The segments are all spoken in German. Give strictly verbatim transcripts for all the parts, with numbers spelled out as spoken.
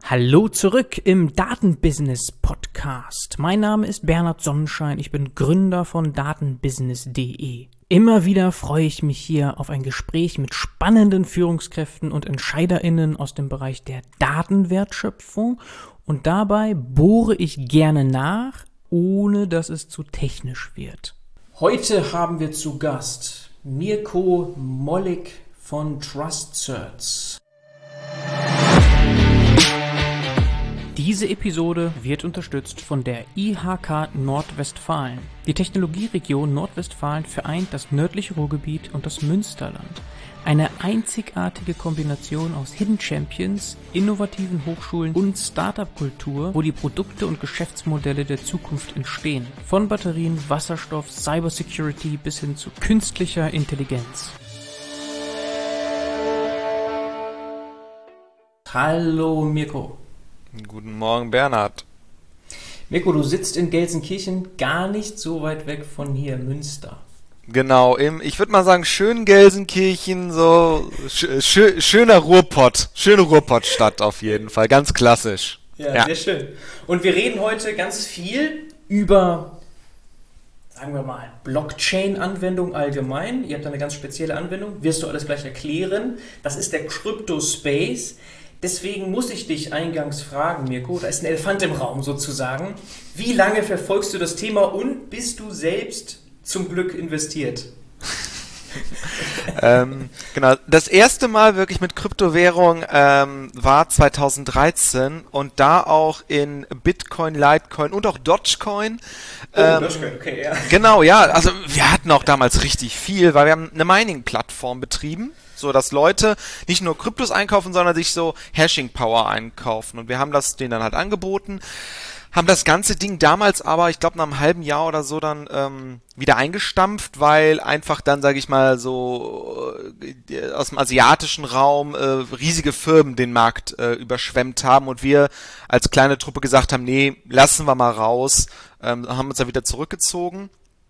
Hallo zurück im Datenbusiness Podcast. Mein Name ist Bernhard Sonnenschein, ich bin Gründer von datenbusiness punkt de. Immer wieder freue ich mich hier auf ein Gespräch mit spannenden Führungskräften und EntscheiderInnen aus dem Bereich der Datenwertschöpfung und dabei bohre ich gerne nach, ohne dass es zu technisch wird. Heute haben wir zu Gast Mirko Mollig von TrustCerts. Diese Episode wird unterstützt von der I H K Nordwestfalen. Die Technologieregion Nordwestfalen vereint das nördliche Ruhrgebiet und das Münsterland. Eine einzigartige Kombination aus Hidden Champions, innovativen Hochschulen und Startup-Kultur, wo die Produkte und Geschäftsmodelle der Zukunft entstehen. Von Batterien, Wasserstoff, Cybersecurity bis hin zu künstlicher Intelligenz. Hallo Mirko. Guten Morgen, Bernhard. Mirko, du sitzt in Gelsenkirchen, gar nicht so weit weg von hier, Münster. Genau, im, ich würde mal sagen, schön Gelsenkirchen, so sch, sch, schöner Ruhrpott, schöne Ruhrpottstadt auf jeden Fall, ganz klassisch. Ja, ja, sehr schön. Und wir reden heute ganz viel über, sagen wir mal, Blockchain-Anwendung allgemein. Ihr habt da eine ganz spezielle Anwendung, wirst du alles gleich erklären. Das ist der Crypto-Space. Deswegen muss ich dich eingangs fragen, Mirko, da ist ein Elefant im Raum sozusagen. Wie lange verfolgst du das Thema und bist du selbst zum Glück investiert? ähm, genau, das erste Mal wirklich mit Kryptowährung ähm, war zweitausenddreizehn und da auch in Bitcoin, Litecoin und auch Dogecoin. Oh, ähm, Dogecoin, okay, ja. Genau, ja, also wir hatten auch damals richtig viel, weil wir haben eine Mining-Plattform betrieben. So, dass Leute nicht nur Kryptos einkaufen, sondern sich so Hashing-Power einkaufen. Und wir haben das denen dann halt angeboten, haben das ganze Ding damals aber, ich glaube nach einem halben Jahr oder so dann ähm, wieder eingestampft, weil einfach dann, sage ich mal, so äh, aus dem asiatischen Raum äh, riesige Firmen den Markt äh, überschwemmt haben und wir als kleine Truppe gesagt haben, nee, lassen wir mal raus, ähm, haben uns da wieder zurückgezogen.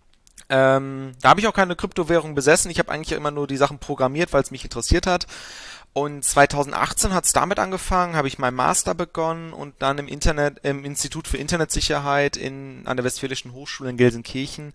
Ähm, da habe ich auch keine Kryptowährung besessen. Ich habe eigentlich immer nur die Sachen programmiert, weil es mich interessiert hat. Und zweitausendachtzehn hat es damit angefangen, habe ich meinen Master begonnen und dann im Internet, im Institut für Internetsicherheit in, an der Westfälischen Hochschule in Gelsenkirchen,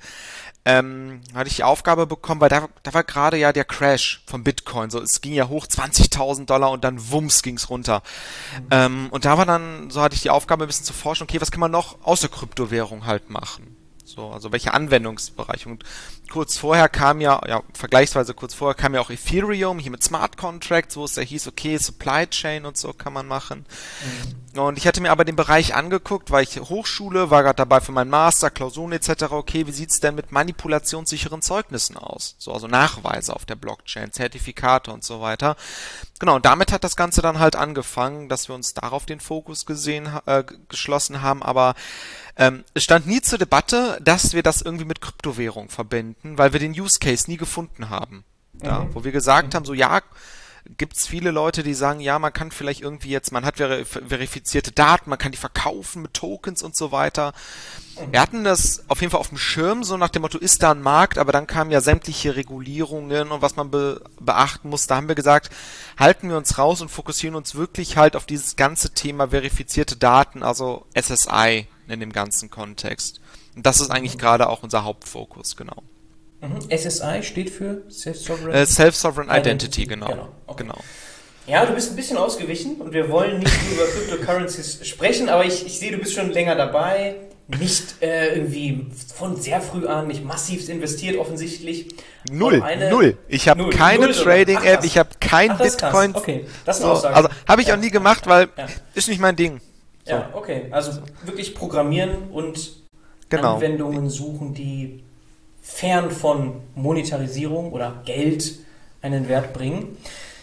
ähm, hatte ich die Aufgabe bekommen, weil da, da war gerade ja der Crash von Bitcoin. So, es ging ja hoch zwanzigtausend Dollar und dann wumms ging's runter. Mhm. Ähm, und da war dann, so hatte ich die Aufgabe ein bisschen zu forschen, okay, was kann man noch außer Kryptowährung halt machen? So, also welche Anwendungsbereiche. Und kurz vorher kam ja, ja, vergleichsweise kurz vorher kam ja auch Ethereum, hier mit Smart Contracts, wo es ja hieß, okay, Supply Chain und so kann man machen. Mhm. Und ich hatte mir aber den Bereich angeguckt, weil ich Hochschule, war gerade dabei für meinen Master, Klausuren et cetera. Okay, wie sieht's denn mit manipulationssicheren Zeugnissen aus? So, also Nachweise auf der Blockchain, Zertifikate und so weiter. Genau, und damit hat das Ganze dann halt angefangen, dass wir uns darauf den Fokus gesehen, äh, geschlossen haben, aber ähm, es stand nie zur Debatte, dass wir das irgendwie mit Kryptowährung verbinden, weil wir den Use Case nie gefunden haben. Ja, mhm. Wo wir gesagt mhm. haben, so ja, gibt's viele Leute, die sagen, ja, man kann vielleicht irgendwie jetzt, man hat verif- verifizierte Daten, man kann die verkaufen mit Tokens und so weiter. Mhm. Wir hatten das auf jeden Fall auf dem Schirm, so nach dem Motto, ist da ein Markt, aber dann kamen ja sämtliche Regulierungen und was man be- beachten muss. Da haben wir gesagt, halten wir uns raus und fokussieren uns wirklich halt auf dieses ganze Thema verifizierte Daten, also S S I in dem ganzen Kontext. Und das ist eigentlich mhm. gerade auch unser Hauptfokus, genau. Mhm. S S I steht für Self-Sovereign, äh, Self-Sovereign Identity, Identity, genau. Genau. Okay. genau. Ja, du bist ein bisschen ausgewichen und wir wollen nicht nur über Cryptocurrencies sprechen, aber ich, ich sehe, du bist schon länger dabei, nicht äh, irgendwie von sehr früh an, nicht massiv investiert offensichtlich. Null, eine, null. Ich habe keine Trading-App, ich habe kein Ach, das Bitcoin. Okay, das ist eine Aussage. Also habe ich ja. auch nie gemacht, weil ja. ist nicht mein Ding. So. Ja, okay. Also wirklich programmieren und genau. Anwendungen suchen, die fern von Monetarisierung oder Geld einen Wert bringen.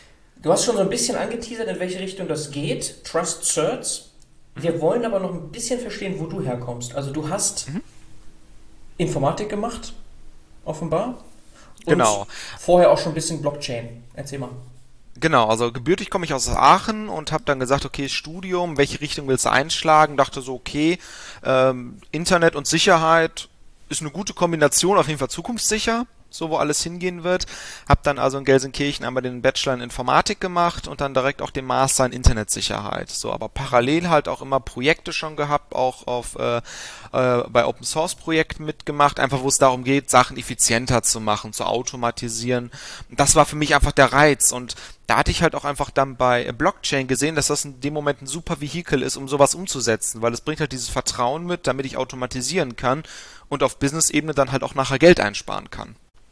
Du hast schon so ein bisschen angeteasert, in welche Richtung das geht. TrustCerts. Wir wollen aber noch ein bisschen verstehen, wo du herkommst. Also du hast mhm. Informatik gemacht, offenbar. Und genau. vorher auch schon ein bisschen Blockchain. Erzähl mal. Genau, also gebürtig komme ich aus Aachen und habe dann gesagt, okay, Studium, welche Richtung willst du einschlagen? Dachte so, okay, ähm, Internet und Sicherheit ist eine gute Kombination, auf jeden Fall zukunftssicher. so wo alles hingehen wird. Hab dann also in Gelsenkirchen einmal den Bachelor in Informatik gemacht und dann direkt auch den Master in Internetsicherheit. So, aber parallel halt auch immer Projekte schon gehabt, auch auf äh, äh, bei Open Source Projekten mitgemacht, einfach wo es darum geht, Sachen effizienter zu machen, zu automatisieren. Und das war für mich einfach der Reiz und da hatte ich halt auch einfach dann bei Blockchain gesehen, dass das in dem Moment ein super Vehikel ist, um sowas umzusetzen, weil es bringt halt dieses Vertrauen mit, damit ich automatisieren kann und auf Business-Ebene dann halt auch nachher Geld einsparen kann.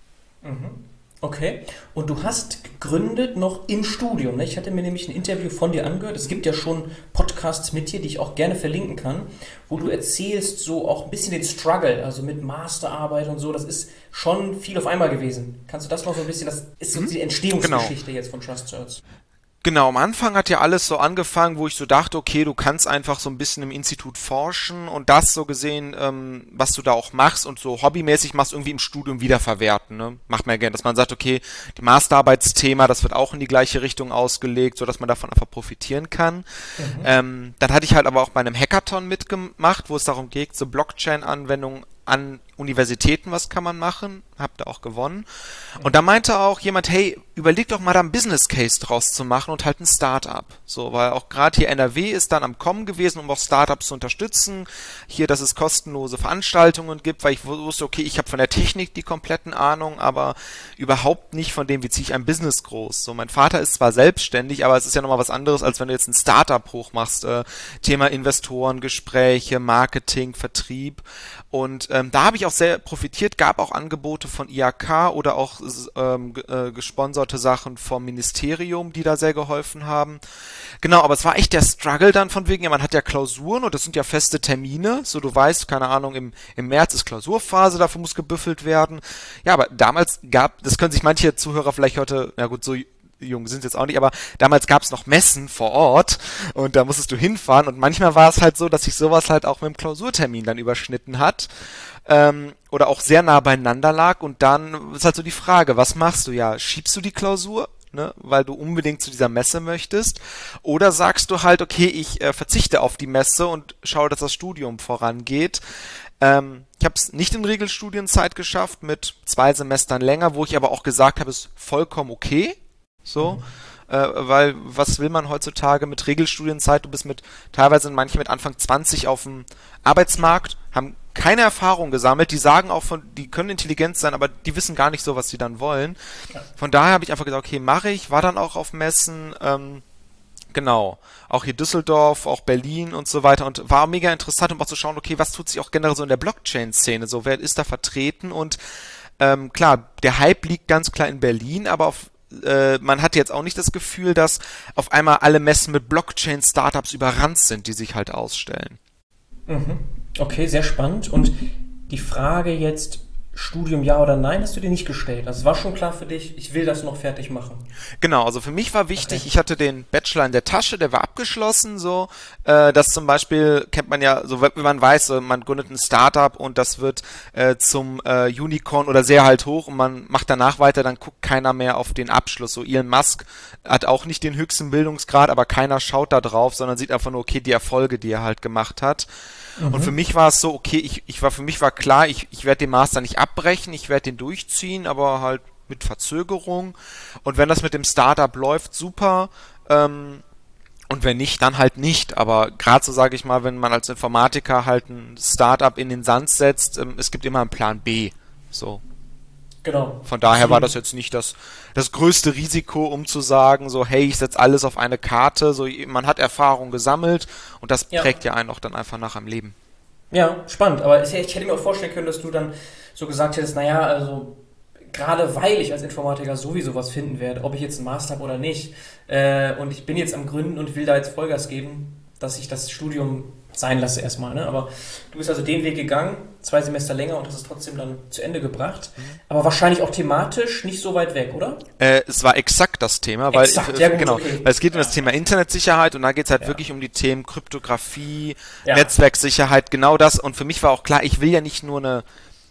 Mhm. Okay. Und du hast gegründet noch im Studium, ne? Ich hatte mir nämlich ein Interview von dir angehört. Es gibt ja schon Podcasts mit dir, die ich auch gerne verlinken kann, wo du erzählst so auch ein bisschen den Struggle, also mit Masterarbeit und so. Das ist schon viel auf einmal gewesen. Kannst du das noch so ein bisschen, das ist so die Entstehungsgeschichte genau. Jetzt von Trust Certs. Genau, am Anfang hat ja alles so angefangen, wo ich so dachte, okay, du kannst einfach so ein bisschen im Institut forschen und das so gesehen, ähm, was du da auch machst und so hobbymäßig machst, irgendwie im Studium wiederverwerten. Ne? Macht man ja gerne, dass man sagt, okay, die Masterarbeitsthema, das wird auch in die gleiche Richtung ausgelegt, sodass man davon einfach profitieren kann. Mhm. Ähm, dann hatte ich halt aber auch bei einem Hackathon mitgemacht, wo es darum geht, so Blockchain-Anwendungen an Universitäten, was kann man machen, hab da auch gewonnen. Und da meinte auch jemand, hey, überleg doch mal da einen Business Case draus zu machen und halt ein Startup. So, weil auch gerade hier N R W ist dann am Kommen gewesen, um auch Startups zu unterstützen. Hier, dass es kostenlose Veranstaltungen gibt, weil ich wusste, okay, ich habe von der Technik die kompletten Ahnung, aber überhaupt nicht von dem, wie ziehe ich ein Business groß. So, mein Vater ist zwar selbstständig, aber es ist ja nochmal was anderes, als wenn du jetzt ein Startup hochmachst. Äh, Thema Investoren, Gespräche, Marketing, Vertrieb. Und ähm, da habe ich auch sehr profitiert, gab auch Angebote von I H K oder auch ähm, äh, gesponserte Sachen vom Ministerium, die da sehr geholfen haben. Genau, aber es war echt der Struggle dann von wegen, ja, man hat ja Klausuren und das sind ja feste Termine, so du weißt, keine Ahnung, im, im März ist Klausurphase, dafür muss gebüffelt werden. Ja, aber damals gab, das können sich manche Zuhörer vielleicht heute, na gut, so jung sind jetzt auch nicht, aber damals gab es noch Messen vor Ort und da musstest du hinfahren und manchmal war es halt so, dass sich sowas halt auch mit dem Klausurtermin dann überschnitten hat ähm, oder auch sehr nah beieinander lag und dann ist halt so die Frage, was machst du? Ja, schiebst du die Klausur, ne, weil du unbedingt zu dieser Messe möchtest oder sagst du halt, okay, ich äh, verzichte auf die Messe und schaue, dass das Studium vorangeht. Ähm, ich habe es nicht in Regelstudienzeit geschafft, mit zwei Semestern länger, wo ich aber auch gesagt habe, ist vollkommen okay. So, mhm. äh, weil was will man heutzutage mit Regelstudienzeit? Du bist mit, teilweise sind manche mit Anfang zwanzig auf dem Arbeitsmarkt, haben keine Erfahrung gesammelt, die sagen auch von, die können intelligent sein, aber die wissen gar nicht so, was sie dann wollen. Ja. Von daher habe ich einfach gesagt, okay, mache ich, war dann auch auf Messen, ähm, genau, auch hier Düsseldorf, auch Berlin und so weiter und war mega interessant, um auch zu schauen, okay, was tut sich auch generell so in der Blockchain-Szene, so, wer ist da vertreten und ähm, klar, der Hype liegt ganz klar in Berlin, aber auf man hat jetzt auch nicht das Gefühl, dass auf einmal alle Messen mit Blockchain-Startups überrannt sind, die sich halt ausstellen. Mhm. Okay, sehr spannend. Und die Frage jetzt, Studium ja oder nein, hast du dir nicht gestellt. Also es war schon klar für dich, ich will das noch fertig machen. Genau, also für mich war wichtig, okay. Ich hatte den Bachelor in der Tasche, der war abgeschlossen, so, äh, das zum Beispiel kennt man ja, so wenn man weiß, so, man gründet ein Startup und das wird äh, zum äh, Unicorn oder sehr halt hoch und man macht danach weiter, dann guckt keiner mehr auf den Abschluss. So Elon Musk hat auch nicht den höchsten Bildungsgrad, aber keiner schaut da drauf, sondern sieht einfach nur, okay, die Erfolge, die er halt gemacht hat. Mhm. Und für mich war es so, okay, ich, ich war, für mich war klar, ich, ich werde den Master nicht abbrechen, ich werde den durchziehen, aber halt mit Verzögerung. Und wenn das mit dem Startup läuft, super. Ähm, und wenn nicht, dann halt nicht. Aber gerade so sage ich mal, wenn man als Informatiker halt ein Startup in den Sand setzt, ähm, es gibt immer einen Plan B. So. Genau. Von daher war das jetzt nicht das, das größte Risiko, um zu sagen, so, hey, ich setze alles auf eine Karte. So, man hat Erfahrung gesammelt und das ja. prägt ja einen auch dann einfach nach im Leben. Ja, spannend. Aber ich hätte mir auch vorstellen können, dass du dann so gesagt hättest, naja, also gerade weil ich als Informatiker sowieso was finden werde, ob ich jetzt einen Master habe oder nicht, äh, und ich bin jetzt am Gründen und will da jetzt Vollgas geben, dass ich das Studium sein lasse erstmal, ne? Aber du bist also den Weg gegangen, zwei Semester länger und hast es trotzdem dann zu Ende gebracht. Mhm. Aber wahrscheinlich auch thematisch nicht so weit weg, oder? Äh, es war exakt das Thema, weil, exakt, ja, gut, genau, okay. weil es geht um ja. das Thema Internetsicherheit und da geht es halt ja. wirklich um die Themen Kryptographie, ja. Netzwerksicherheit, genau das. Und für mich war auch klar, ich will ja nicht nur eine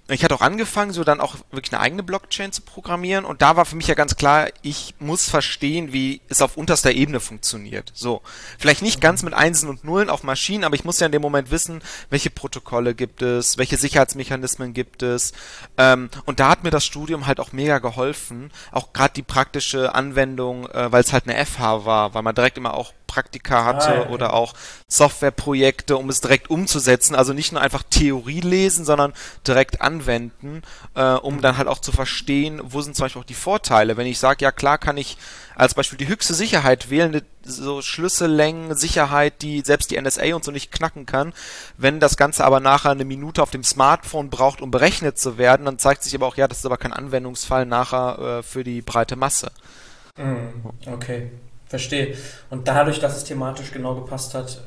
ich hatte auch angefangen, so dann auch wirklich eine eigene Blockchain zu programmieren und da war für mich ja ganz klar, ich muss verstehen, wie es auf unterster Ebene funktioniert. So, vielleicht nicht ganz mit Einsen und Nullen auf Maschinen, aber ich muss ja in dem Moment wissen, welche Protokolle gibt es, welche Sicherheitsmechanismen gibt es. Ähm, und da hat mir das Studium halt auch mega geholfen, auch gerade die praktische Anwendung, äh, weil es halt eine F H war, weil man direkt immer auch Praktika hatte ah, okay. oder auch Softwareprojekte, um es direkt umzusetzen. Also nicht nur einfach Theorie lesen, sondern direkt anwenden, äh, um dann halt auch zu verstehen, wo sind zum Beispiel auch die Vorteile. Wenn ich sage, ja klar kann ich als Beispiel die höchste Sicherheit wählen, eine, so Schlüssellängen, Sicherheit, die selbst die N S A und so nicht knacken kann. Wenn das Ganze aber nachher eine Minute auf dem Smartphone braucht, um berechnet zu werden, dann zeigt sich aber auch, ja, das ist aber kein Anwendungsfall nachher äh, für die breite Masse. Okay. Verstehe. Und dadurch, dass es thematisch genau gepasst hat,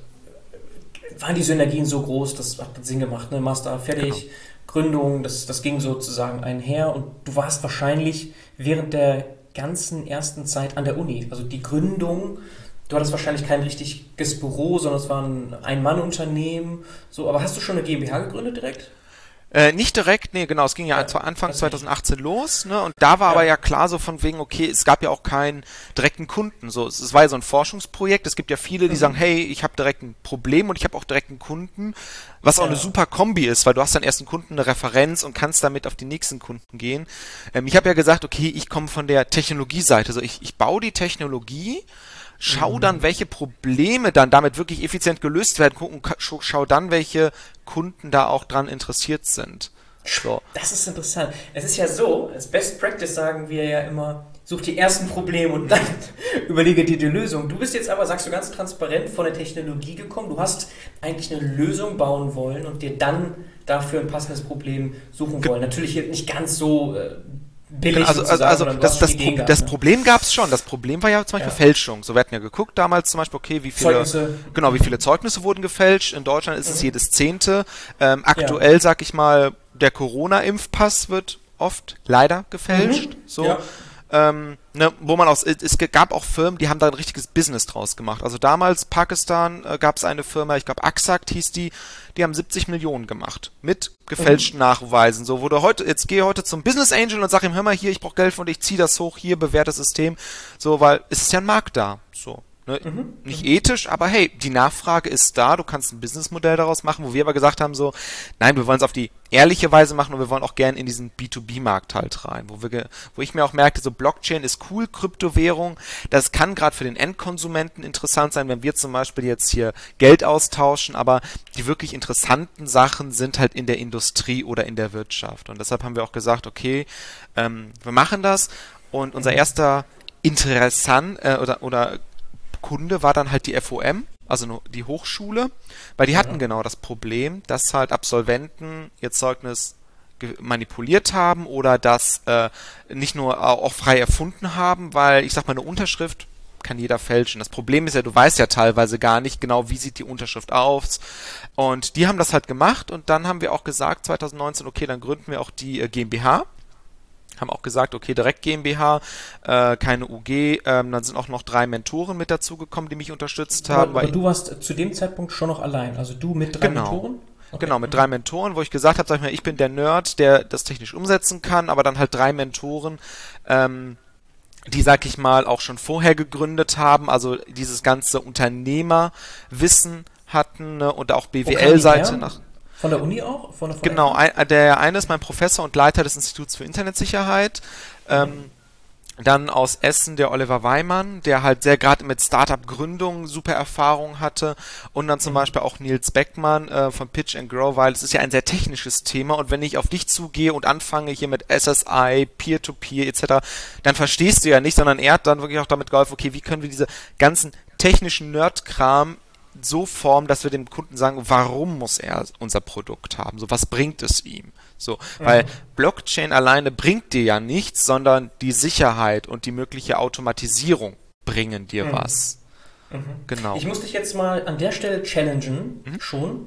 waren die Synergien so groß, das hat Sinn gemacht. Ne? Master fertig, genau. Gründung, das, das ging sozusagen einher und du warst wahrscheinlich während der ganzen ersten Zeit an der Uni, also die Gründung, du hattest wahrscheinlich kein richtiges Büro, sondern es war ein Ein-Mann-Unternehmen, so, aber hast du schon eine GmbH gegründet direkt? Äh, nicht direkt, nee, genau, es ging ja, ja zu Anfang zwanzig achtzehn los, ne, und da war ja. aber ja klar so von wegen, okay, es gab ja auch keinen direkten Kunden, so, es, es war ja so ein Forschungsprojekt, es gibt ja viele, die mhm. sagen, hey, ich habe direkt ein Problem und ich habe auch direkt einen Kunden, was auch ja. eine super Kombi ist, weil du hast dann erst einen Kunden, eine Referenz und kannst damit auf die nächsten Kunden gehen. Ähm, ich habe ja gesagt, okay, ich komme von der Technologieseite, so, ich, ich baue die Technologie, schau dann, welche Probleme dann damit wirklich effizient gelöst werden, gucken, schau dann, welche Kunden da auch dran interessiert sind. So. Das ist interessant. Es ist ja so, als Best Practice sagen wir ja immer, such die ersten Probleme und dann überlege dir die Lösung. Du bist jetzt aber, sagst du ganz transparent, von der Technologie gekommen. Du hast eigentlich eine Lösung bauen wollen und dir dann dafür ein passendes Problem suchen wollen. Natürlich nicht ganz so äh, billig. Also, also, also das, das, Pro- gehabt, das ne? Problem gab es schon. Das Problem war ja zum Beispiel ja. Fälschung. So, wir hatten ja geguckt damals zum Beispiel, okay, wie viele Zeugnisse. Genau, wie viele Zeugnisse wurden gefälscht. In Deutschland ist mhm. es jedes Zehnte. Ähm, aktuell, ja. sag ich mal, der Corona-Impfpass wird oft leider gefälscht. Mhm. So. Ja. Ähm, ne, wo man auch, es gab auch Firmen, die haben da ein richtiges Business draus gemacht. Also damals Pakistan äh, gab es eine Firma, ich glaube Axact hieß die, die haben siebzig Millionen gemacht mit gefälschten mhm. Nachweisen. So, wo du heute, jetzt gehe heute zum Business Angel und sag ihm, hör mal hier, ich brauche Geld von dir, ich zieh das hoch, hier bewährtes System. So, weil es ist ja ein Markt da. So. Ne? Mhm. Nicht mhm. ethisch, aber hey, die Nachfrage ist da, du kannst ein Businessmodell daraus machen, wo wir aber gesagt haben so, nein, wir wollen es auf die ehrliche Weise machen und wir wollen auch gern in diesen B zwei B-Markt halt rein, wo wir, wo ich mir auch merkte, so Blockchain ist cool, Kryptowährung, das kann gerade für den Endkonsumenten interessant sein, wenn wir zum Beispiel jetzt hier Geld austauschen, aber die wirklich interessanten Sachen sind halt in der Industrie oder in der Wirtschaft und deshalb haben wir auch gesagt, okay, ähm, wir machen das und unser erster Interessant äh, oder, oder Kunde war dann halt die F O M, also die Hochschule, weil die hatten ja. genau das Problem, dass halt Absolventen ihr Zeugnis manipuliert haben oder das äh, nicht nur auch frei erfunden haben, weil ich sag mal, eine Unterschrift kann jeder fälschen. Das Problem ist ja, du weißt ja teilweise gar nicht genau, wie sieht die Unterschrift aus und die haben das halt gemacht und dann haben wir auch gesagt, zwanzig neunzehn, okay, dann gründen wir auch die äh, GmbH. Haben auch gesagt, okay, direkt GmbH, äh, keine U G, ähm, dann sind auch noch drei Mentoren mit dazugekommen, die mich unterstützt haben. Aber, aber du warst zu dem Zeitpunkt schon noch allein, also du mit drei genau. Mentoren? Okay. Genau, mit drei Mentoren, wo ich gesagt habe, sag ich mal, ich bin der Nerd, der das technisch umsetzen kann, aber dann halt drei Mentoren, ähm, die, sag ich mal, auch schon vorher gegründet haben, also dieses ganze Unternehmerwissen hatten, ne, und auch B W L-Seite nach... Von der Uni auch? Von der, von genau, ein, der eine ist mein Professor und Leiter des Instituts für Internetsicherheit. Mhm. Ähm, dann aus Essen der Oliver Weimann, der halt sehr gerade mit Startup-Gründung super Erfahrung hatte. Und dann zum mhm. Beispiel auch Nils Beckmann äh, von Pitch and Grow, weil es ist ja ein sehr technisches Thema. Und wenn ich auf dich zugehe und anfange hier mit S S I, Peer-to-Peer et cetera, dann verstehst du ja nicht, sondern er hat dann wirklich auch damit geholfen, okay, wie können wir diese ganzen technischen Nerd-Kram so formen, dass wir dem Kunden sagen, warum muss er unser Produkt haben? So, was bringt es ihm? So, mhm. weil Blockchain alleine bringt dir ja nichts, sondern die Sicherheit und die mögliche Automatisierung bringen dir mhm. was. Mhm. Genau. Ich muss dich jetzt mal an der Stelle challengen, mhm. schon.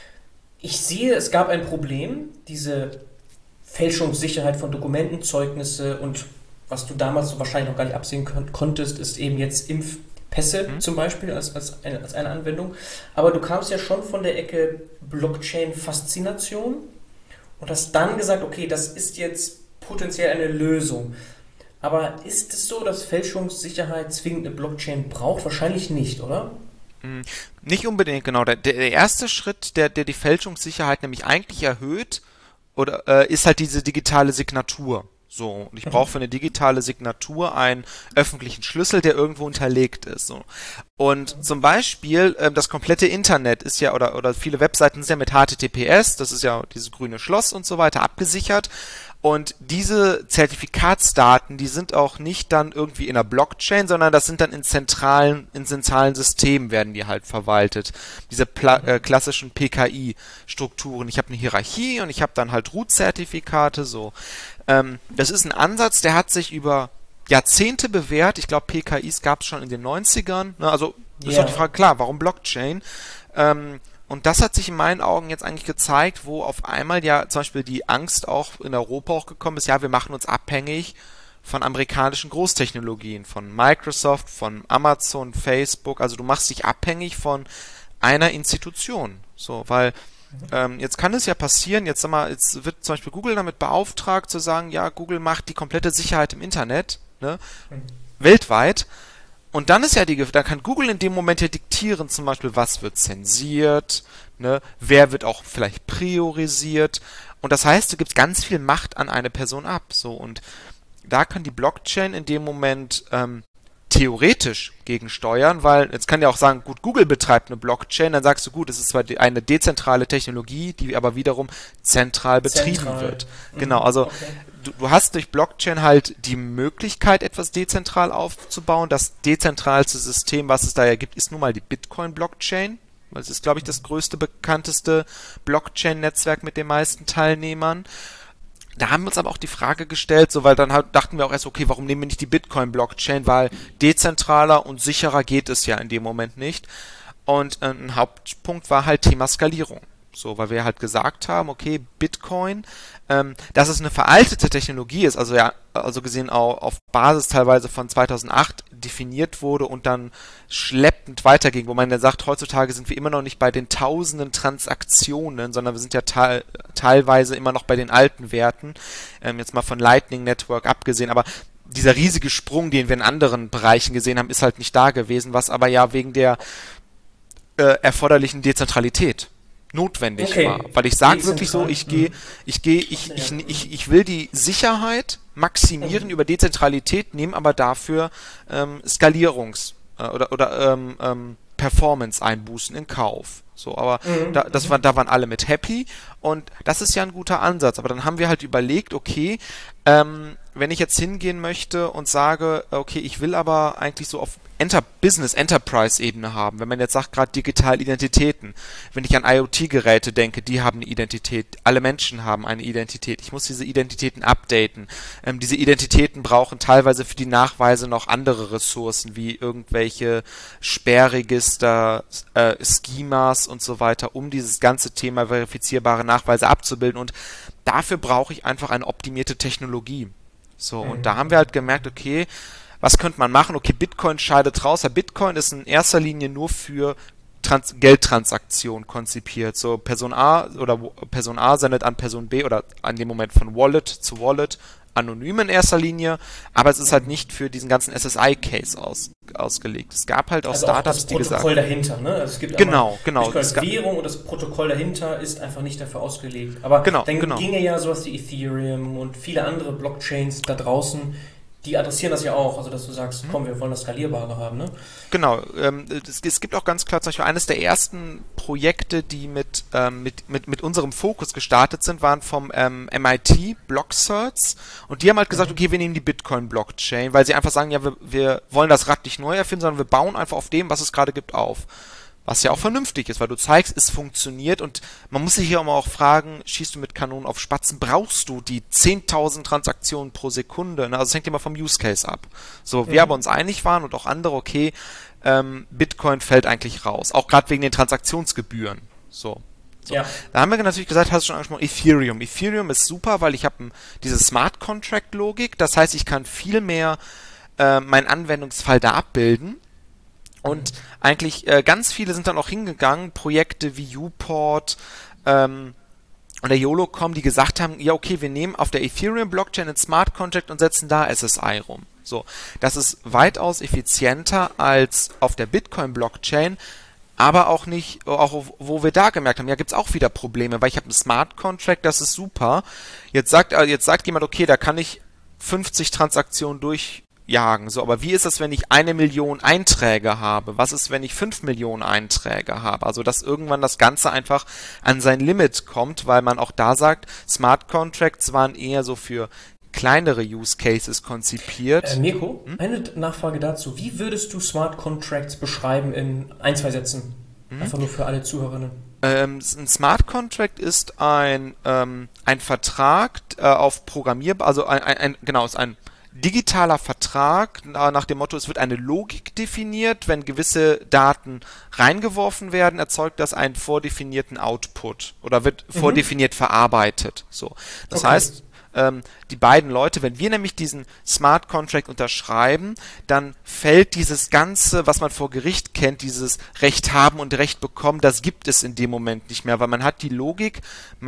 Ich sehe, es gab ein Problem, diese Fälschungssicherheit von Dokumenten, Zeugnisse und was du damals so wahrscheinlich noch gar nicht absehen kon- konntest, ist eben jetzt Impf Pässe mhm. zum Beispiel als, als, eine, als eine Anwendung. Aber du kamst ja schon von der Ecke Blockchain-Faszination und hast dann gesagt, okay, das ist jetzt potenziell eine Lösung. Aber ist es so, dass Fälschungssicherheit zwingend eine Blockchain braucht? Wahrscheinlich nicht, oder? Mm, Nicht unbedingt, genau. Der, der erste Schritt, der, der die Fälschungssicherheit nämlich eigentlich erhöht, oder äh, ist halt diese digitale Signatur. So, und ich brauche für eine digitale Signatur einen öffentlichen Schlüssel, der irgendwo unterlegt ist. So. Und zum Beispiel ähm, das komplette Internet ist ja, oder oder viele Webseiten sind ja mit H T T P S, das ist ja dieses grüne Schloss und so weiter, abgesichert. Und diese Zertifikatsdaten, die sind auch nicht dann irgendwie in der Blockchain, sondern das sind dann in zentralen, in zentralen Systemen werden die halt verwaltet. Diese Pla äh, klassischen P K I-Strukturen. Ich habe eine Hierarchie und ich habe dann halt Root-Zertifikate, so. Ähm, das ist ein Ansatz, der hat sich über Jahrzehnte bewährt. Ich glaube, P K Is gab es schon in den neunzigern. Ne? Also ist Ja. doch die Frage, klar, warum Blockchain? Ähm, und das hat sich in meinen Augen jetzt eigentlich gezeigt, wo auf einmal ja zum Beispiel die Angst auch in Europa auch gekommen ist, ja, wir machen uns abhängig von amerikanischen Großtechnologien, von Microsoft, von Amazon, Facebook. Also du machst dich abhängig von einer Institution. So, weil ähm, jetzt kann es ja passieren, jetzt sag mal, jetzt wird zum Beispiel Google damit beauftragt zu sagen, ja, Google macht die komplette Sicherheit im Internet, ne, weltweit. Und dann ist ja die, Gef- da kann Google in dem Moment ja diktieren, zum Beispiel, was wird zensiert, ne, wer wird auch vielleicht priorisiert. Und das heißt, du gibst ganz viel Macht an eine Person ab. So, und da kann die Blockchain in dem Moment ähm, theoretisch gegensteuern, weil jetzt kann ja auch sagen, gut, Google betreibt eine Blockchain, dann sagst du, gut, es ist zwar die, eine dezentrale Technologie, die aber wiederum zentral betrieben Zentral. wird. Mhm. Genau, also Okay. du, du hast durch Blockchain halt die Möglichkeit, etwas dezentral aufzubauen. Das dezentralste System, was es da ja gibt, ist nun mal die Bitcoin-Blockchain. Das ist, glaube ich, das größte, bekannteste Blockchain-Netzwerk mit den meisten Teilnehmern. Da haben wir uns aber auch die Frage gestellt, so, weil dann halt dachten wir auch erst, okay, warum nehmen wir nicht die Bitcoin-Blockchain, weil dezentraler und sicherer geht es ja in dem Moment nicht. Und äh, ein Hauptpunkt war halt Thema Skalierung. So, weil wir halt gesagt haben, okay, Bitcoin, ähm, dass es eine veraltete Technologie ist, also ja, also gesehen auch auf Basis teilweise von zweitausendacht definiert wurde und dann schleppend weiterging, wo man dann sagt, heutzutage sind wir immer noch nicht bei den tausenden Transaktionen, sondern wir sind ja teil, teilweise immer noch bei den alten Werten, ähm, jetzt mal von Lightning Network abgesehen, aber dieser riesige Sprung, den wir in anderen Bereichen gesehen haben, ist halt nicht da gewesen, was aber ja wegen der äh, erforderlichen Dezentralität notwendig Okay. war. Weil ich sage Dezentral. wirklich so, ich gehe, Mhm. ich gehe, ich, ich, ich, ich will die Sicherheit maximieren über Dezentralität, nehme aber dafür ähm, Skalierungs- äh, oder, oder ähm, ähm, Performance-Einbußen in Kauf. So, aber Mhm. da, das war, da waren alle mit happy und das ist ja ein guter Ansatz. Aber dann haben wir halt überlegt, okay, ähm, wenn ich jetzt hingehen möchte und sage, okay, ich will aber eigentlich so auf Enter Business Enterprise Ebene haben, wenn man jetzt sagt, gerade digitale Identitäten, wenn ich an IoT-Geräte denke, die haben eine Identität, alle Menschen haben eine Identität, ich muss diese Identitäten updaten. Ähm, diese Identitäten brauchen teilweise für die Nachweise noch andere Ressourcen, wie irgendwelche Sperrregister, äh, Schemas und so weiter, um dieses ganze Thema verifizierbare Nachweise abzubilden, und dafür brauche ich einfach eine optimierte Technologie. So, und da haben wir halt gemerkt, okay, was könnte man machen? Okay, Bitcoin scheidet raus. Der Bitcoin ist in erster Linie nur für Trans- Geldtransaktionen konzipiert. So, Person A oder wo- Person A sendet an Person B oder an dem Moment von Wallet zu Wallet anonym in erster Linie, aber es ist halt nicht für diesen ganzen S S I-Case aus, ausgelegt. Es gab halt auch Also auch Startups, das die gesagt Protokoll dahinter, ne? Also es gibt Genau, einmal genau. Bitcoin Es als gab- Währung und das Protokoll dahinter ist einfach nicht dafür ausgelegt. Aber Genau, dann genau. ginge ja sowas wie Ethereum und viele andere Blockchains da draußen, die adressieren das ja auch. Also dass du sagst, Mhm. komm, wir wollen das Skalierbare haben, ne? Genau, ähm, es, es gibt auch ganz klar zum Beispiel eines der ersten Projekte, die mit, ähm, mit, mit, mit unserem Fokus gestartet sind, waren vom ähm, M I T Blockcerts, und die haben halt gesagt, okay, wir nehmen die Bitcoin-Blockchain, weil sie einfach sagen, ja, wir, wir wollen das Rad nicht neu erfinden, sondern wir bauen einfach auf dem, was es gerade gibt, auf. Was ja auch vernünftig ist, weil du zeigst, es funktioniert, und man muss sich hier immer auch fragen, schießt du mit Kanonen auf Spatzen, brauchst du die zehntausend Transaktionen pro Sekunde? Ne? Also es hängt immer vom Use Case ab. So, wir Mhm. aber uns einig waren und auch andere, okay, ähm, Bitcoin fällt eigentlich raus, auch gerade wegen den Transaktionsgebühren. So. So. Ja. Da haben wir natürlich gesagt, hast du schon angesprochen, Ethereum. Ethereum ist super, weil ich habe diese Smart Contract Logik, das heißt, ich kann viel mehr äh, meinen Anwendungsfall da abbilden. Und eigentlich äh, ganz viele sind dann auch hingegangen, Projekte wie Uport, ähm, und der YOLO Punkt com, die gesagt haben, ja okay, wir nehmen auf der Ethereum-Blockchain einen Smart Contract und setzen da S S I rum. So, das ist weitaus effizienter als auf der Bitcoin-Blockchain, aber auch nicht, auch wo wir da gemerkt haben, ja, gibt's auch wieder Probleme, weil ich habe einen Smart Contract, das ist super. Jetzt sagt, jetzt sagt jemand, okay, da kann ich fünfzig Transaktionen durchjagen. So, aber wie ist das, wenn ich eine Million Einträge habe? Was ist, wenn ich fünf Millionen Einträge habe? Also, dass irgendwann das Ganze einfach an sein Limit kommt, weil man auch da sagt, Smart Contracts waren eher so für kleinere Use Cases konzipiert. Äh, Mirko, hm? eine Nachfrage dazu. Wie würdest du Smart Contracts beschreiben in ein, zwei Sätzen? Hm? Einfach nur für alle Zuhörerinnen. Ähm, ein Smart Contract ist ein, ähm, ein Vertrag äh, auf Programmier, also ein, ein, ein genau, ist ein digitaler Vertrag nach dem Motto, es wird eine Logik definiert, wenn gewisse Daten reingeworfen werden, erzeugt das einen vordefinierten Output oder wird mhm. vordefiniert verarbeitet. So, das okay. heißt, die beiden Leute, wenn wir nämlich diesen Smart Contract unterschreiben, dann fällt dieses Ganze, was man vor Gericht kennt, dieses Recht haben und Recht bekommen, das gibt es in dem Moment nicht mehr, weil man hat die Logik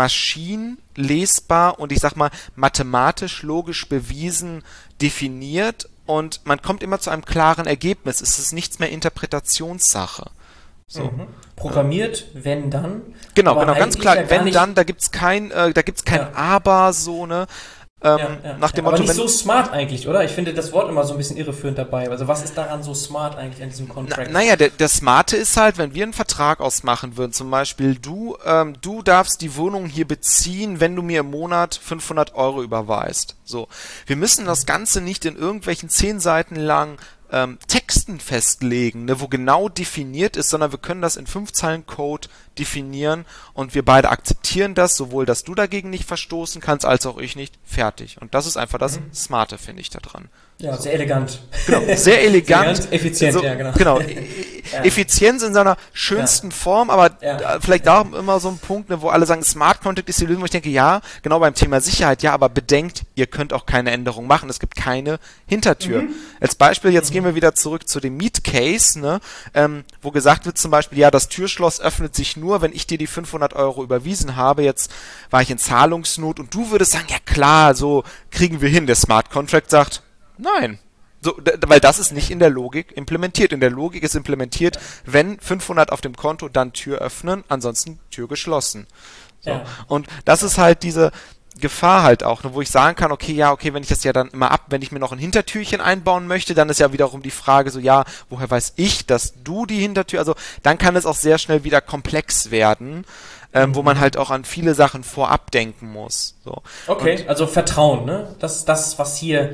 maschinenlesbar und ich sag mal mathematisch logisch bewiesen definiert und man kommt immer zu einem klaren Ergebnis. Es ist nichts mehr Interpretationssache. So. Mhm. Programmiert, ja. wenn dann. Genau, genau, ganz klar, ja wenn dann, da gibt's kein, äh, da gibt's kein ja. Aber, so, ne? Ähm, ja, ja, nach dem ja. Motto, aber nicht wenn, so smart eigentlich, oder? Ich finde das Wort immer so ein bisschen irreführend dabei. Also was ist daran so smart eigentlich an diesem Contract? Na, naja, der, der Smarte ist halt, wenn wir einen Vertrag ausmachen würden, zum Beispiel, du, ähm, du darfst die Wohnung hier beziehen, wenn du mir im Monat fünfhundert Euro überweist. So. Wir müssen das Ganze nicht in irgendwelchen zehn Seiten lang Ähm, Texten festlegen, ne, wo genau definiert ist, sondern wir können das in fünf Zeilen Code definieren und wir beide akzeptieren das, sowohl, dass du dagegen nicht verstoßen kannst, als auch ich nicht. Fertig. Und das ist einfach das mhm. Smarte, finde ich, da dran. Ja, so. Sehr elegant. Genau, sehr elegant. Sehr effizient, so, ja, genau. Genau. ja. Effizienz in seiner schönsten ja. Form, aber ja. vielleicht da immer so ein Punkt, ne, wo alle sagen, Smart Contract ist die Lösung, wo ich denke, ja, genau beim Thema Sicherheit, ja, aber bedenkt, ihr könnt auch keine Änderung machen. Es gibt keine Hintertür. Mhm. Als Beispiel, jetzt mhm. gehen wir wieder zurück zu dem Meet Case, ne, ähm, wo gesagt wird zum Beispiel, ja, das Türschloss öffnet sich nur, wenn ich dir die fünfhundert Euro überwiesen habe. Jetzt war ich in Zahlungsnot und du würdest sagen, ja klar, so kriegen wir hin. Der Smart Contract sagt, nein. So, weil das ist nicht in der Logik implementiert. In der Logik ist implementiert, wenn fünfhundert auf dem Konto, dann Tür öffnen, ansonsten Tür geschlossen. So. Ja. Und das ist halt diese Gefahr halt auch, ne, wo ich sagen kann, okay, ja, okay, wenn ich das ja dann immer ab, wenn ich mir noch ein Hintertürchen einbauen möchte, dann ist ja wiederum die Frage so, ja, woher weiß ich, dass du die Hintertür, also dann kann es auch sehr schnell wieder komplex werden, ähm, mhm. wo man halt auch an viele Sachen vorab denken muss. So. Okay, Und, also Vertrauen, ne? Das ist das, was hier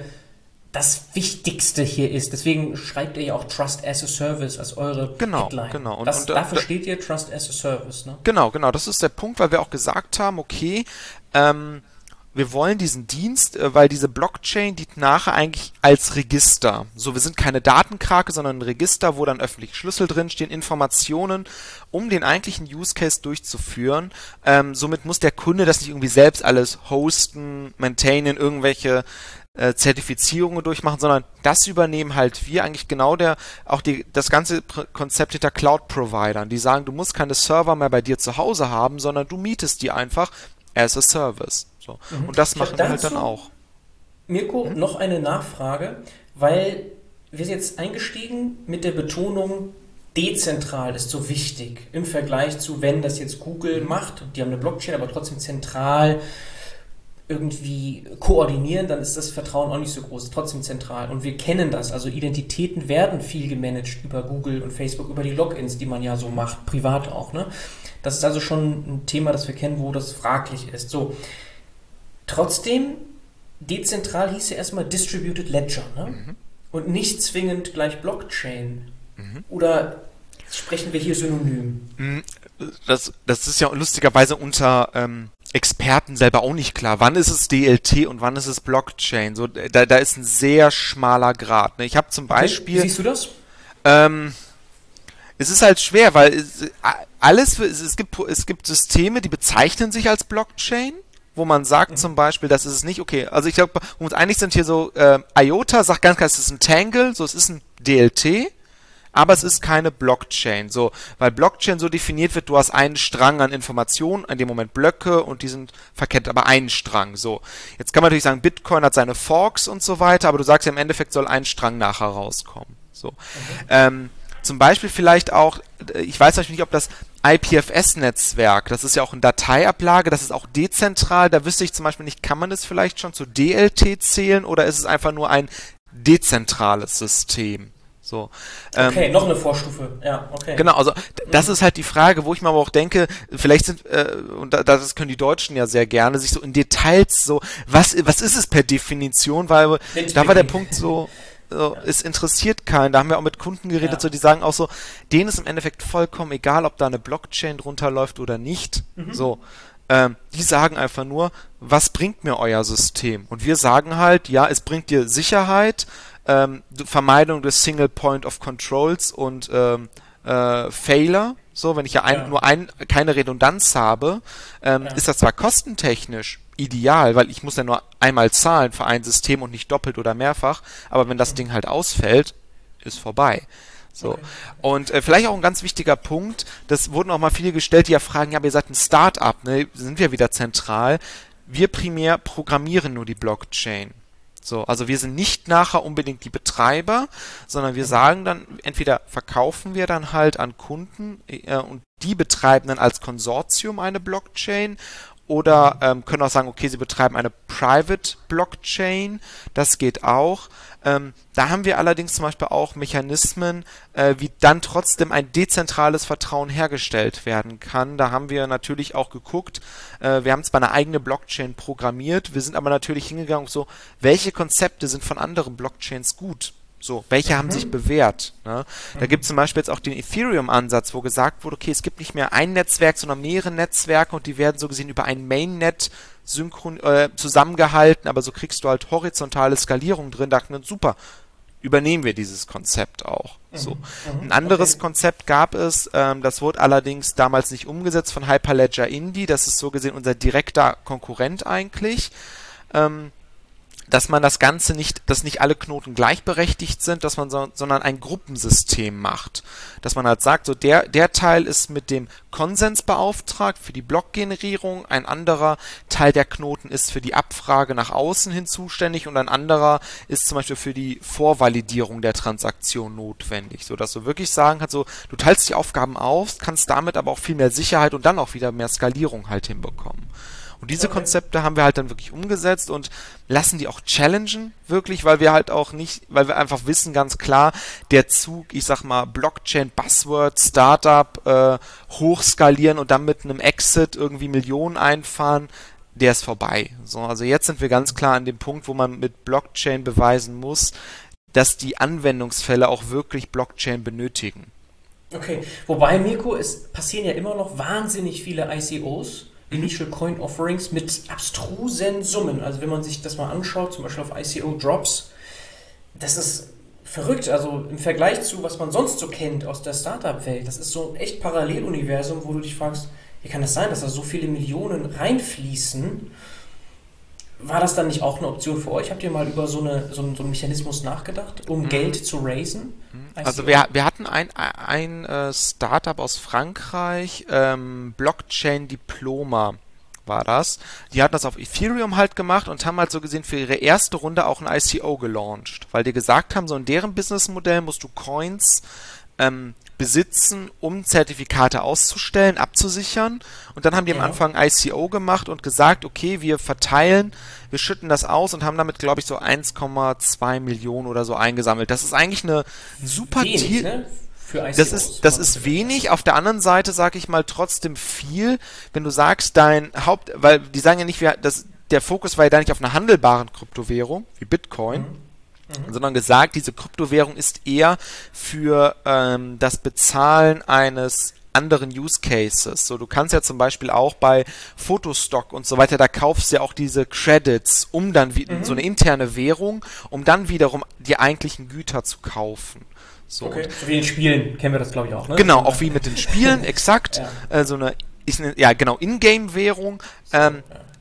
das Wichtigste hier ist. Deswegen schreibt ihr ja auch Trust as a Service als eure genau, Headline. Genau, das, und, dafür da, steht ihr Trust as a Service, ne? Genau, genau. Das ist der Punkt, weil wir auch gesagt haben, okay, ähm, wir wollen diesen Dienst, äh, weil diese Blockchain dient nachher eigentlich als Register. So, wir sind keine Datenkrake, sondern ein Register, wo dann öffentliche Schlüssel drinstehen, Informationen, um den eigentlichen Use Case durchzuführen. Ähm, somit muss der Kunde das nicht irgendwie selbst alles hosten, maintainen, irgendwelche äh, Zertifizierungen durchmachen, sondern das übernehmen halt wir eigentlich genau der, auch die, das ganze Pr- Konzept hinter Cloud-Providern. Die sagen, du musst keine Server mehr bei dir zu Hause haben, sondern du mietest die einfach as a Service. So. Mhm. Und das machen wir halt dann auch. Mirko, hm? noch eine Nachfrage, weil wir sind jetzt eingestiegen mit der Betonung, dezentral ist so wichtig im Vergleich zu, wenn das jetzt Google macht, die haben eine Blockchain, aber trotzdem zentral irgendwie koordinieren, dann ist das Vertrauen auch nicht so groß, trotzdem zentral. Und wir kennen das, also Identitäten werden viel gemanagt über Google und Facebook, über die Logins, die man ja so macht, privat auch, ne? Das ist also schon ein Thema, das wir kennen, wo das fraglich ist. So, trotzdem, dezentral hieß ja erstmal Distributed Ledger, ne? Mhm. Und nicht zwingend gleich Blockchain. Mhm. Oder sprechen wir hier synonym? Das, das ist ja lustigerweise unter ähm, Experten selber auch nicht klar. Wann ist es D L T und wann ist es Blockchain? So, da, da ist ein sehr schmaler Grad. Ne? Ich habe zum Beispiel... Okay. Wie siehst du das? Ähm, es ist halt schwer, weil es, alles, es, es, gibt, es gibt Systeme, die bezeichnen sich als Blockchain, wo man sagt mhm. zum Beispiel, das ist es nicht, okay, also ich glaube, wo wir uns einig sind hier so, äh, IOTA sagt ganz klar, es ist ein Tangle, so es ist ein D L T, aber es ist keine Blockchain. So, weil Blockchain so definiert wird, du hast einen Strang an Informationen, in dem Moment Blöcke und die sind verkettet, aber einen Strang. So, jetzt kann man natürlich sagen, Bitcoin hat seine Forks und so weiter, aber du sagst ja im Endeffekt soll ein Strang nachher rauskommen. So, okay. ähm, zum Beispiel vielleicht auch, ich weiß nicht, ob das I P F S-Netzwerk, das ist ja auch eine Dateiablage, das ist auch dezentral, da wüsste ich zum Beispiel nicht, kann man das vielleicht schon zu D L T zählen oder ist es einfach nur ein dezentrales System? So, okay, ähm, noch eine Vorstufe, ja, okay. Genau, also das ist halt die Frage, wo ich mir aber auch denke, vielleicht sind, äh, und das können die Deutschen ja sehr gerne, sich so in Details so, was, was ist es per Definition, weil da war der Punkt so, So, ja. Es interessiert keinen. Da haben wir auch mit Kunden geredet, ja. so die sagen auch so, denen ist im Endeffekt vollkommen egal, ob da eine Blockchain drunter läuft oder nicht. Mhm. So, ähm, die sagen einfach nur, was bringt mir euer System? Und wir sagen halt, ja, es bringt dir Sicherheit, ähm, Vermeidung des Single Point of Controls und ähm, äh, Failure. So, wenn ich ja, ein, ja. nur ein, keine Redundanz habe, ähm, ja. ist das zwar kostentechnisch ideal, weil ich muss ja nur einmal zahlen für ein System und nicht doppelt oder mehrfach, aber wenn das Ding halt ausfällt, ist vorbei. So. Okay. Und äh, vielleicht auch ein ganz wichtiger Punkt, das wurden auch mal viele gestellt, die ja fragen, ja, aber ihr seid ein Start-up, ne, sind wir wieder zentral. Wir primär programmieren nur die Blockchain. So, also wir sind nicht nachher unbedingt die Betreiber, sondern wir sagen dann, entweder verkaufen wir dann halt an Kunden äh, und die betreiben dann als Konsortium eine Blockchain oder ähm, können auch sagen, okay, sie betreiben eine Private Blockchain, das geht auch. Ähm, da haben wir allerdings zum Beispiel auch Mechanismen, äh, wie dann trotzdem ein dezentrales Vertrauen hergestellt werden kann. Da haben wir natürlich auch geguckt, äh, wir haben zwar eine eigene Blockchain programmiert, wir sind aber natürlich hingegangen, so, welche Konzepte sind von anderen Blockchains gut? So, welche mhm. haben sich bewährt? Ne? Mhm. Da gibt es zum Beispiel jetzt auch den Ethereum-Ansatz, wo gesagt wurde, okay, es gibt nicht mehr ein Netzwerk, sondern mehrere Netzwerke und die werden so gesehen über ein Mainnet synchron äh, zusammengehalten, aber so kriegst du halt horizontale Skalierung drin. Da dachten wir, super, übernehmen wir dieses Konzept auch. Mhm. So. Ein anderes okay. Konzept gab es, ähm, das wurde allerdings damals nicht umgesetzt von Hyperledger Indy, das ist so gesehen unser direkter Konkurrent eigentlich. Ähm, dass man das Ganze nicht, dass nicht alle Knoten gleichberechtigt sind, dass man so, sondern ein Gruppensystem macht. Dass man halt sagt, so der, der Teil ist mit dem Konsens beauftragt für die Blockgenerierung, ein anderer Teil der Knoten ist für die Abfrage nach außen hin zuständig und ein anderer ist zum Beispiel für die Vorvalidierung der Transaktion notwendig. So dass du wirklich sagen kannst, so, du teilst die Aufgaben auf, kannst damit aber auch viel mehr Sicherheit und dann auch wieder mehr Skalierung halt hinbekommen. Und diese okay. Konzepte haben wir halt dann wirklich umgesetzt und lassen die auch challengen, wirklich, weil wir halt auch nicht, weil wir einfach wissen ganz klar, der Zug, ich sag mal, Blockchain, Buzzword, Startup, äh, hochskalieren und dann mit einem Exit irgendwie Millionen einfahren, der ist vorbei. So, also jetzt sind wir ganz klar an dem Punkt, wo man mit Blockchain beweisen muss, dass die Anwendungsfälle auch wirklich Blockchain benötigen. Okay, wobei, Mirko, es passieren ja immer noch wahnsinnig viele I C Os, Initial Coin Offerings, mit abstrusen Summen. Also wenn man sich das mal anschaut, zum Beispiel auf I C O Drops, das ist verrückt. Also im Vergleich zu, was man sonst so kennt aus der Startup-Welt, das ist so ein echt Paralleluniversum, wo du dich fragst, wie kann das sein, dass da so viele Millionen reinfließen? War das dann nicht auch eine Option für euch? Habt ihr mal über so, eine, so, einen, so einen Mechanismus nachgedacht, um mhm. Geld zu raisen? Also wir, wir hatten ein, ein äh, Startup aus Frankreich, ähm, Blockchain Diploma war das. Die hatten das auf Ethereum halt gemacht und haben halt so gesehen für ihre erste Runde auch ein I C O gelauncht, weil die gesagt haben, so in deren Businessmodell musst du Coins ähm, besitzen, um Zertifikate auszustellen, abzusichern. Und dann haben die ja. am Anfang I C O gemacht und gesagt, okay, wir verteilen, wir schütten das aus und haben damit, glaube ich, so eins Komma zwei Millionen oder so eingesammelt. Das ist eigentlich eine super wenig, Deal. Ne? Für I C Os. Das ist, das ist wenig. Auf der anderen Seite, sage ich mal, trotzdem viel, wenn du sagst, dein Haupt, weil die sagen ja nicht, wir, das, der Fokus war ja da nicht auf einer handelbaren Kryptowährung, wie Bitcoin, mhm. Mhm. sondern gesagt, diese Kryptowährung ist eher für ähm, das Bezahlen eines anderen Use Cases. So, du kannst ja zum Beispiel auch bei Fotostock und so weiter, da kaufst du ja auch diese Credits, um dann wie, mhm. so eine interne Währung, um dann wiederum die eigentlichen Güter zu kaufen. So, okay. So wie in Spielen kennen wir das, glaube ich, auch, ne? Genau, auch wie mit den Spielen, exakt. Ja. Äh, so eine, ist eine, ja genau, Ingame-Währung. Ähm, ja.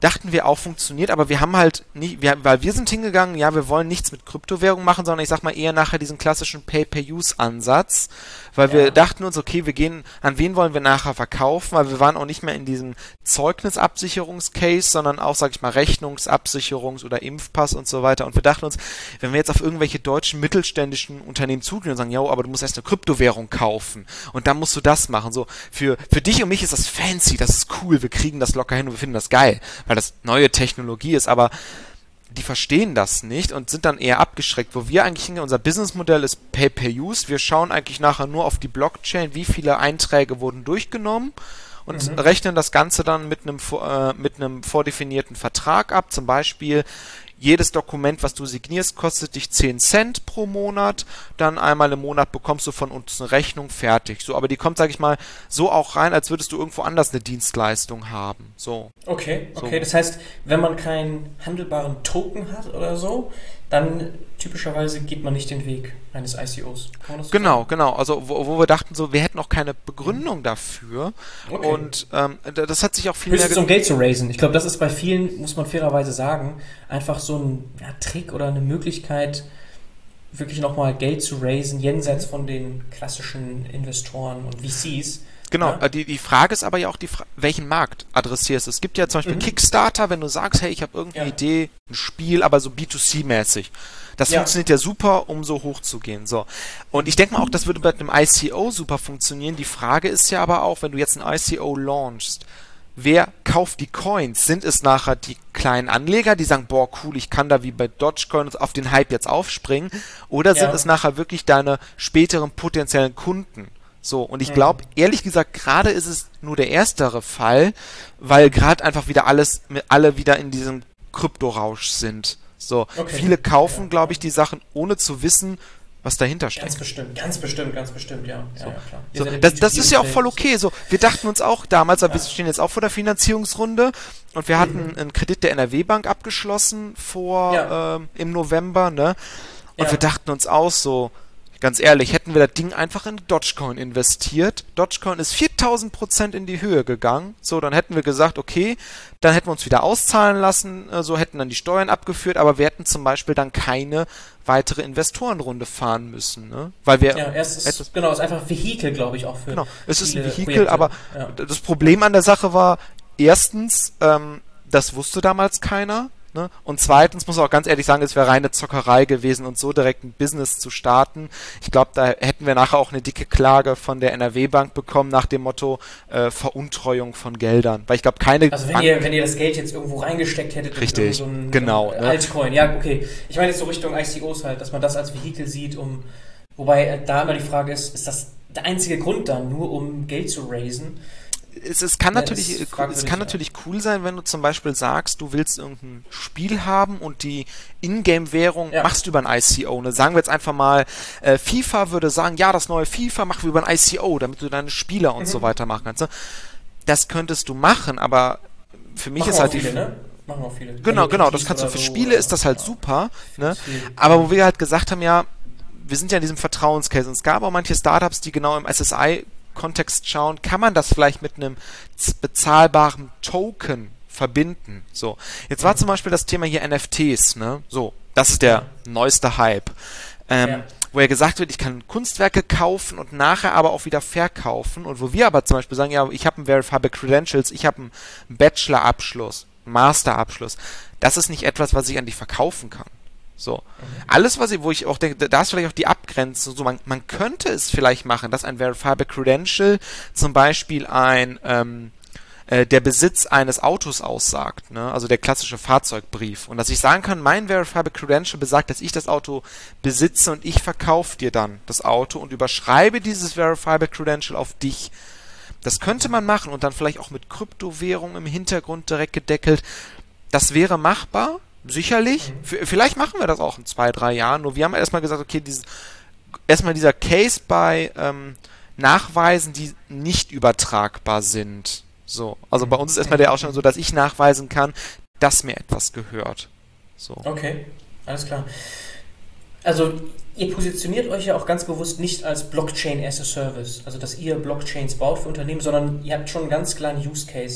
dachten wir auch funktioniert, aber wir haben halt nicht, wir, weil wir sind hingegangen, ja, wir wollen nichts mit Kryptowährung machen, sondern ich sag mal eher nachher diesen klassischen Pay-per-Use-Ansatz, weil wir Ja. dachten uns, okay, wir gehen, an wen wollen wir nachher verkaufen, weil wir waren auch nicht mehr in diesem Zeugnisabsicherungscase, sondern auch, sag ich mal, Rechnungsabsicherungs- oder Impfpass und so weiter. Und wir dachten uns, wenn wir jetzt auf irgendwelche deutschen mittelständischen Unternehmen zugehen und sagen, ja, aber du musst erst eine Kryptowährung kaufen und dann musst du das machen. So, für, für dich und mich ist das fancy, das ist cool, wir kriegen das locker hin und wir finden das geil, weil das neue Technologie ist, aber die verstehen das nicht und sind dann eher abgeschreckt. Wo wir eigentlich hingehen, unser Businessmodell ist Pay-per-Use. Wir schauen eigentlich nachher nur auf die Blockchain, wie viele Einträge wurden durchgenommen und mhm. rechnen das Ganze dann mit einem, äh, mit einem vordefinierten Vertrag ab. Zum Beispiel, jedes Dokument, was du signierst, kostet dich zehn Cent pro Monat. Dann einmal im Monat bekommst du von uns eine Rechnung, fertig. So, aber die kommt, sag ich mal, so auch rein, als würdest du irgendwo anders eine Dienstleistung haben. So. Okay, okay. So. Das heißt, wenn man keinen handelbaren Token hat oder so, dann typischerweise geht man nicht den Weg eines I C Os. Kann man das so Genau, sagen? genau. Also wo, wo wir dachten so, wir hätten auch keine Begründung dafür. Okay. Und ähm, d- das hat sich auch viel Höchstens mehr... um Geld zu raisen. Ich glaube, das ist bei vielen, muss man fairerweise sagen, einfach so ein ja, Trick oder eine Möglichkeit, wirklich nochmal Geld zu raisen, jenseits von den klassischen Investoren und V Cs. Genau, Ja. äh, die, die Frage ist aber ja auch, die Fra- welchen Markt adressierst du? Es gibt ja zum Beispiel Mhm. Kickstarter, wenn du sagst, hey, ich habe irgendeine Ja. Idee, ein Spiel, aber so B zwei C-mäßig. Das Ja. funktioniert ja super, um so hoch zu gehen. So. Und ich denke mal auch, das würde bei einem I C O super funktionieren. Die Frage ist ja aber auch, wenn du jetzt ein I C O launchst, wer kauft die Coins? Sind es nachher die kleinen Anleger, die sagen, boah, cool, ich kann da wie bei Dogecoin auf den Hype jetzt aufspringen? Oder sind Ja. es nachher wirklich deine späteren potenziellen Kunden? So, und ich Mhm. glaube, ehrlich gesagt, gerade ist es nur der erstere Fall, weil gerade einfach wieder alles, mit alle wieder in diesem Kryptorausch sind. So, Okay. viele kaufen, Ja. glaube ich, die Sachen, ohne zu wissen, was dahinter Ganz steckt. bestimmt, ganz bestimmt, ganz bestimmt, ja. ja, ja klar. Wir So, sind im das, das B zwei C ist ja auch voll Umfeld. okay. So, wir dachten uns auch damals, aber Ja. wir stehen jetzt auch vor der Finanzierungsrunde und wir hatten Mhm. einen Kredit der N R W-Bank abgeschlossen vor Ja. ähm, im November, ne? Und Ja. wir dachten uns auch so, ganz ehrlich, hätten wir das Ding einfach in Dogecoin investiert. Dogecoin ist viertausend Prozent in die Höhe gegangen. So, dann hätten wir gesagt, okay, dann hätten wir uns wieder auszahlen lassen, äh, so hätten dann die Steuern abgeführt, aber wir hätten zum Beispiel dann keine weitere Investorenrunde fahren müssen, ne? Weil wir Ja, erst ist, etwas- genau, ist einfach Vehikel, glaube ich, auch für Genau, es ist ein viele Vehikel, Projekte. aber Ja. das Problem an der Sache war, erstens, ähm, das wusste damals keiner, ne? Und zweitens muss man auch ganz ehrlich sagen, es wäre reine Zockerei gewesen, und so direkt ein Business zu starten. Ich glaube, da hätten wir nachher auch eine dicke Klage von der N R W-Bank bekommen, nach dem Motto äh, Veruntreuung von Geldern. Weil ich glaube, keine Also wenn Bank... ihr, wenn ihr das Geld jetzt irgendwo reingesteckt hättet Richtig, in so ein, genau, so ein ne? Altcoin, ja, okay. Ich meine jetzt so Richtung I C Os halt, dass man das als Vehikel sieht, um, wobei äh, da immer die Frage ist, ist das der einzige Grund dann, nur um Geld zu raisen? Es, es kann Ja, natürlich, ist es fragwürdig, kann ja. natürlich cool sein, wenn du zum Beispiel sagst, du willst irgendein Spiel haben und die Ingame-Währung Ja. machst du über ein I C O. Ne? Sagen wir jetzt einfach mal, äh, FIFA würde sagen, ja, das neue FIFA machen wir über ein I C O, damit du deine Spieler und Mhm. so weiter machen kannst. Ne? Das könntest du machen, aber für mich Machen ist auch halt viele, die... ne? Machen auch viele. Genau, genau, das N F Ts kannst du oder für so, Spiele, oder- ist das halt ja. super. Ne? Viel. Aber wo wir halt gesagt haben, ja, wir sind ja in diesem Vertrauenscase, und es gab auch manche Startups, die genau im S S I-Kontext schauen, kann man das vielleicht mit einem z- bezahlbaren Token verbinden. So, jetzt war zum Beispiel das Thema hier N F Ts, ne? So, das ist der neueste Hype. Ähm, Ja. Wo ja gesagt wird, ich kann Kunstwerke kaufen und nachher aber auch wieder verkaufen, und wo wir aber zum Beispiel sagen, ja, ich habe ein Verifiable Credentials, ich habe einen Bachelor-Abschluss, einen Master-Abschluss. Das ist nicht etwas, was ich an dich verkaufen kann. So. Alles, was ich, wo ich auch denke, da ist vielleicht auch die Abgrenzung. So, man, man könnte es vielleicht machen, dass ein Verifiable Credential zum Beispiel ein ähm, äh, der Besitz eines Autos aussagt, ne? Also der klassische Fahrzeugbrief. Und dass ich sagen kann, mein Verifiable Credential besagt, dass ich das Auto besitze und ich verkaufe dir dann das Auto und überschreibe dieses Verifiable Credential auf dich. Das könnte man machen und dann vielleicht auch mit Kryptowährung im Hintergrund direkt gedeckelt. Das wäre machbar, sicherlich. V- vielleicht machen wir das auch in zwei, drei Jahren. Nur wir haben erstmal gesagt, okay, dieses, erstmal dieser Case bei ähm, Nachweisen, die nicht übertragbar sind. So, also bei uns ist erstmal der Ausstand so, dass ich nachweisen kann, dass mir etwas gehört. So. Okay, alles klar. Also ihr positioniert euch ja auch ganz bewusst nicht als Blockchain as a Service, also dass ihr Blockchains baut für Unternehmen, sondern ihr habt schon einen ganz klaren Use Case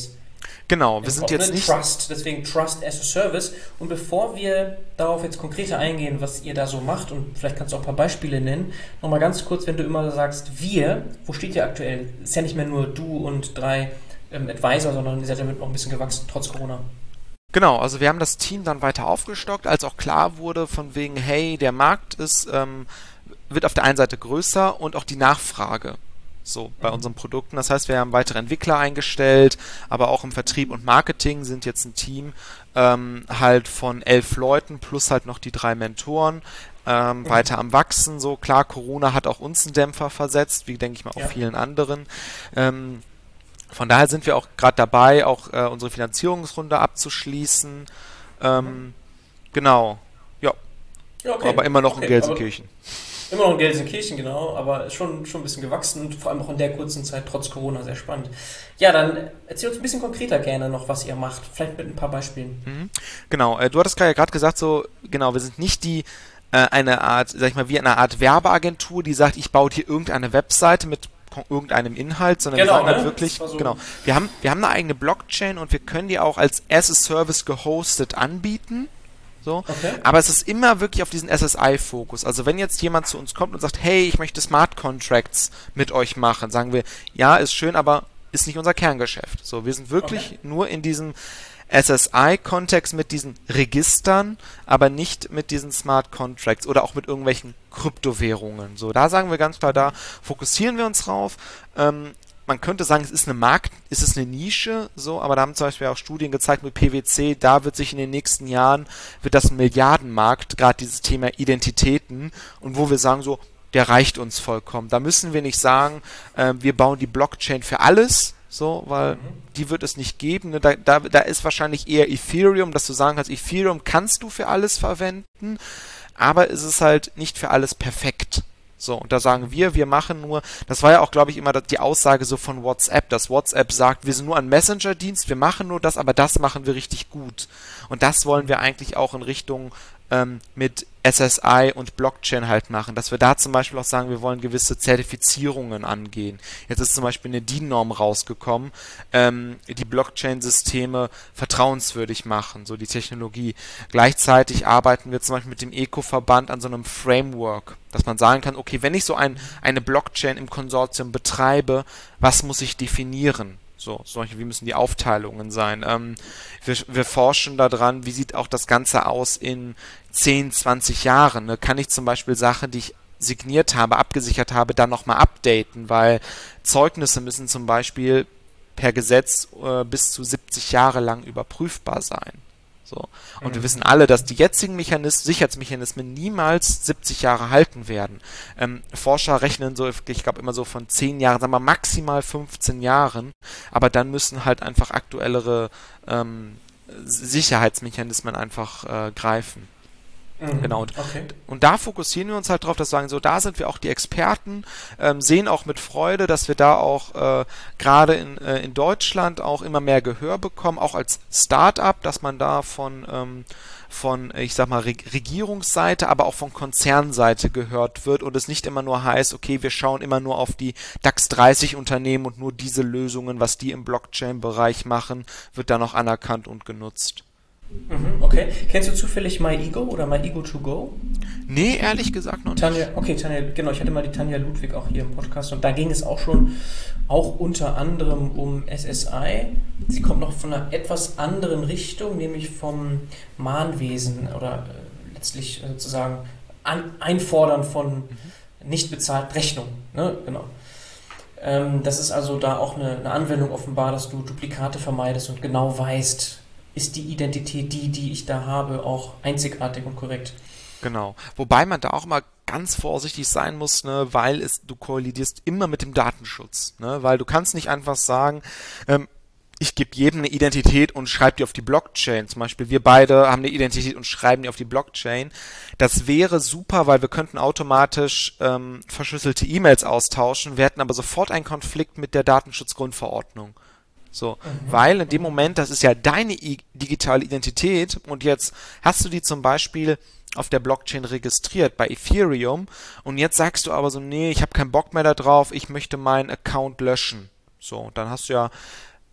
Genau, wir sind jetzt nicht... Trust, deswegen Trust as a Service. Und bevor wir darauf jetzt konkreter eingehen, was ihr da so macht, und vielleicht kannst du auch ein paar Beispiele nennen, nochmal ganz kurz, wenn du immer sagst, wir, wo steht ihr aktuell? Ist ja nicht mehr nur du und drei ähm, Advisor, sondern ihr seid damit noch ein bisschen gewachsen, trotz Corona. Genau, also wir haben das Team dann weiter aufgestockt, als auch klar wurde von wegen, hey, der Markt ist, ähm, wird auf der einen Seite größer und auch die Nachfrage so bei unseren Produkten. Das heißt, wir haben weitere Entwickler eingestellt, aber auch im Vertrieb und Marketing sind jetzt ein Team ähm, halt von elf Leuten plus halt noch die drei Mentoren ähm, mhm. weiter am Wachsen. So klar, Corona hat auch uns einen Dämpfer versetzt, wie denke ich mal auch ja. vielen anderen. Ähm, von daher sind wir auch gerade dabei, auch äh, unsere Finanzierungsrunde abzuschließen. Ähm, mhm. Genau, ja. ja okay. Aber immer noch okay. in Gelsenkirchen. Immer noch in Gelsenkirchen, genau, aber schon, schon ein bisschen gewachsen und vor allem auch in der kurzen Zeit trotz Corona sehr spannend. Ja, dann erzähl uns ein bisschen konkreter gerne noch, was ihr macht, vielleicht mit ein paar Beispielen. Mhm. Genau, äh, du hattest ja gerade gesagt, so, genau, wir sind nicht die, äh, eine Art, sag ich mal, wie eine Art Werbeagentur, die sagt, ich baue hier irgendeine Webseite mit irgendeinem Inhalt, sondern genau, wir sagen ne? halt wirklich, so genau, wir haben, wir haben eine eigene Blockchain und wir können die auch als as-a-Service gehostet anbieten. So. Okay. Aber es ist immer wirklich auf diesen S S I-Fokus. Also wenn jetzt jemand zu uns kommt und sagt, hey, ich möchte Smart Contracts mit euch machen, sagen wir, ja, ist schön, aber ist nicht unser Kerngeschäft. So, wir sind wirklich okay. nur in diesem S S I-Kontext mit diesen Registern, aber nicht mit diesen Smart Contracts oder auch mit irgendwelchen Kryptowährungen. So, da sagen wir ganz klar, da fokussieren wir uns drauf. Ähm, Man könnte sagen, es ist eine Markt, es ist eine Nische, so, aber da haben zum Beispiel auch Studien gezeigt mit P W C, da wird sich in den nächsten Jahren, wird das ein Milliardenmarkt, gerade dieses Thema Identitäten, und wo wir sagen so, der reicht uns vollkommen. Da müssen wir nicht sagen, äh, wir bauen die Blockchain für alles, so, weil mhm. die wird es nicht geben. Ne? Da, da, da ist wahrscheinlich eher Ethereum, dass du sagen kannst, Ethereum kannst du für alles verwenden, aber es ist halt nicht für alles perfekt. So, und da sagen wir, wir machen nur, das war ja auch, glaube ich, immer die Aussage so von WhatsApp, dass WhatsApp sagt, wir sind nur ein Messenger-Dienst, wir machen nur das, aber das machen wir richtig gut. Und das wollen wir eigentlich auch in Richtung ähm, mit S S I und Blockchain halt machen, dass wir da zum Beispiel auch sagen, wir wollen gewisse Zertifizierungen angehen. Jetzt ist zum Beispiel eine D I N-Norm rausgekommen, ähm, die Blockchain-Systeme vertrauenswürdig machen, so die Technologie. Gleichzeitig arbeiten wir zum Beispiel mit dem Eco-Verband an so einem Framework, dass man sagen kann, okay, wenn ich so ein, eine Blockchain im Konsortium betreibe, was muss ich definieren? So, solche, wie müssen die Aufteilungen sein? Ähm, wir, wir forschen daran, wie sieht auch das Ganze aus in zehn, zwanzig Jahren? Ne? Kann ich zum Beispiel Sachen, die ich signiert habe, abgesichert habe, dann nochmal updaten? Weil Zeugnisse müssen zum Beispiel per Gesetz äh, bis zu siebzig Jahre lang überprüfbar sein. So. Und mhm. wir wissen alle, dass die jetzigen Mechanismen, Sicherheitsmechanismen niemals siebzig Jahre halten werden. Ähm, Forscher rechnen so, ich glaube immer so von zehn Jahren, sagen wir maximal fünfzehn Jahren, aber dann müssen halt einfach aktuellere ähm, Sicherheitsmechanismen einfach äh, greifen. Mhm. Genau. Und, okay. und da fokussieren wir uns halt drauf, dass wir sagen, so da sind wir auch die Experten, ähm, sehen auch mit Freude, dass wir da auch äh, gerade in, äh, in Deutschland auch immer mehr Gehör bekommen, auch als Start-up, dass man da von, ähm, von ich sag mal, Re- Regierungsseite, aber auch von Konzernseite gehört wird und es nicht immer nur heißt, okay, wir schauen immer nur auf die DAX dreißig Unternehmen und nur diese Lösungen, was die im Blockchain-Bereich machen, wird da noch anerkannt und genutzt. Mhm, okay. Kennst du zufällig MyEgo oder MyEgo to go? Nee, ehrlich gesagt noch nicht. Tanja, okay, Tanja, genau, ich hatte mal die Tanja Ludwig auch hier im Podcast und da ging es auch schon, auch unter anderem um S S I. Sie kommt noch von einer etwas anderen Richtung, nämlich vom Mahnwesen oder äh, letztlich sozusagen an, Einfordern von mhm. nicht bezahlten Rechnungen. Ne? Genau. Ähm, das ist also da auch eine, eine Anwendung offenbar, dass du Duplikate vermeidest und genau weißt, ist die Identität, die, die ich da habe, auch einzigartig und korrekt. Genau. Wobei man da auch mal ganz vorsichtig sein muss, ne, weil es, du kollidierst immer mit dem Datenschutz. Ne, weil du kannst nicht einfach sagen, ähm, ich gebe jedem eine Identität und schreibe die auf die Blockchain. Zum Beispiel wir beide haben eine Identität und schreiben die auf die Blockchain. Das wäre super, weil wir könnten automatisch ähm, verschlüsselte E-Mails austauschen. Wir hätten aber sofort einen Konflikt mit der Datenschutzgrundverordnung. So, mhm. weil in dem Moment, das ist ja deine I- digitale Identität und jetzt hast du die zum Beispiel auf der Blockchain registriert bei Ethereum und jetzt sagst du aber so, nee, ich habe keinen Bock mehr da drauf, ich möchte meinen Account löschen. So, dann hast du ja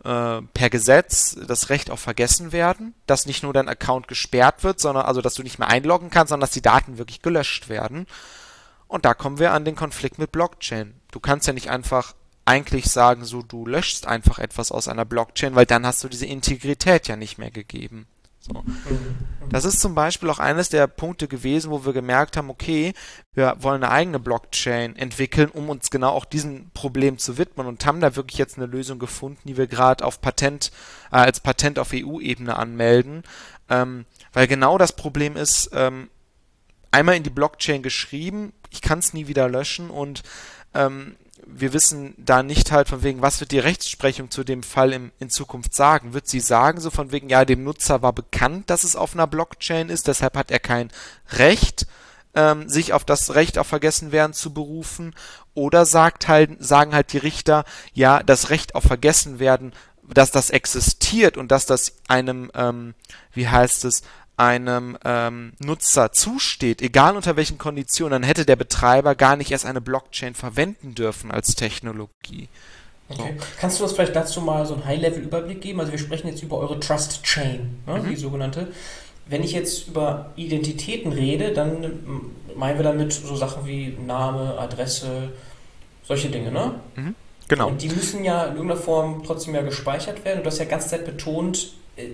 äh, per Gesetz das Recht auf Vergessenwerden, dass nicht nur dein Account gesperrt wird, sondern also, dass du nicht mehr einloggen kannst, sondern dass die Daten wirklich gelöscht werden. Und da kommen wir an den Konflikt mit Blockchain. Du kannst ja nicht einfach eigentlich sagen, so du löschst einfach etwas aus einer Blockchain, weil dann hast du diese Integrität ja nicht mehr gegeben. So. Das ist zum Beispiel auch eines der Punkte gewesen, wo wir gemerkt haben, okay, wir wollen eine eigene Blockchain entwickeln, um uns genau auch diesem Problem zu widmen und haben da wirklich jetzt eine Lösung gefunden, die wir gerade auf Patent, äh, als Patent auf E U-Ebene anmelden, ähm, weil genau das Problem ist, ähm, einmal in die Blockchain geschrieben, ich kann es nie wieder löschen und ähm, wir wissen da nicht halt von wegen, was wird die Rechtsprechung zu dem Fall im, in Zukunft sagen? Wird sie sagen, so von wegen, ja, dem Nutzer war bekannt, dass es auf einer Blockchain ist, deshalb hat er kein Recht, ähm, sich auf das Recht auf Vergessenwerden zu berufen? Oder sagt halt, sagen halt die Richter, ja, das Recht auf Vergessenwerden, dass das existiert und dass das einem, ähm, wie heißt es, einem ähm, Nutzer zusteht, egal unter welchen Konditionen, dann hätte der Betreiber gar nicht erst eine Blockchain verwenden dürfen als Technologie. Okay. So. Kannst du das vielleicht dazu mal so einen High-Level-Überblick geben? Also wir sprechen jetzt über eure Trust Chain, ne, mhm. die sogenannte. Wenn ich jetzt über Identitäten rede, dann meinen wir damit so Sachen wie Name, Adresse, solche Dinge, ne? Mhm. Genau. Und die müssen ja in irgendeiner Form trotzdem ja gespeichert werden. Und du hast ja ganz Zeit betont,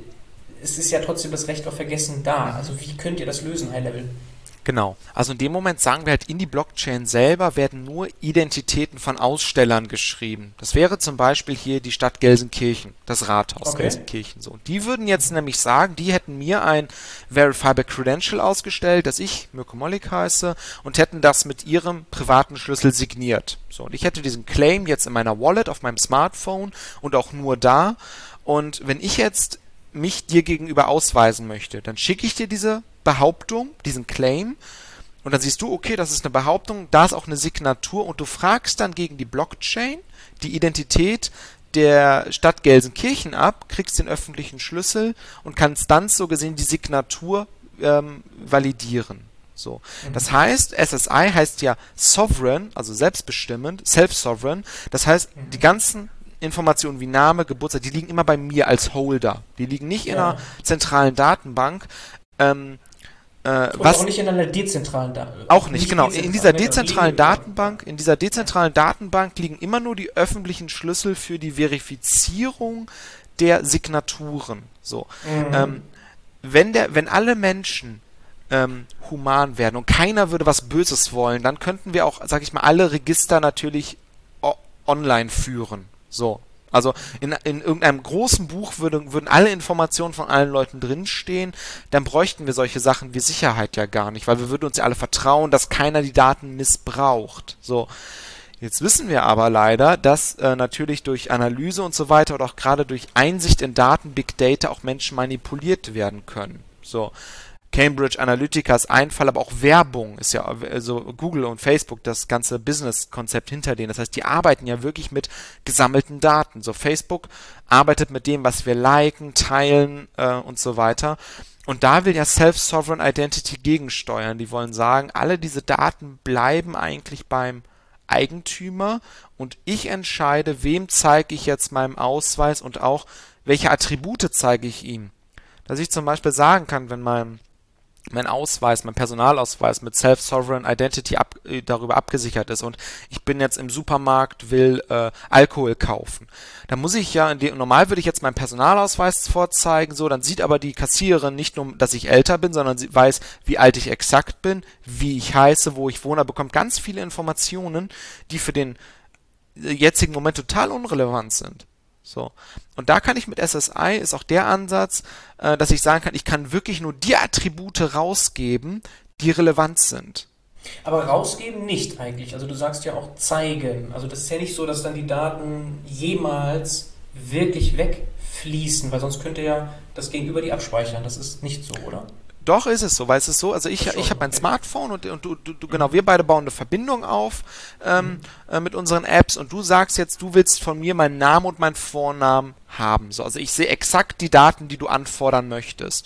es ist ja trotzdem das Recht auf Vergessen da. Also wie könnt ihr das lösen, High Level? Genau. Also in dem Moment sagen wir halt, in die Blockchain selber werden nur Identitäten von Ausstellern geschrieben. Das wäre zum Beispiel hier die Stadt Gelsenkirchen, das Rathaus okay. Gelsenkirchen. So. Und die würden jetzt nämlich sagen, die hätten mir ein Verifiable Credential ausgestellt, dass ich Mirko Mollig heiße und hätten das mit ihrem privaten Schlüssel signiert. So. Und ich hätte diesen Claim jetzt in meiner Wallet auf meinem Smartphone und auch nur da. Und wenn ich jetzt mich dir gegenüber ausweisen möchte, dann schicke ich dir diese Behauptung, diesen Claim und dann siehst du, okay, das ist eine Behauptung, da ist auch eine Signatur und du fragst dann gegen die Blockchain die Identität der Stadt Gelsenkirchen ab, kriegst den öffentlichen Schlüssel und kannst dann so gesehen die Signatur ähm, validieren. So. Mhm. Das heißt, S S I heißt ja Sovereign, also selbstbestimmend, Self-Sovereign, das heißt, mhm. die ganzen Informationen wie Name, Geburtstag, die liegen immer bei mir als Holder. Die liegen nicht in ja. einer zentralen Datenbank. Ähm, äh, Und was auch nicht in einer dezentralen Datenbank. Auch nicht, nicht genau. In dieser dezentralen Datenbank, in dieser dezentralen Datenbank liegen immer nur die öffentlichen Schlüssel für die Verifizierung der Signaturen. So. Mhm. Ähm, wenn der, wenn alle Menschen ähm, human werden und keiner würde was Böses wollen, dann könnten wir auch, sag ich mal, alle Register natürlich o- online führen. So, also in, in irgendeinem großen Buch würde, würden alle Informationen von allen Leuten drinstehen, dann bräuchten wir solche Sachen wie Sicherheit ja gar nicht, weil wir würden uns ja alle vertrauen, dass keiner die Daten missbraucht. So, jetzt wissen wir aber leider, dass äh, natürlich durch Analyse und so weiter oder auch gerade durch Einsicht in Daten, Big Data auch Menschen manipuliert werden können. So. Cambridge Analytica ist ein Fall, aber auch Werbung ist ja, also Google und Facebook, das ganze Business-Konzept hinter denen. Das heißt, die arbeiten ja wirklich mit gesammelten Daten. So, Facebook arbeitet mit dem, was wir liken, teilen äh, und so weiter. Und da will ja Self-Sovereign Identity gegensteuern. Die wollen sagen, alle diese Daten bleiben eigentlich beim Eigentümer und ich entscheide, wem zeige ich jetzt meinen Ausweis und auch, welche Attribute zeige ich ihm. Dass ich zum Beispiel sagen kann, wenn mein mein Ausweis, mein Personalausweis mit Self-Sovereign Identity ab, äh, darüber abgesichert ist und ich bin jetzt im Supermarkt, will äh, Alkohol kaufen. Dann muss ich ja, in die, normal würde ich jetzt meinen Personalausweis vorzeigen, so, dann sieht aber die Kassiererin nicht nur, dass ich älter bin, sondern sie weiß, wie alt ich exakt bin, wie ich heiße, wo ich wohne, bekommt ganz viele Informationen, die für den äh, jetzigen Moment total unrelevant sind. So. Und da kann ich mit S S I, ist auch der Ansatz, äh, dass ich sagen kann, ich kann wirklich nur die Attribute rausgeben, die relevant sind. Aber rausgeben nicht eigentlich. Also du sagst ja auch zeigen. Also das ist ja nicht so, dass dann die Daten jemals wirklich wegfließen, weil sonst könnte ja das Gegenüber die abspeichern. Das ist nicht so, oder? Doch, ist es so, weil es ist so, also ich, ich habe mein Smartphone und, und du, du, genau, wir beide bauen eine Verbindung auf ähm, mhm. äh, mit unseren Apps und du sagst jetzt, du willst von mir meinen Namen und meinen Vornamen haben. So, also ich sehe exakt die Daten, die du anfordern möchtest.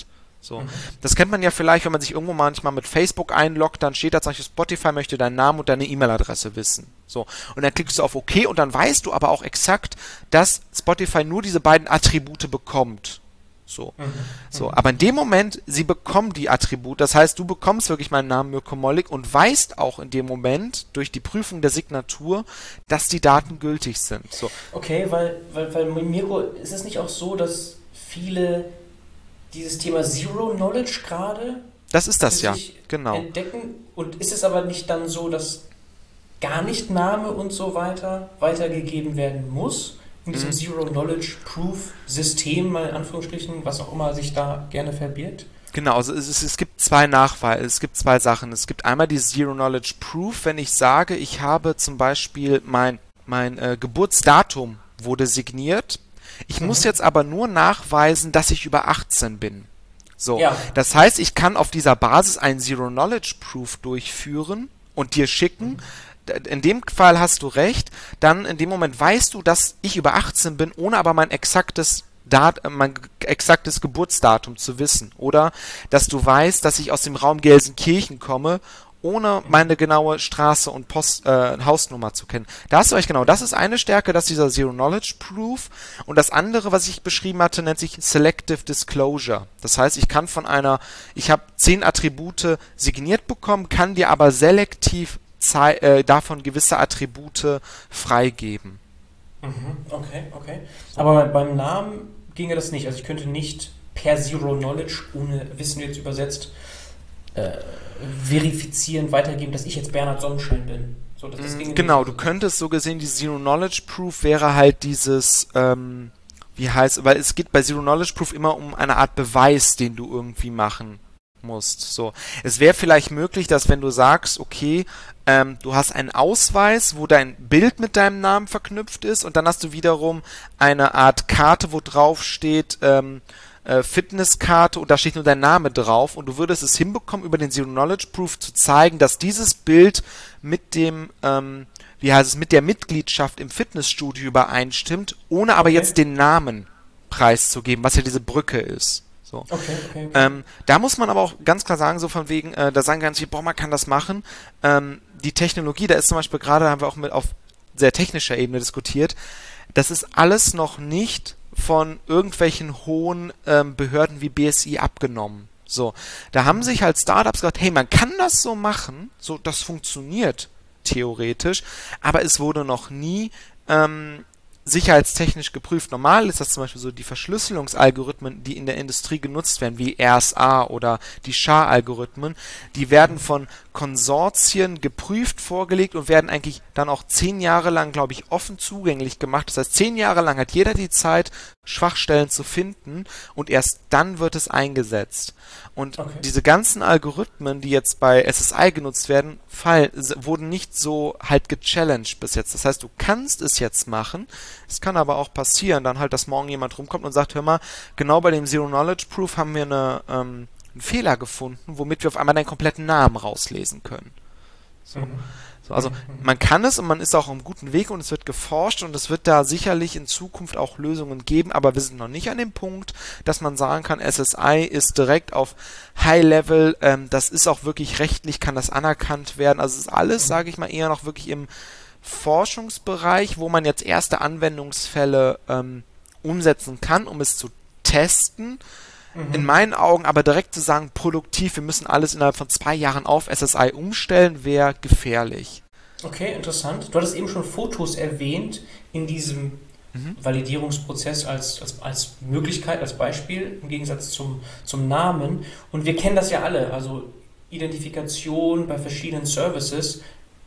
So. Mhm. Das kennt man ja vielleicht, wenn man sich irgendwo manchmal mit Facebook einloggt, dann steht da zum Beispiel, Spotify möchte deinen Namen und deine E-Mail-Adresse wissen. So. Und dann klickst du auf OK und dann weißt du aber auch exakt, dass Spotify nur diese beiden Attribute bekommt. So. Mhm. So. Aber in dem Moment, sie bekommen die Attribute, das heißt, du bekommst wirklich meinen Namen Mirko Mollig und weißt auch in dem Moment, durch die Prüfung der Signatur, dass die Daten gültig sind. So. Okay, weil, weil, weil Mirko, ist es nicht auch so, dass viele dieses Thema Zero Knowledge gerade Das ist das für ja, sich genau. entdecken? Und ist es aber nicht dann so, dass gar nicht Name und so weiter weitergegeben werden muss? In diesem Mhm. Zero Knowledge Proof System, mal in Anführungsstrichen, was auch immer sich da gerne verbirgt? Genau, also es, es, es gibt zwei Nachweise, es gibt zwei Sachen. Es gibt einmal die Zero Knowledge Proof, wenn ich sage, ich habe zum Beispiel mein, mein äh, Geburtsdatum wurde signiert. Ich Mhm. muss jetzt aber nur nachweisen, dass ich über achtzehn bin. So, Ja. das heißt, ich kann auf dieser Basis einen Zero Knowledge Proof durchführen und dir schicken. In dem Fall hast du recht. Dann in dem Moment weißt du, dass ich über achtzehn bin, ohne aber mein exaktes Dat, mein exaktes Geburtsdatum zu wissen. Oder dass du weißt, dass ich aus dem Raum Gelsenkirchen komme, ohne meine genaue Straße und Post, äh, Hausnummer zu kennen. Da hast du euch genau, das ist eine Stärke, das ist dieser Zero Knowledge Proof. Und das andere, was ich beschrieben hatte, nennt sich Selective Disclosure. Das heißt, ich kann von einer, ich habe zehn Attribute signiert bekommen, kann dir aber selektiv zei- äh, davon gewisse Attribute freigeben. Mhm. Okay, okay. Aber beim Namen ginge das nicht. Also ich könnte nicht per Zero Knowledge, ohne Wissen jetzt übersetzt, äh, verifizieren, weitergeben, dass ich jetzt Bernhard Sonnenschein bin. So, dass das ginge Genau, nicht. du könntest so gesehen, die Zero Knowledge Proof wäre halt dieses, ähm, wie heißt, weil es geht bei Zero Knowledge Proof immer um eine Art Beweis, den du irgendwie machen musst. So, es wäre vielleicht möglich, dass wenn du sagst, okay, ähm, du hast einen Ausweis, wo dein Bild mit deinem Namen verknüpft ist und dann hast du wiederum eine Art Karte, wo drauf steht, ähm, äh, Fitnesskarte und da steht nur dein Name drauf und du würdest es hinbekommen, über den Zero Knowledge Proof zu zeigen, dass dieses Bild mit dem, ähm, wie heißt es, mit der Mitgliedschaft im Fitnessstudio übereinstimmt, ohne aber Okay. jetzt den Namen preiszugeben, was ja diese Brücke ist. So. Okay, okay, okay. Ähm, da muss man aber auch ganz klar sagen, so von wegen, äh, da sagen ganz viele, boah, man kann das machen. Ähm, die Technologie, da ist zum Beispiel gerade, haben wir auch mit auf sehr technischer Ebene diskutiert, das ist alles noch nicht von irgendwelchen hohen ähm, Behörden wie B S I abgenommen. So, da haben sich halt Startups gesagt, hey, man kann das so machen, so, das funktioniert theoretisch, aber es wurde noch nie ähm, sicherheitstechnisch geprüft. Normal ist das zum Beispiel so, die Verschlüsselungsalgorithmen, die in der Industrie genutzt werden, wie R S A oder die S H A-Algorithmen, die werden von Konsortien geprüft, vorgelegt und werden eigentlich dann auch zehn Jahre lang, glaube ich, offen zugänglich gemacht. Das heißt, zehn Jahre lang hat jeder die Zeit, Schwachstellen zu finden und erst dann wird es eingesetzt. Und Okay. diese ganzen Algorithmen, die jetzt bei S S I genutzt werden, fallen, wurden nicht so halt gechallenged bis jetzt. Das heißt, du kannst es jetzt machen, es kann aber auch passieren, dann halt, dass morgen jemand rumkommt und sagt, hör mal, genau bei dem Zero Knowledge Proof haben wir eine, ähm, einen Fehler gefunden, womit wir auf einmal deinen kompletten Namen rauslesen können. So. Mhm. So, also man kann es und man ist auch auf einem guten Weg und es wird geforscht und es wird da sicherlich in Zukunft auch Lösungen geben, aber wir sind noch nicht an dem Punkt, dass man sagen kann, S S I ist direkt auf High-Level, ähm, das ist auch wirklich rechtlich, kann das anerkannt werden. Also es ist alles, sage ich mal, eher noch wirklich im Forschungsbereich, wo man jetzt erste Anwendungsfälle ähm, umsetzen kann, um es zu testen. Mhm. In meinen Augen aber direkt zu sagen, produktiv, wir müssen alles innerhalb von zwei Jahren auf S S I umstellen, wäre gefährlich. Okay, interessant. Du hattest eben schon Fotos erwähnt in diesem Mhm. Validierungsprozess als, als, als Möglichkeit, als Beispiel im Gegensatz zum, zum Namen. Und wir kennen das ja alle, also Identifikation bei verschiedenen Services,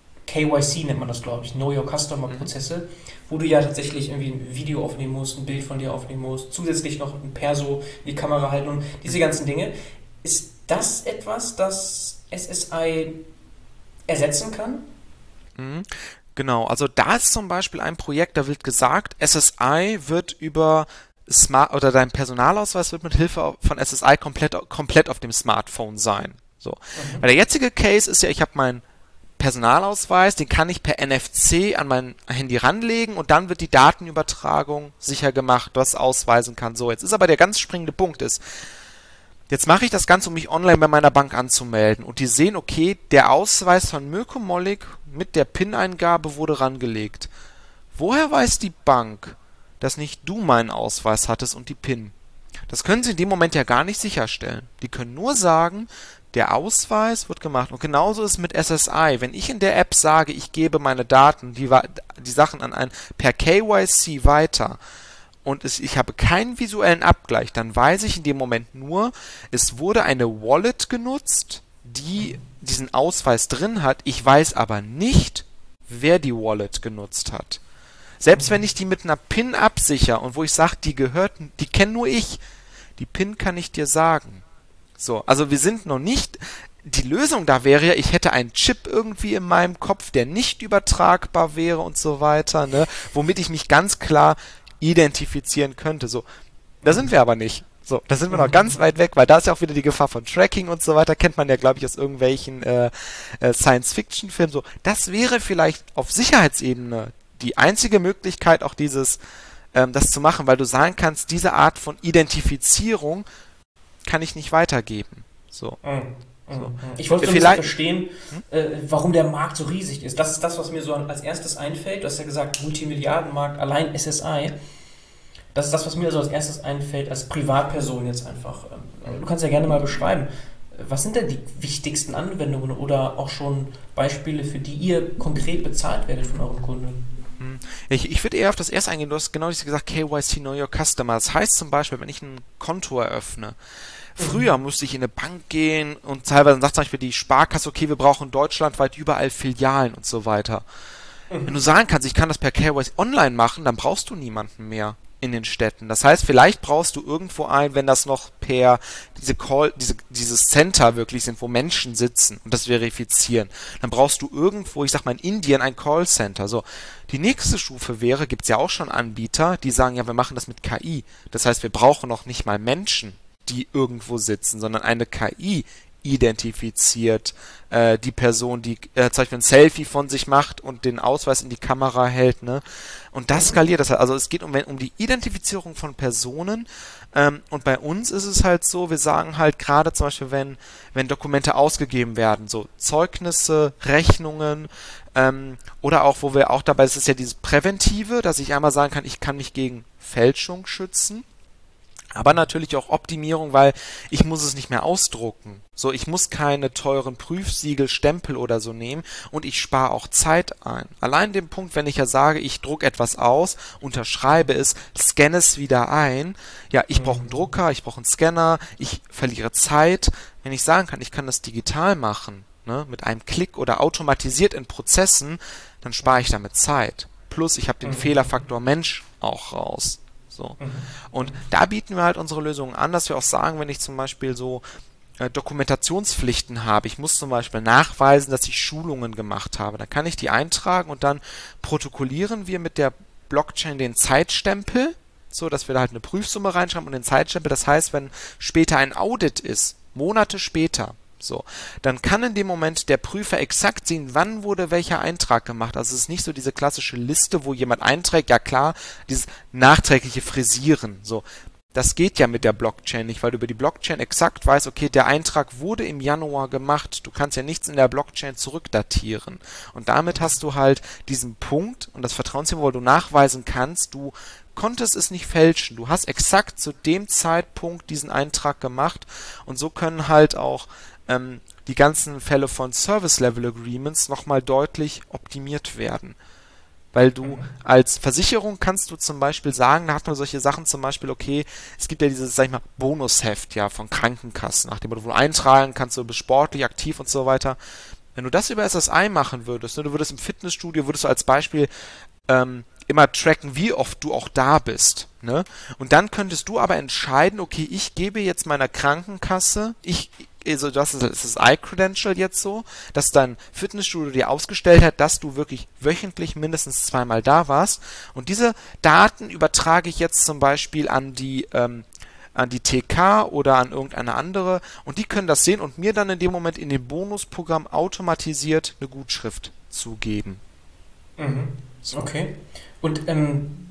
K Y C nennt man das, glaube ich, Know Your Customer Prozesse, wo du ja tatsächlich irgendwie ein Video aufnehmen musst, ein Bild von dir aufnehmen musst, zusätzlich noch ein Perso in die Kamera halten und diese ganzen Dinge. Ist das etwas, das S S I ersetzen kann? Mhm. Genau, also da ist zum Beispiel ein Projekt, da wird gesagt, S S I wird über Smart oder dein Personalausweis wird mit Hilfe von S S I komplett, komplett auf dem Smartphone sein. So. Mhm. Weil der jetzige Case ist ja, ich habe meinen Personalausweis, den kann ich per N F C an mein Handy ranlegen und dann wird die Datenübertragung sicher gemacht, was ausweisen kann. So, jetzt ist aber der ganz springende Punkt ist, Jetzt mache ich das Ganze, um mich online bei meiner Bank anzumelden. Und die sehen, okay, der Ausweis von Mirko Mollig mit der PIN-Eingabe wurde rangelegt. Woher weiß die Bank, dass nicht du meinen Ausweis hattest und die PIN? Das können sie in dem Moment ja gar nicht sicherstellen. Die können nur sagen, der Ausweis wird gemacht. Und genauso ist es mit S S I. Wenn ich in der App sage, ich gebe meine Daten, die, die Sachen an ein per K Y C weiter, und es, ich habe keinen visuellen Abgleich, dann weiß ich in dem Moment nur, es wurde eine Wallet genutzt, die diesen Ausweis drin hat. Ich weiß aber nicht, wer die Wallet genutzt hat. Selbst wenn ich die mit einer PIN absichere und wo ich sage, die gehört, die kenne nur ich, die PIN kann ich dir sagen. So, also wir sind noch nicht, die Lösung da wäre ja, ich hätte einen Chip irgendwie in meinem Kopf, der nicht übertragbar wäre und so weiter, ne, womit ich mich ganz klar identifizieren könnte. So, da sind wir aber nicht. So, da sind wir noch ganz weit weg, weil da ist ja auch wieder die Gefahr von Tracking und so weiter. Kennt man ja, glaube ich, aus irgendwelchen äh, äh, Science-Fiction-Filmen. So, das wäre vielleicht auf Sicherheitsebene die einzige Möglichkeit, auch dieses, ähm, das zu machen, weil du sagen kannst, diese Art von Identifizierung kann ich nicht weitergeben. So. Mhm. So. Ich wollte so ein bisschen verstehen, hm? äh, warum der Markt so riesig ist. Das ist das, was mir so als erstes einfällt. Du hast ja gesagt, Multimilliardenmarkt, allein S S I. Das ist das, was mir so als erstes einfällt, als Privatperson jetzt einfach. Du kannst ja gerne mal beschreiben, was sind denn die wichtigsten Anwendungen oder auch schon Beispiele, für die ihr konkret bezahlt werdet von euren Kunden? Ich, ich würde eher auf das erste eingehen. Du hast genau gesagt, K Y C, Know Your Customer. Das heißt zum Beispiel, wenn ich ein Konto eröffne, früher musste ich in eine Bank gehen und teilweise sagt zum Beispiel die Sparkasse, okay, wir brauchen deutschlandweit überall Filialen und so weiter. Mhm. Wenn du sagen kannst, ich kann das per K Y C online machen, dann brauchst du niemanden mehr in den Städten. Das heißt, vielleicht brauchst du irgendwo ein, wenn das noch per diese Call, diese, dieses Center wirklich sind, wo Menschen sitzen und das verifizieren, dann brauchst du irgendwo, ich sag mal in Indien, ein Callcenter. So, die nächste Stufe wäre, gibt's ja auch schon Anbieter, die sagen, ja, wir machen das mit K I. Das heißt, wir brauchen noch nicht mal Menschen, die irgendwo sitzen, sondern eine K I identifiziert äh, die Person, die äh, zum Beispiel ein Selfie von sich macht und den Ausweis in die Kamera hält, ne? Und das skaliert das halt. Also es geht um, um die Identifizierung von Personen, ähm, und bei uns ist es halt so, wir sagen halt gerade zum Beispiel, wenn, wenn Dokumente ausgegeben werden, so Zeugnisse, Rechnungen, ähm, oder auch, wo wir auch dabei, es ist ja dieses Präventive, dass ich einmal sagen kann, ich kann mich gegen Fälschung schützen. Aber natürlich auch Optimierung, weil ich muss es nicht mehr ausdrucken. So, ich muss keine teuren Prüfsiegel, Stempel oder so nehmen und ich spare auch Zeit ein. Allein den Punkt, wenn ich ja sage, ich drucke etwas aus, unterschreibe es, scanne es wieder ein. Ja, ich brauche einen Drucker, ich brauche einen Scanner, ich verliere Zeit. Wenn ich sagen kann, ich kann das digital machen, ne, mit einem Klick oder automatisiert in Prozessen, dann spare ich damit Zeit. Plus, ich habe den Fehlerfaktor Mensch auch raus. So. Und da bieten wir halt unsere Lösungen an, dass wir auch sagen, wenn ich zum Beispiel so äh, Dokumentationspflichten habe, ich muss zum Beispiel nachweisen, dass ich Schulungen gemacht habe, dann kann ich die eintragen und dann protokollieren wir mit der Blockchain den Zeitstempel, so dass wir da halt eine Prüfsumme reinschreiben und den Zeitstempel. Das heißt, wenn später ein Audit ist, Monate später, so, dann kann in dem Moment der Prüfer exakt sehen, wann wurde welcher Eintrag gemacht. Also es ist nicht so diese klassische Liste, wo jemand einträgt, ja klar, dieses nachträgliche Frisieren, so. Das geht ja mit der Blockchain nicht, weil du über die Blockchain exakt weißt, okay, der Eintrag wurde im Januar gemacht. Du kannst ja nichts in der Blockchain zurückdatieren. Und damit hast du halt diesen Punkt und das Vertrauensniveau, wo du nachweisen kannst, du konntest es nicht fälschen. Du hast exakt zu dem Zeitpunkt diesen Eintrag gemacht und so können halt auch ähm, die ganzen Fälle von Service-Level-Agreements nochmal deutlich optimiert werden. Weil du als Versicherung kannst du zum Beispiel sagen, da hat man solche Sachen zum Beispiel, okay, es gibt ja dieses, sag ich mal, Bonusheft ja von Krankenkassen, nachdem du eintragen kannst, du bist sportlich aktiv und so weiter. Wenn du das über S S I machen würdest, ne, du würdest im Fitnessstudio, würdest du als Beispiel ähm, immer tracken, wie oft du auch da bist, ne? Und dann könntest du aber entscheiden, okay, ich gebe jetzt meiner Krankenkasse, ich, also das ist das iCredential jetzt so, dass dein Fitnessstudio dir ausgestellt hat, dass du wirklich wöchentlich mindestens zweimal da warst. Und diese Daten übertrage ich jetzt zum Beispiel an die ähm, an die T K oder an irgendeine andere und die können das sehen und mir dann in dem Moment in dem Bonusprogramm automatisiert eine Gutschrift zugeben. Mhm. So. Okay. Und ähm,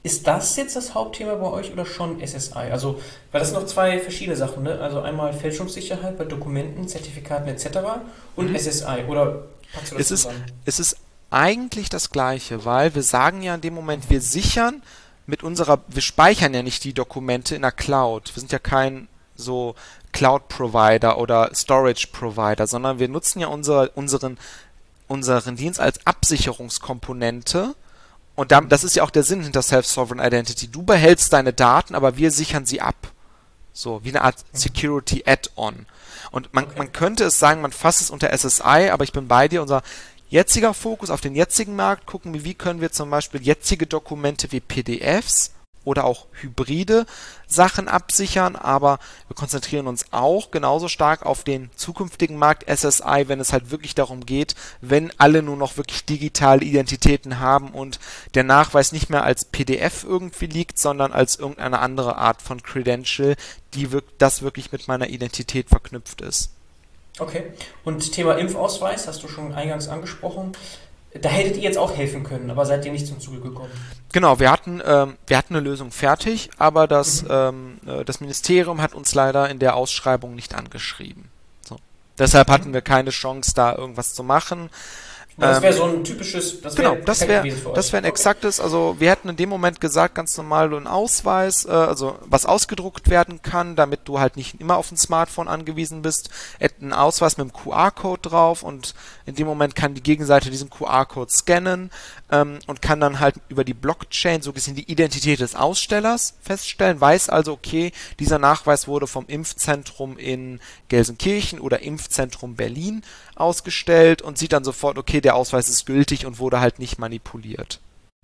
Ist das jetzt das Hauptthema bei euch oder schon S S I? Also, weil das sind noch zwei verschiedene Sachen, ne? Also einmal Fälschungssicherheit bei Dokumenten, Zertifikaten et cetera und mhm. S S I. Oder packst du das es zusammen? Ist, es ist eigentlich das Gleiche, weil wir sagen ja in dem Moment, wir sichern mit unserer, wir speichern ja nicht die Dokumente in der Cloud. Wir sind ja kein so Cloud-Provider oder Storage-Provider, sondern wir nutzen ja unsere, unseren, unseren Dienst als Absicherungskomponente. Und das ist ja auch der Sinn hinter Self-Sovereign Identity. Du behältst deine Daten, aber wir sichern sie ab. So, wie eine Art Security Add-on. Und man, man könnte es sagen, man fasst es unter S S I, aber ich bin bei dir, unser jetziger Fokus auf den jetzigen Markt, gucken wir, wie können wir zum Beispiel jetzige Dokumente wie P D Fs oder auch hybride Sachen absichern, aber wir konzentrieren uns auch genauso stark auf den zukünftigen Markt S S I, wenn es halt wirklich darum geht, wenn alle nur noch wirklich digitale Identitäten haben und der Nachweis nicht mehr als P D F irgendwie liegt, sondern als irgendeine andere Art von Credential, die wirk- das wirklich mit meiner Identität verknüpft ist. Okay. Und Thema Impfausweis hast du schon eingangs angesprochen. Da hättet ihr jetzt auch helfen können, aber seid ihr nicht zum Zuge gekommen? Genau, wir hatten, ähm, wir hatten eine Lösung fertig, aber das, mhm. ähm, das Ministerium hat uns leider in der Ausschreibung nicht angeschrieben. So. Deshalb hatten wir keine Chance, da irgendwas zu machen. Das wäre so ein typisches, das genau, wär das wäre das wäre ein exaktes, also wir hätten in dem Moment gesagt, ganz normal einen Ausweis, äh, also was ausgedruckt werden kann, damit du halt nicht immer auf ein Smartphone angewiesen bist, einen Ausweis mit einem Q R-Code drauf und in dem Moment kann die Gegenseite diesen Q R-Code scannen ähm, und kann dann halt über die Blockchain so gesehen die Identität des Ausstellers feststellen, weiß also, okay, dieser Nachweis wurde vom Impfzentrum in Gelsenkirchen oder Impfzentrum Berlin ausgestellt und sieht dann sofort, okay, der Ausweis ist gültig und wurde halt nicht manipuliert.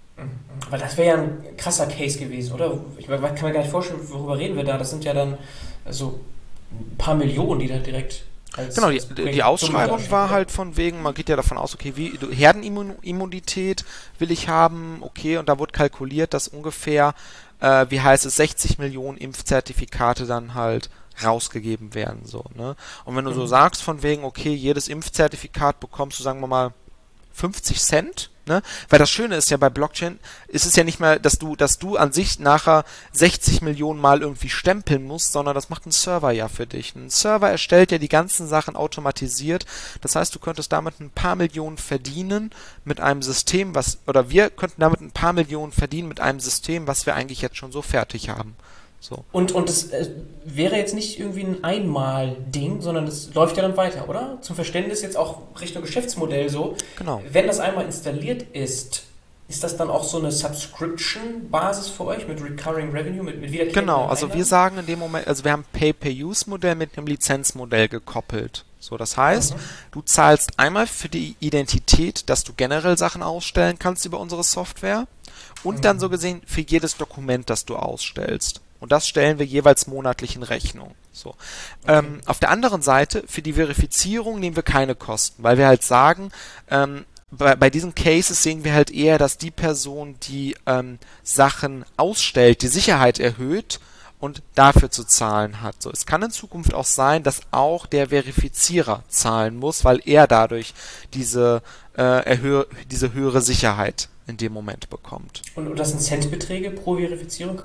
Aber das wäre ja ein krasser Case gewesen, oder? Ich kann mir gar nicht vorstellen, worüber reden wir da. Das sind ja dann so ein paar Millionen, die da direkt als... Genau, die, die Ausschreibung war halt von wegen, man geht ja davon aus, okay, wie Herdenimmunität will ich haben, okay, und da wurde kalkuliert, dass ungefähr, äh, wie heißt es, sechzig Millionen Impfzertifikate dann halt rausgegeben werden, so, ne? Und wenn du mhm. so sagst von wegen, okay, jedes Impfzertifikat bekommst du, sagen wir mal, fünfzig Cent, ne? Weil das Schöne ist ja bei Blockchain, ist es ja nicht mehr, dass du, dass du an sich nachher sechzig Millionen Mal irgendwie stempeln musst, sondern das macht ein Server ja für dich. Ein Server erstellt ja die ganzen Sachen automatisiert. Das heißt, du könntest damit ein paar Millionen verdienen mit einem System, was, oder wir könnten damit ein paar Millionen verdienen mit einem System, was wir eigentlich jetzt schon so fertig haben. So. Und, und das äh, wäre jetzt nicht irgendwie ein Einmal-Ding, sondern das läuft ja dann weiter, oder? Zum Verständnis jetzt auch Richtung Geschäftsmodell so. Genau. Wenn das einmal installiert ist, ist das dann auch so eine Subscription-Basis für euch mit Recurring Revenue, mit, mit wiederkehrenden Genau, also Einnahmen? Wir sagen in dem Moment, also wir haben Pay-Per-Use-Modell mit einem Lizenzmodell gekoppelt. So, das heißt, mhm. du zahlst einmal für die Identität, dass du generell Sachen ausstellen kannst über unsere Software und mhm. dann so gesehen für jedes Dokument, das du ausstellst. Und das stellen wir jeweils monatlich in Rechnung. So. Okay. Ähm, auf der anderen Seite, für die Verifizierung nehmen wir keine Kosten, weil wir halt sagen, ähm, bei, bei diesen Cases sehen wir halt eher, dass die Person, die ähm, Sachen ausstellt, die Sicherheit erhöht und dafür zu zahlen hat. So, es kann in Zukunft auch sein, dass auch der Verifizierer zahlen muss, weil er dadurch diese, äh, erhö- diese höhere Sicherheit in dem Moment bekommt. Und, und das sind Centbeträge pro Verifizierung?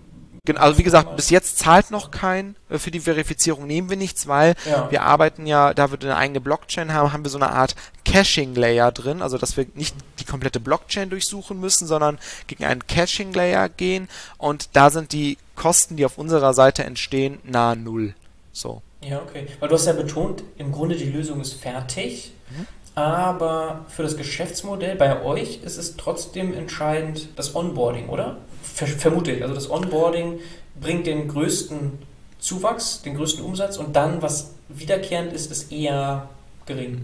Also wie gesagt, bis jetzt zahlt noch kein, für die Verifizierung nehmen wir nichts, weil ja. wir arbeiten ja, da wir eine eigene Blockchain haben, haben wir so eine Art Caching-Layer drin, also dass wir nicht die komplette Blockchain durchsuchen müssen, sondern gegen einen Caching-Layer gehen und da sind die Kosten, die auf unserer Seite entstehen, nahe Null. So. Ja, okay. Weil du hast ja betont, im Grunde die Lösung ist fertig, mhm. aber für das Geschäftsmodell bei euch ist es trotzdem entscheidend das Onboarding, oder? Vermute ich. Also das Onboarding bringt den größten Zuwachs, den größten Umsatz und dann, was wiederkehrend ist, ist eher gering.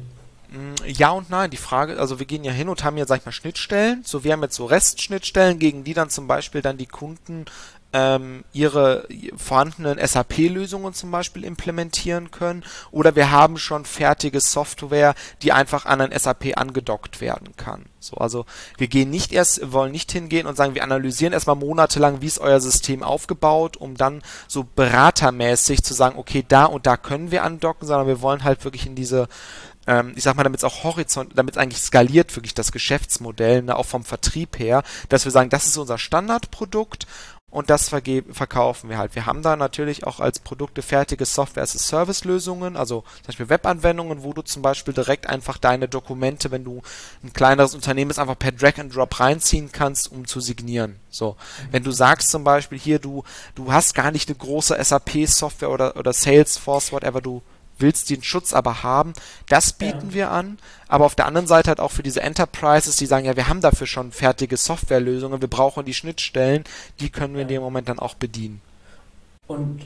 Ja und nein. Die Frage, also wir gehen ja hin und haben ja, sag ich mal, Schnittstellen. So, wir haben jetzt so Restschnittstellen, gegen die dann zum Beispiel dann die Kunden ähm, ihre vorhandenen S A P-Lösungen zum Beispiel implementieren können. Oder wir haben schon fertige Software, die einfach an ein S A P angedockt werden kann. So, also wir gehen nicht erst, wollen nicht hingehen und sagen, wir analysieren erstmal monatelang, wie ist euer System aufgebaut, um dann so beratermäßig zu sagen, okay, da und da können wir andocken, sondern wir wollen halt wirklich in diese ähm, ich sag mal, damit es auch horizont, damit es eigentlich skaliert, wirklich das Geschäftsmodell, ne, auch vom Vertrieb her, dass wir sagen, das ist unser Standardprodukt und das vergeben, verkaufen wir halt. Wir haben da natürlich auch als Produkte fertige Software-as-a-Service-Lösungen, also zum Beispiel Webanwendungen, wo du zum Beispiel direkt einfach deine Dokumente, wenn du ein kleineres Unternehmen bist, einfach per Drag and Drop reinziehen kannst, um zu signieren. So, wenn du sagst zum Beispiel hier, du du hast gar nicht eine große S A P-Software oder oder Salesforce, whatever, du willst den Schutz aber haben, das bieten ja. wir an, aber auf der anderen Seite halt auch für diese Enterprises, die sagen, ja, wir haben dafür schon fertige Softwarelösungen, wir brauchen die Schnittstellen, die können wir ja. in dem Moment dann auch bedienen. Und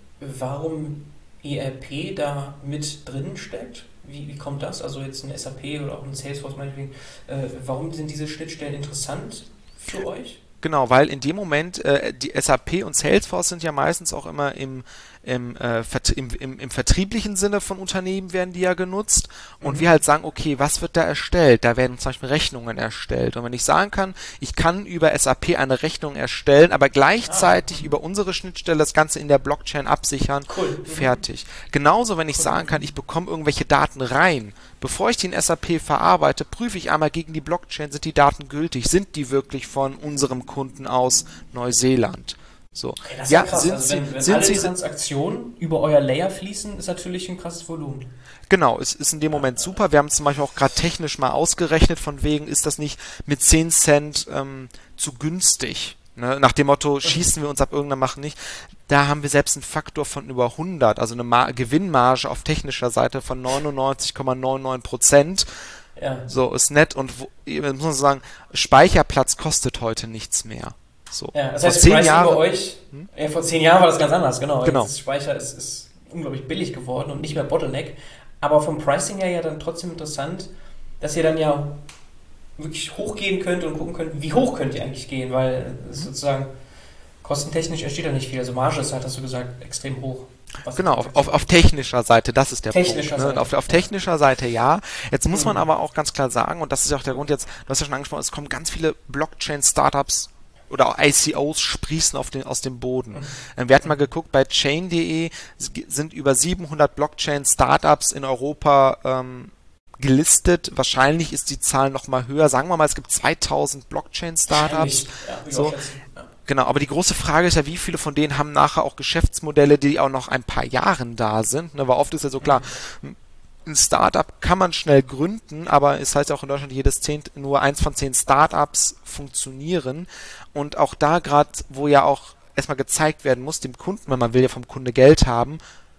warum E R P da mit drin steckt? Wie, wie kommt das? Also jetzt ein S A P oder auch ein Salesforce meinetwegen, äh, warum sind diese Schnittstellen interessant für euch? Genau, weil in dem Moment, äh, die S A P und Salesforce sind ja meistens auch immer im, im, äh, im, im, im vertrieblichen Sinne von Unternehmen werden die ja genutzt und mhm. wir halt sagen, okay, was wird da erstellt? Da werden zum Beispiel Rechnungen erstellt und wenn ich sagen kann, ich kann über S A P eine Rechnung erstellen, aber gleichzeitig ah. über unsere Schnittstelle das Ganze in der Blockchain absichern, cool. mhm. fertig. Genauso, wenn ich cool. sagen kann, ich bekomme irgendwelche Daten rein, bevor ich die in S A P verarbeite, prüfe ich einmal gegen die Blockchain, sind die Daten gültig, sind die wirklich von unserem Kunden aus Neuseeland. So. Okay, das ist ja, ja krass. sind also sie, wenn, wenn sind alle sie, Transaktionen über euer Layer fließen, ist natürlich ein krasses Volumen. Genau, es ist in dem Moment super. Wir haben zum Beispiel auch gerade technisch mal ausgerechnet, von wegen, ist das nicht mit zehn Cent ähm, zu günstig? Ne? Nach dem Motto, schießen wir uns ab irgendeiner Mache nicht. Da haben wir selbst einen Faktor von über hundert, also eine Ma- Gewinnmarge auf technischer Seite von neunundneunzig Komma neunundneunzig Prozent. Ja. So, ist nett und wo, muss man sagen, Speicherplatz kostet heute nichts mehr. So. Ja, das heißt, vor zehn Jahren bei euch, hm? ja, vor zehn Jahren war das ganz anders, genau. genau. Das Speicher ist, ist unglaublich billig geworden und nicht mehr Bottleneck. Aber vom Pricing her ja dann trotzdem interessant, dass ihr dann ja wirklich hochgehen könnt und gucken könnt, wie hoch könnt ihr eigentlich gehen, weil sozusagen kostentechnisch entsteht da nicht viel. Also Marge ist halt, hast du gesagt, extrem hoch. Was genau, auf, auf, auf technischer Seite, das ist der technischer Punkt. Ne? Seite. Auf, auf technischer Seite ja. Jetzt muss man aber auch ganz klar sagen, und das ist ja auch der Grund jetzt, du hast ja schon angesprochen, es kommen ganz viele Blockchain-Startups oder auch I C Os sprießen auf den, aus dem Boden. Mhm. Wir hatten mal geguckt, bei Chain punkt de sind über siebenhundert Blockchain-Startups in Europa ähm, gelistet. Wahrscheinlich ist die Zahl noch mal höher. Sagen wir mal, es gibt zweitausend Blockchain-Startups. Ja, so. Genau, aber die große Frage ist ja, wie viele von denen haben nachher auch Geschäftsmodelle, die auch noch ein paar Jahren da sind. Ne? Weil oft ist ja so klar, ein Startup kann man schnell gründen, aber es heißt ja auch in Deutschland, jedes zehn, nur eins von zehn Startups funktionieren. Und auch da gerade, wo ja auch erstmal gezeigt werden muss, dem Kunden, weil man will ja vom Kunde Geld haben,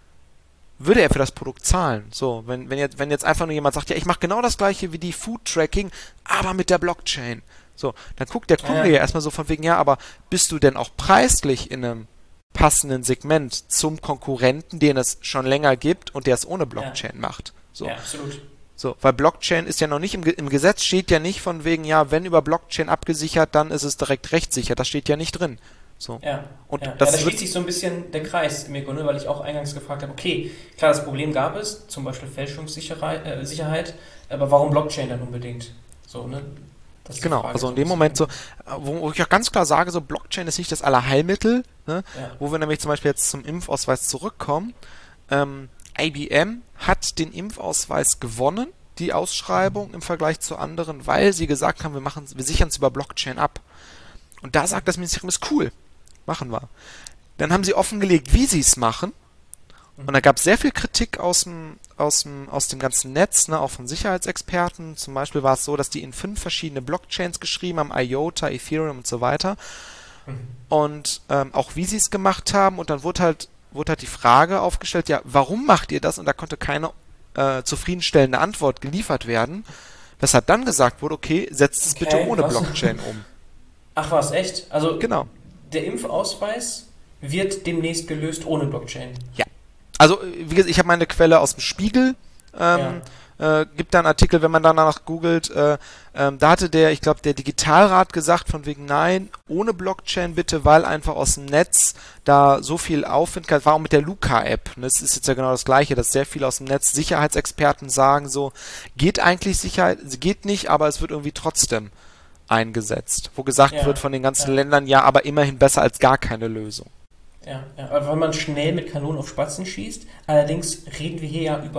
würde er für das Produkt zahlen. So, wenn, wenn jetzt, wenn jetzt einfach nur jemand sagt, ja, ich mache genau das gleiche wie die Food Tracking, aber mit der Blockchain. So, dann guckt der Kunde ja, ja erstmal so von wegen, ja, aber bist du denn auch preislich in einem passenden Segment zum Konkurrenten, den es schon länger gibt und der es ohne Blockchain ja. macht? So. Ja, absolut. So, weil Blockchain ist ja noch nicht, im, im Gesetz steht ja nicht von wegen, ja, wenn über Blockchain abgesichert, dann ist es direkt rechtssicher. Das steht ja nicht drin. So. Ja, und ja. das ja, da schließt sich so ein bisschen der Kreis im Grunde, weil ich auch eingangs gefragt habe, okay, klar, das Problem gab es, zum Beispiel Fälschungssicherheit, äh, Sicherheit, aber warum Blockchain dann unbedingt? So, ne? Das genau, also in dem Moment so, wo ich auch ganz klar sage, so Blockchain ist nicht das Allerheilmittel, ne? Ja. Wo wir nämlich zum Beispiel jetzt zum Impfausweis zurückkommen. Ähm, I B M hat den Impfausweis gewonnen, die Ausschreibung mhm. im Vergleich zu anderen, weil sie gesagt haben, wir machen, wir sichern es über Blockchain ab. Und da sagt das Ministerium, ist cool, machen wir. Dann haben sie offengelegt, wie sie es machen. Und da gab es sehr viel Kritik aus dem, aus dem, aus dem ganzen Netz, ne, auch von Sicherheitsexperten. Zum Beispiel war es so, dass die in fünf verschiedene Blockchains geschrieben haben, IOTA, Ethereum und so weiter. Mhm. Und ähm, auch wie sie es gemacht haben. Und dann wurde halt, wurde halt die Frage aufgestellt, ja, warum macht ihr das? Und da konnte keine äh, zufriedenstellende Antwort geliefert werden. Weshalb dann gesagt wurde, okay, setzt es okay, bitte ohne was? Blockchain um. Ach was, echt? Also genau. Der Impfausweis wird demnächst gelöst ohne Blockchain? Ja. Also, wie gesagt, ich habe meine Quelle aus dem Spiegel, ähm, ja. äh, gibt da einen Artikel, wenn man danach googelt, äh, ähm, da hatte der, ich glaube, der Digitalrat gesagt, von wegen, nein, ohne Blockchain bitte, weil einfach aus dem Netz da so viel Aufwind kann, war auch mit der Luca-App, das ist jetzt ja genau das Gleiche, dass sehr viele aus dem Netz Sicherheitsexperten sagen so, geht eigentlich Sicherheit, geht nicht, aber es wird irgendwie trotzdem eingesetzt, wo gesagt ja. wird von den ganzen ja. Ländern, ja, aber immerhin besser als gar keine Lösung. Ja, ja, weil man schnell mit Kanonen auf Spatzen schießt. Allerdings reden wir hier ja über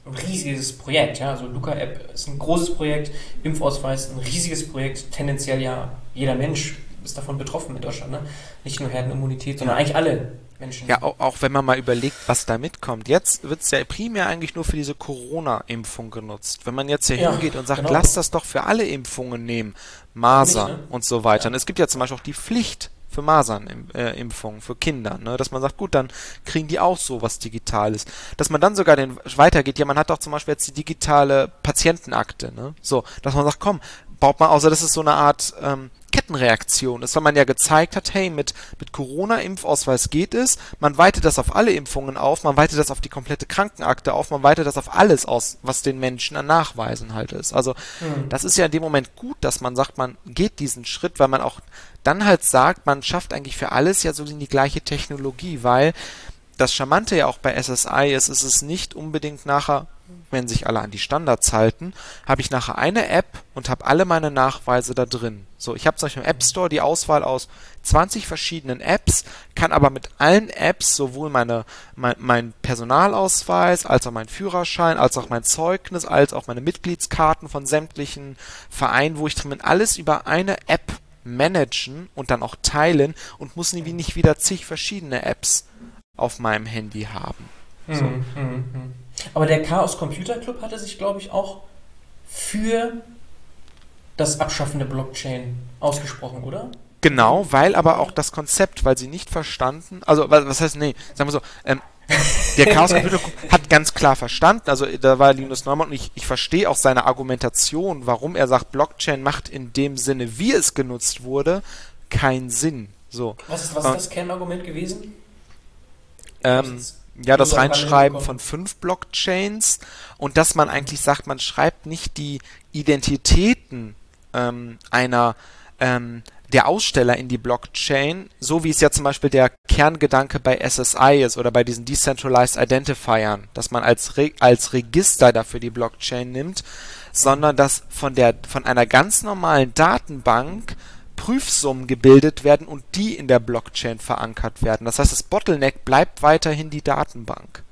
ein riesiges Projekt. Ja? Also Luca-App ist ein großes Projekt, Impfausweis ein riesiges Projekt, tendenziell ja jeder Mensch ist davon betroffen in Deutschland. Ne? Nicht nur Herdenimmunität, sondern eigentlich alle Menschen. Ja, auch, auch wenn man mal überlegt, was da mitkommt. Jetzt wird es ja primär eigentlich nur für diese Corona-Impfung genutzt. Wenn man jetzt hier Ja, hingeht und sagt, genau. lass das doch für alle Impfungen nehmen, Masern Nicht, ne? und so weiter. Ja. Und es gibt ja zum Beispiel auch die Pflicht für Masernimpfungen für Kinder, ne? Dass man sagt, gut, dann kriegen die auch so was Digitales. Dass man dann sogar den weitergeht, ja, man hat doch zum Beispiel jetzt die digitale Patientenakte, ne? So, dass man sagt, komm, baut mal, außer das ist so eine Art ähm, Kettenreaktion ist, weil man ja gezeigt hat, hey, mit, mit Corona-Impfausweis geht es, man weitet das auf alle Impfungen auf, man weitet das auf die komplette Krankenakte auf, man weitet das auf alles aus, was den Menschen an Nachweisen halt ist. Also Mhm. das ist ja in dem Moment gut, dass man sagt, man geht diesen Schritt, weil man auch dann halt sagt, man schafft eigentlich für alles ja so die gleiche Technologie, weil das Charmante ja auch bei S S I ist, ist es nicht unbedingt nachher, wenn sich alle an die Standards halten, habe ich nachher eine App und habe alle meine Nachweise da drin. So, ich habe zum Beispiel im App Store die Auswahl aus zwanzig verschiedenen Apps, kann aber mit allen Apps sowohl meine, mein, mein Personalausweis, als auch mein Führerschein, als auch mein Zeugnis, als auch meine Mitgliedskarten von sämtlichen Vereinen, wo ich drin bin, alles über eine App managen und dann auch teilen und muss nie- nicht wieder zig verschiedene Apps auf meinem Handy haben. So. Mhm, mhm, mhm. Aber der Chaos Computer Club hatte sich, glaube ich, auch für das Abschaffen der Blockchain ausgesprochen, oder? Genau, weil aber auch das Konzept, weil sie nicht verstanden, also wa- was heißt, nee, sagen wir so, ähm, der Chaos Computer Club hat ganz klar verstanden, also da war Linus Neumann und ich, ich verstehe auch seine Argumentation, warum er sagt, Blockchain macht in dem Sinne, wie es genutzt wurde, keinen Sinn. So. Was ist, was ist das Kernargument gewesen? Ähm, Jetzt ja, das so am Rande Reinschreiben mitbekommen. von fünf Blockchains und dass man eigentlich sagt, man schreibt nicht die Identitäten ähm, einer ähm, der Aussteller in die Blockchain, so wie es ja zum Beispiel der Kerngedanke bei S S I ist oder bei diesen Decentralized Identifiern, dass man als Re als Register dafür die Blockchain nimmt, sondern dass von der von einer ganz normalen Datenbank Prüfsummen gebildet werden und die in der Blockchain verankert werden. Das heißt, das Bottleneck bleibt weiterhin die Datenbank.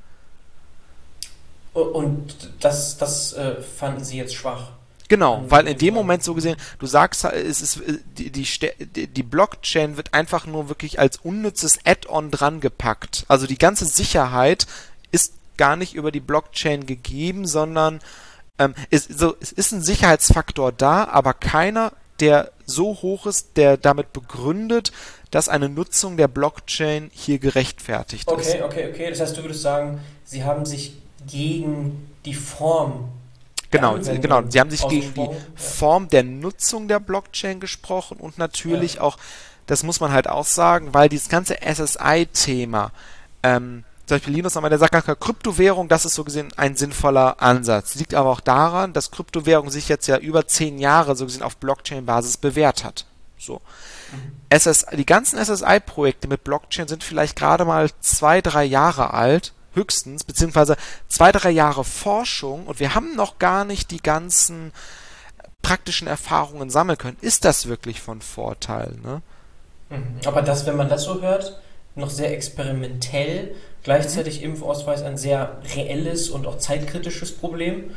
Und das, das äh, fanden Sie jetzt schwach. Genau, Mhm. weil in dem Moment so gesehen, du sagst, es ist äh, die, die, Ste- die die Blockchain wird einfach nur wirklich als unnützes Add-on dran gepackt. Also die ganze Sicherheit ist gar nicht über die Blockchain gegeben, sondern ähm, es, so, es ist ein Sicherheitsfaktor da, aber keiner, der so hoch ist, der damit begründet, dass eine Nutzung der Blockchain hier gerechtfertigt ist. Okay, okay, okay. Das heißt, du würdest sagen, Sie haben sich gegen die Form der Genau, Anwendung genau. Sie haben sich gegen die ausgesprochen. Ja. Form der Nutzung der Blockchain gesprochen und natürlich auch, das muss man halt auch sagen, weil dieses ganze S S I-Thema, ähm, zum Beispiel Linus nochmal, der sagt, ganz klar, Kryptowährung, das ist so gesehen ein sinnvoller Ansatz. Liegt aber auch daran, dass Kryptowährung sich jetzt ja über zehn Jahre so gesehen auf Blockchain-Basis bewährt hat. So. S S, die ganzen S S I-Projekte mit Blockchain sind vielleicht gerade mal zwei, drei Jahre alt, höchstens, beziehungsweise zwei, drei Jahre Forschung und wir haben noch gar nicht die ganzen praktischen Erfahrungen sammeln können. Ist das wirklich von Vorteil, ne? Mhm. Aber das, wenn man das so hört, noch sehr experimentell, gleichzeitig Impfausweis ein sehr reelles und auch zeitkritisches Problem,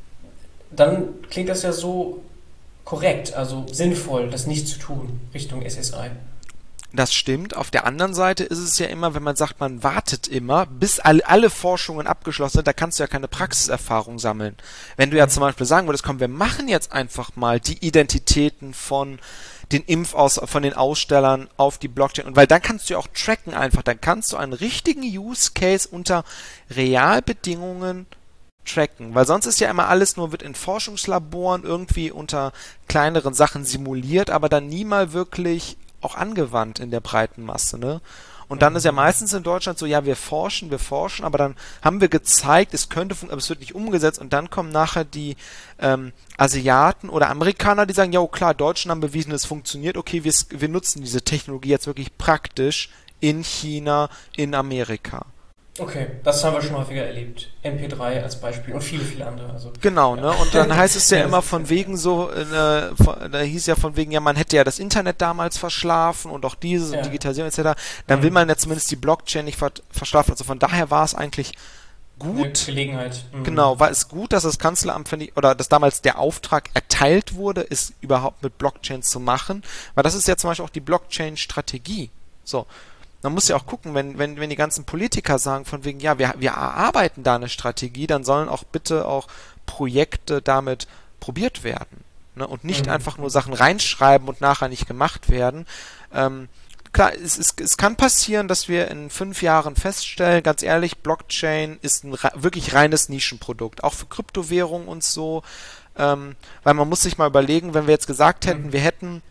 dann klingt das ja so korrekt, also sinnvoll, das nicht zu tun, Richtung S S I. Das stimmt. Auf der anderen Seite ist es ja immer, wenn man sagt, man wartet immer, bis alle, alle Forschungen abgeschlossen sind, da kannst du ja keine Praxiserfahrung sammeln. Wenn du ja zum Beispiel sagen würdest, komm, wir machen jetzt einfach mal die Identitäten von den Impfaus, von den Ausstellern auf die Blockchain. Und weil dann kannst du ja auch tracken einfach, dann kannst du einen richtigen Use Case unter Realbedingungen tracken, weil sonst ist ja immer alles nur, wird in Forschungslaboren irgendwie unter kleineren Sachen simuliert, aber dann nie mal wirklich auch angewandt in der breiten Masse, ne? Und dann ist ja meistens in Deutschland so, ja, wir forschen, wir forschen, aber dann haben wir gezeigt, es könnte funktionieren, aber es wird nicht umgesetzt und dann kommen nachher die ähm, Asiaten oder Amerikaner, die sagen, ja, oh, klar, Deutschen haben bewiesen, es funktioniert, okay, wir, wir nutzen diese Technologie jetzt wirklich praktisch in China, in Amerika. Okay, das haben wir schon häufiger erlebt. M P drei als Beispiel und viele, viele andere. Also, Genau, ja. ne? Und dann heißt es ja Ja, immer das ist von ja- wegen so, äh, von, da hieß ja von wegen, ja, man hätte ja das Internet damals verschlafen und auch dieses Ja. und Digitalisierung et cetera. Dann Mhm. will man ja zumindest die Blockchain nicht ver verschlafen. Also von daher war es eigentlich gut. Gelegenheit. Mhm. Genau, war es gut, dass das Kanzleramt, finde ich, oder dass damals der Auftrag erteilt wurde, es überhaupt mit Blockchain zu machen, weil das ist ja zum Beispiel auch die Blockchain-Strategie. So. Man muss ja auch gucken, wenn, wenn, wenn die ganzen Politiker sagen von wegen, ja, wir, wir erarbeiten da eine Strategie, dann sollen auch bitte auch Projekte damit probiert werden. Ne? Und nicht Mhm. einfach nur Sachen reinschreiben und nachher nicht gemacht werden. Ähm, klar, es, es, es kann passieren, dass wir in fünf Jahren feststellen, ganz ehrlich, Blockchain ist ein wirklich reines Nischenprodukt, auch für Kryptowährungen und so. Ähm, weil man muss sich mal überlegen, wenn wir jetzt gesagt hätten, mhm. wir hätten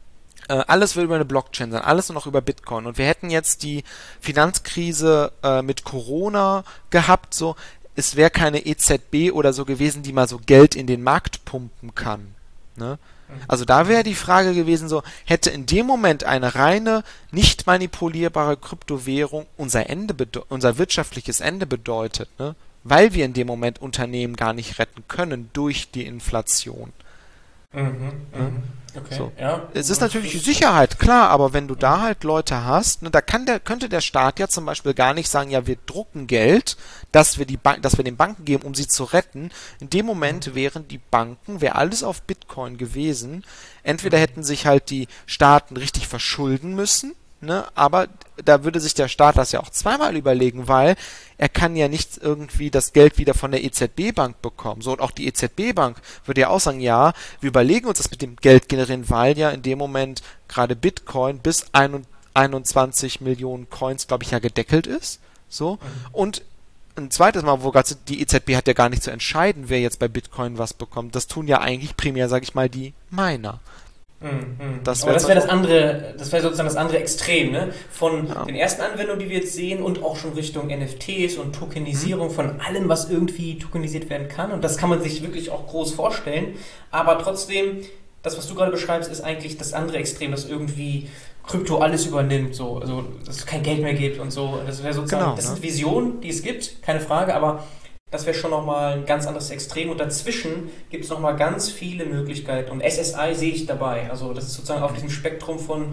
alles will über eine Blockchain sein, alles nur noch über Bitcoin. Und wir hätten jetzt die Finanzkrise äh, mit Corona gehabt, so, es wäre keine E Z B oder so gewesen, die mal so Geld in den Markt pumpen kann. Ne? Also da wäre die Frage gewesen, so, hätte in dem Moment eine reine, nicht manipulierbare Kryptowährung unser Ende, unser wirtschaftliches Ende bedeutet, ne? Weil wir in dem Moment Unternehmen gar nicht retten können durch die Inflation. Mhm, mhm. Okay, so. Ja. Es ist natürlich die Sicherheit, klar, aber wenn du da halt Leute hast, ne, da kann der, könnte der Staat ja zum Beispiel gar nicht sagen, ja, wir drucken Geld, dass wir die Bank, dass wir den Banken geben, um sie zu retten. In dem Moment wären die Banken, wäre alles auf Bitcoin gewesen. Entweder hätten sich halt die Staaten richtig verschulden müssen, ne, aber da würde sich der Staat das ja auch zweimal überlegen, weil er kann ja nicht irgendwie das Geld wieder von der E Z B-Bank bekommen. So, und auch die E Z B-Bank würde ja auch sagen, ja, wir überlegen uns das mit dem Geld generieren, weil ja in dem Moment gerade Bitcoin bis einundzwanzig Millionen Coins, glaube ich, ja gedeckelt ist. So. Mhm. Und ein zweites Mal, wo gerade die E Z B hat ja gar nicht zu entscheiden, wer jetzt bei Bitcoin was bekommt. Das tun ja eigentlich primär, sage ich mal, die Miner. Mhm. Das wäre das, wär das andere, das wäre sozusagen das andere Extrem, ne? Von ja. den ersten Anwendungen, die wir jetzt sehen, und auch schon Richtung N F Ts und Tokenisierung mhm. von allem, was irgendwie tokenisiert werden kann. Und das kann man sich wirklich auch groß vorstellen. Aber trotzdem, das, was du gerade beschreibst, ist eigentlich das andere Extrem, das irgendwie Krypto alles übernimmt, so, also dass es kein Geld mehr gibt und so. Das wäre sozusagen, genau, das ne? sind Visionen, die es gibt, keine Frage, aber das wäre schon nochmal ein ganz anderes Extrem, und dazwischen gibt es nochmal ganz viele Möglichkeiten, und S S I sehe ich dabei, also das ist sozusagen auf diesem Spektrum von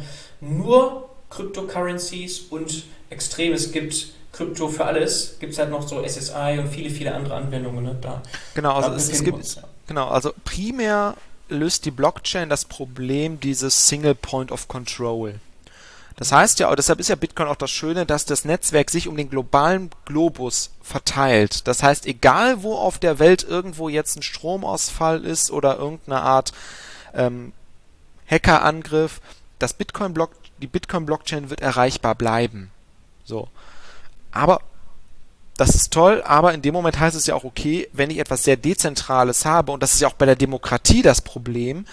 nur Cryptocurrencies und extrem, es gibt Krypto für alles, gibt es halt noch so S S I und viele, viele andere Anwendungen. Ne? Da, genau, also es, es gibt, uns, ja. genau, also primär löst die Blockchain das Problem dieses Single Point of Control. Das heißt ja, deshalb ist ja Bitcoin auch das Schöne, dass das Netzwerk sich um den globalen Globus verteilt. Das heißt, egal wo auf der Welt irgendwo jetzt ein Stromausfall ist oder irgendeine Art ähm, Hackerangriff, das Bitcoin-Block, die Bitcoin-Blockchain wird erreichbar bleiben. So. Aber das ist toll, aber in dem Moment heißt es ja auch, okay, wenn ich etwas sehr Dezentrales habe, und das ist ja auch bei der Demokratie das Problem,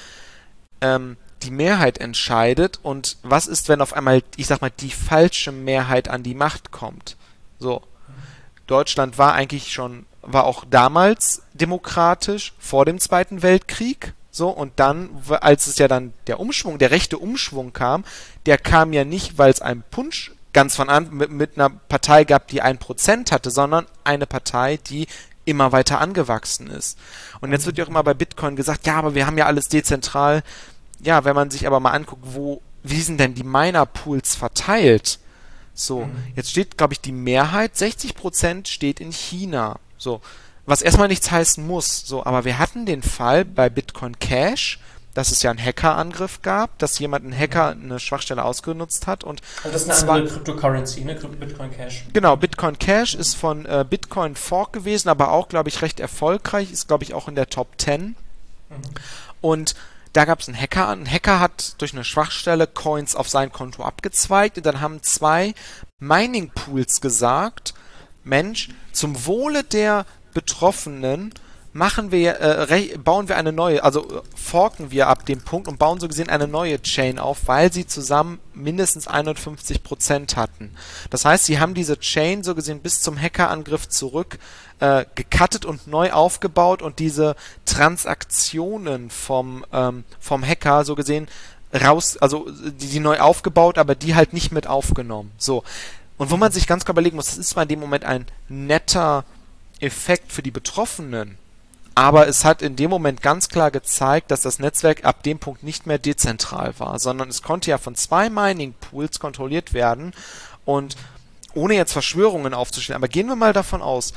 ähm, die Mehrheit entscheidet, und was ist, wenn auf einmal, ich sag mal, die falsche Mehrheit an die Macht kommt? So. Deutschland war eigentlich schon, war auch damals demokratisch vor dem Zweiten Weltkrieg, so, und dann, als es ja dann der Umschwung, der rechte Umschwung kam, der kam ja nicht, weil es einen Punsch ganz von an mit, mit einer Partei gab, die ein Prozent hatte, sondern eine Partei, die immer weiter angewachsen ist. Und jetzt wird ja auch immer bei Bitcoin gesagt, ja, aber wir haben ja alles dezentral. Ja, wenn man sich aber mal anguckt, wo, wie sind denn die Miner-Pools verteilt? So, mhm. jetzt steht, glaube ich, die Mehrheit, sechzig Prozent steht in China. So, was erstmal nichts heißen muss. So, aber wir hatten den Fall bei Bitcoin Cash, dass es ja einen Hackerangriff gab, dass jemand, ein Hacker, eine Schwachstelle ausgenutzt hat. Und also das ist eine andere Cryptocurrency, ne? Bitcoin Cash. Genau, Bitcoin Cash ist von äh, Bitcoin Fork gewesen, aber auch, glaube ich, recht erfolgreich, ist, glaube ich, auch in der Top zehn. Mhm. Und da gab es einen Hacker. Ein Hacker hat durch eine Schwachstelle Coins auf sein Konto abgezweigt, und dann haben zwei Mining Pools gesagt, Mensch, zum Wohle der Betroffenen machen wir, äh, bauen wir eine neue, also forken wir ab dem Punkt und bauen so gesehen eine neue Chain auf, weil sie zusammen mindestens einundfünfzig Prozent hatten. Das heißt, sie haben diese Chain so gesehen bis zum Hackerangriff zurück äh, gecuttet und neu aufgebaut, und diese Transaktionen vom, ähm, vom Hacker so gesehen raus, also die, die neu aufgebaut, aber die halt nicht mit aufgenommen. So. Und wo man sich ganz klar überlegen muss, das ist zwar in dem Moment ein netter Effekt für die Betroffenen, aber es hat in dem Moment ganz klar gezeigt, dass das Netzwerk ab dem Punkt nicht mehr dezentral war, sondern es konnte ja von zwei Mining Pools kontrolliert werden, und ohne jetzt Verschwörungen aufzustellen, aber gehen wir mal davon aus,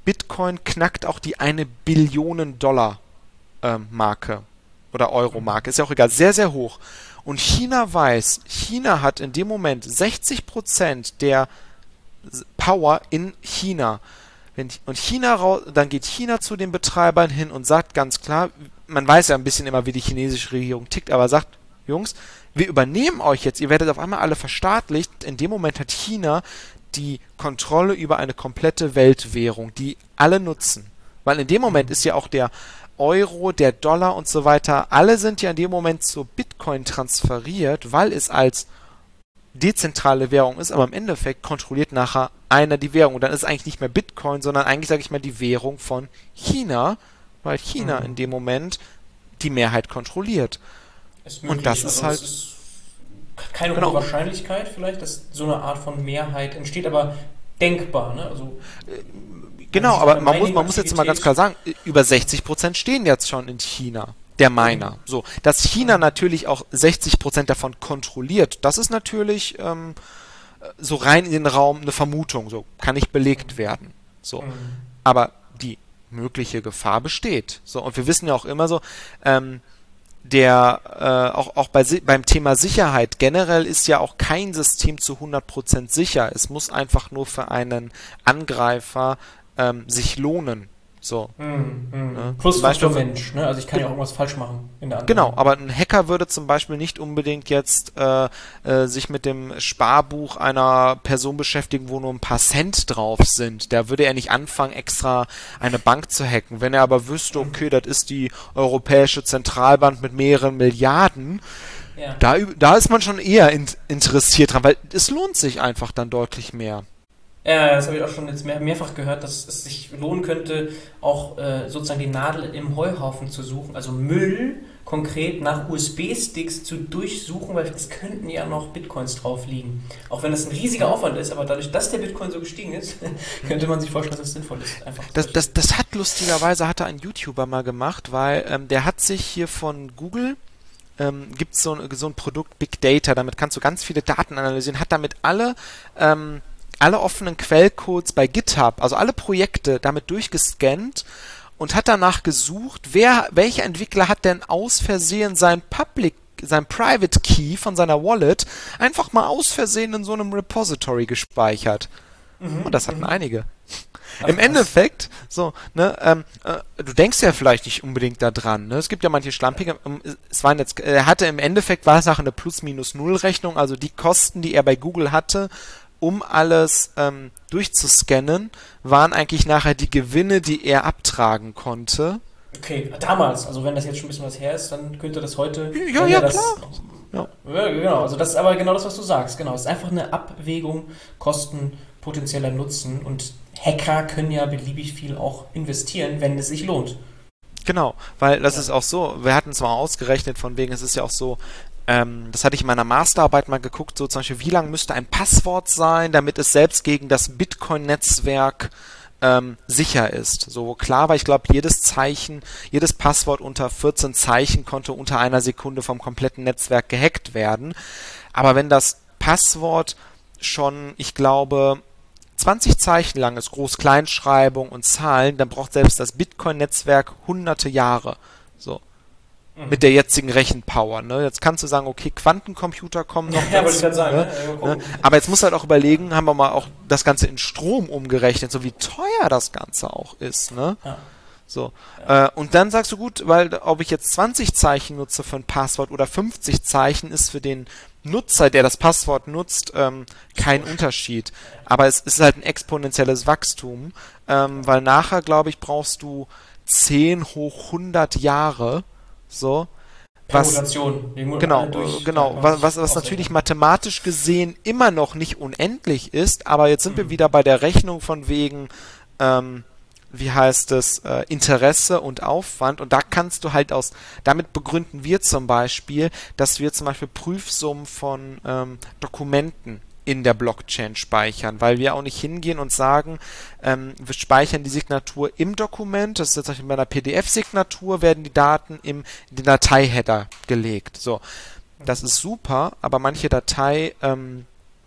Bitcoin knackt auch die eine Billion Dollar ähm, Marke oder Euro-Marke, ist ja auch egal, sehr, sehr hoch. Und China weiß, China hat in dem Moment sechzig Prozent der Power in China. Wenn, und China raus, dann geht China zu den Betreibern hin und sagt ganz klar, man weiß ja ein bisschen immer, wie die chinesische Regierung tickt, aber sagt, Jungs, wir übernehmen euch jetzt, ihr werdet auf einmal alle verstaatlicht. In dem Moment hat China die Kontrolle über eine komplette Weltwährung, die alle nutzen. Weil in dem Moment ist ja auch der Euro, der Dollar und so weiter, alle sind ja in dem Moment zu Bitcoin transferiert, weil es als dezentrale Währung ist, aber im Endeffekt kontrolliert nachher einer die Währung. Und dann ist es eigentlich nicht mehr Bitcoin, sondern eigentlich, sage ich mal, die Währung von China, weil China mhm. in dem Moment die Mehrheit kontrolliert. Ist möglich, und das also ist halt... Ist keine genau. hohe Wahrscheinlichkeit vielleicht, dass so eine Art von Mehrheit entsteht, aber denkbar, ne? Also... Genau, aber man muss, man muss jetzt mal ganz klar sagen, über sechzig Prozent stehen jetzt schon in China, der Miner. So, dass China natürlich auch sechzig Prozent davon kontrolliert, das ist natürlich ähm, so rein in den Raum eine Vermutung, so kann nicht belegt werden. So, mhm. aber die mögliche Gefahr besteht. So, und wir wissen ja auch immer so, ähm, der äh, auch auch bei beim Thema Sicherheit generell ist ja auch kein System zu hundert Prozent sicher. Es muss einfach nur für einen Angreifer Ähm, sich lohnen. So. Mm, mm. Ne? Plus Faktor Mensch, ne? Also ich kann ja auch irgendwas falsch machen in der anderen. Genau, aber ein Hacker würde zum Beispiel nicht unbedingt jetzt äh, äh, sich mit dem Sparbuch einer Person beschäftigen, wo nur ein paar Cent drauf sind. Da würde er nicht anfangen, extra eine Bank zu hacken. Wenn er aber wüsste, okay, das ist die Europäische Zentralbank mit mehreren Milliarden, ja. da, da ist man schon eher in, interessiert dran, weil es lohnt sich einfach dann deutlich mehr. Ja, das habe ich auch schon jetzt mehr, mehrfach gehört, dass es sich lohnen könnte, auch äh, sozusagen die Nadel im Heuhaufen zu suchen, also Müll konkret nach U S B-Sticks zu durchsuchen, weil es könnten ja noch Bitcoins drauf liegen. Auch wenn das ein riesiger Aufwand ist, aber dadurch, dass der Bitcoin so gestiegen ist, könnte man sich vorstellen, dass es sinnvoll ist. Einfach das, das, das hat lustigerweise, hatte ein YouTuber mal gemacht, weil ähm, der hat sich hier von Google ähm, gibt es so, so ein Produkt Big Data, damit kannst du ganz viele Daten analysieren, hat damit alle ähm, alle offenen Quellcodes bei GitHub, also alle Projekte damit durchgescannt und hat danach gesucht, wer, welcher Entwickler hat denn aus Versehen sein Public, sein Private Key von seiner Wallet einfach mal aus Versehen in so einem Repository gespeichert. Mhm, und das hatten mhm. einige. Ach, Im Endeffekt, so, ne, ähm, äh, du denkst ja vielleicht nicht unbedingt da dran, ne? Es gibt ja manche schlampige, ähm, es waren jetzt, er hatte im Endeffekt, war es nachher eine Plus-Minus-Null-Rechnung, also die Kosten, die er bei Google hatte, um alles ähm, durchzuscannen, waren eigentlich nachher die Gewinne, die er abtragen konnte. Okay, damals, also wenn das jetzt schon ein bisschen was her ist, dann könnte das heute... Ja, ja, das, klar. Ja. ja, genau, also das ist aber genau das, was du sagst, genau. Es ist einfach eine Abwägung, Kosten, potenzieller Nutzen und Hacker können ja beliebig viel auch investieren, wenn es sich lohnt. Genau, weil das ja. ist auch so, wir hatten es mal ausgerechnet, von wegen, es ist ja auch so, das hatte ich in meiner Masterarbeit mal geguckt, so zum Beispiel, wie lang müsste ein Passwort sein, damit es selbst gegen das Bitcoin-Netzwerk ähm, sicher ist. So klar, weil ich glaube, jedes Zeichen, jedes Passwort unter vierzehn Zeichen konnte unter einer Sekunde vom kompletten Netzwerk gehackt werden. Aber wenn das Passwort schon, ich glaube, zwanzig Zeichen lang ist, Groß-Kleinschreibung und Zahlen, dann braucht selbst das Bitcoin-Netzwerk hunderte Jahre. So. Mit der jetzigen Rechenpower. Ne? Jetzt kannst du sagen, okay, Quantencomputer kommen noch. Ja, wollte ich gerade sagen. Ne? Ja, ne? Aber jetzt musst du halt auch überlegen, haben wir mal auch das Ganze in Strom umgerechnet, so wie teuer das Ganze auch ist. Ne? Ja. So. Ja. Äh, und dann sagst du, gut, weil ob ich jetzt zwanzig Zeichen nutze für ein Passwort oder fünfzig Zeichen, ist für den Nutzer, der das Passwort nutzt, ähm, kein Unterschied. Aber es ist halt ein exponentielles Wachstum, ähm, weil nachher, glaube ich, brauchst du zehn hoch hundert Jahre, so, was, genau, durch, genau, was, was, was natürlich mathematisch gesehen immer noch nicht unendlich ist, aber jetzt sind mhm. wir wieder bei der Rechnung von wegen, ähm, wie heißt es, äh, Interesse und Aufwand, und da kannst du halt aus, damit begründen wir zum Beispiel, dass wir zum Beispiel Prüfsummen von ähm, Dokumenten in der Blockchain speichern, weil wir auch nicht hingehen und sagen, ähm, wir speichern die Signatur im Dokument, das ist jetzt zum Beispiel bei einer P D F-Signatur, werden die Daten im in den Dateiheader gelegt. So, das ist super, aber manche Datei ähm,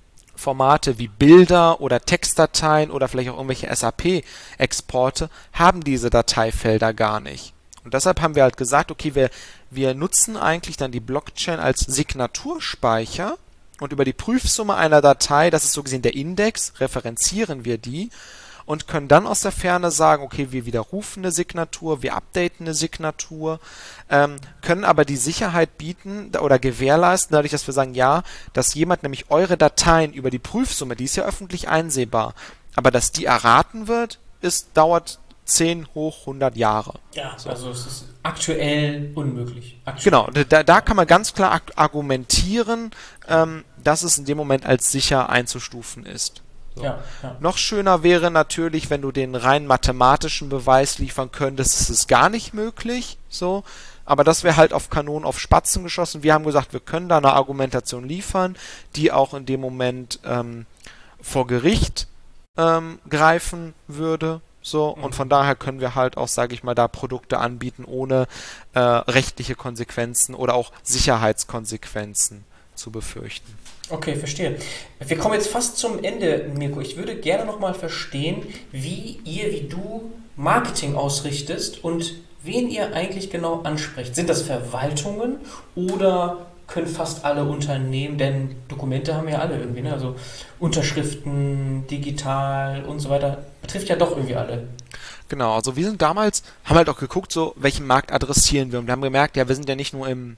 Formate wie Bilder oder Textdateien oder vielleicht auch irgendwelche S A P-Exporte haben diese Dateifelder gar nicht. Und deshalb haben wir halt gesagt, okay, wir, wir nutzen eigentlich dann die Blockchain als Signaturspeicher und über die Prüfsumme einer Datei, das ist so gesehen der Index, referenzieren wir die und können dann aus der Ferne sagen, okay, wir widerrufen eine Signatur, wir updaten eine Signatur, ähm, können aber die Sicherheit bieten oder gewährleisten, dadurch, dass wir sagen, ja, dass jemand nämlich eure Dateien über die Prüfsumme, die ist ja öffentlich einsehbar, aber dass die erraten wird, ist, dauert zehn hoch hundert Jahre. Ja, so. Also es ist aktuell unmöglich. Aktuell. Genau, da, da kann man ganz klar argumentieren, ähm, dass es in dem Moment als sicher einzustufen ist. So. Ja, ja. Noch schöner wäre natürlich, wenn du den rein mathematischen Beweis liefern könntest, es ist gar nicht möglich, so, aber das wäre halt auf Kanonen auf Spatzen geschossen. Wir haben gesagt, wir können da eine Argumentation liefern, die auch in dem Moment ähm, vor Gericht ähm, greifen würde, so, mhm. Und von daher können wir halt auch, sage ich mal, da Produkte anbieten, ohne äh, rechtliche Konsequenzen oder auch Sicherheitskonsequenzen zu befürchten. Okay, verstehe. Wir kommen jetzt fast zum Ende, Mirko. Ich würde gerne nochmal verstehen, wie ihr, wie du Marketing ausrichtest und wen ihr eigentlich genau ansprecht. Sind das Verwaltungen oder können fast alle Unternehmen, denn Dokumente haben ja alle irgendwie, ne? Also Unterschriften, digital und so weiter, betrifft ja doch irgendwie alle. Genau, also wir sind damals, haben halt auch geguckt, so welchen Markt adressieren wir und wir haben gemerkt, ja, wir sind ja nicht nur im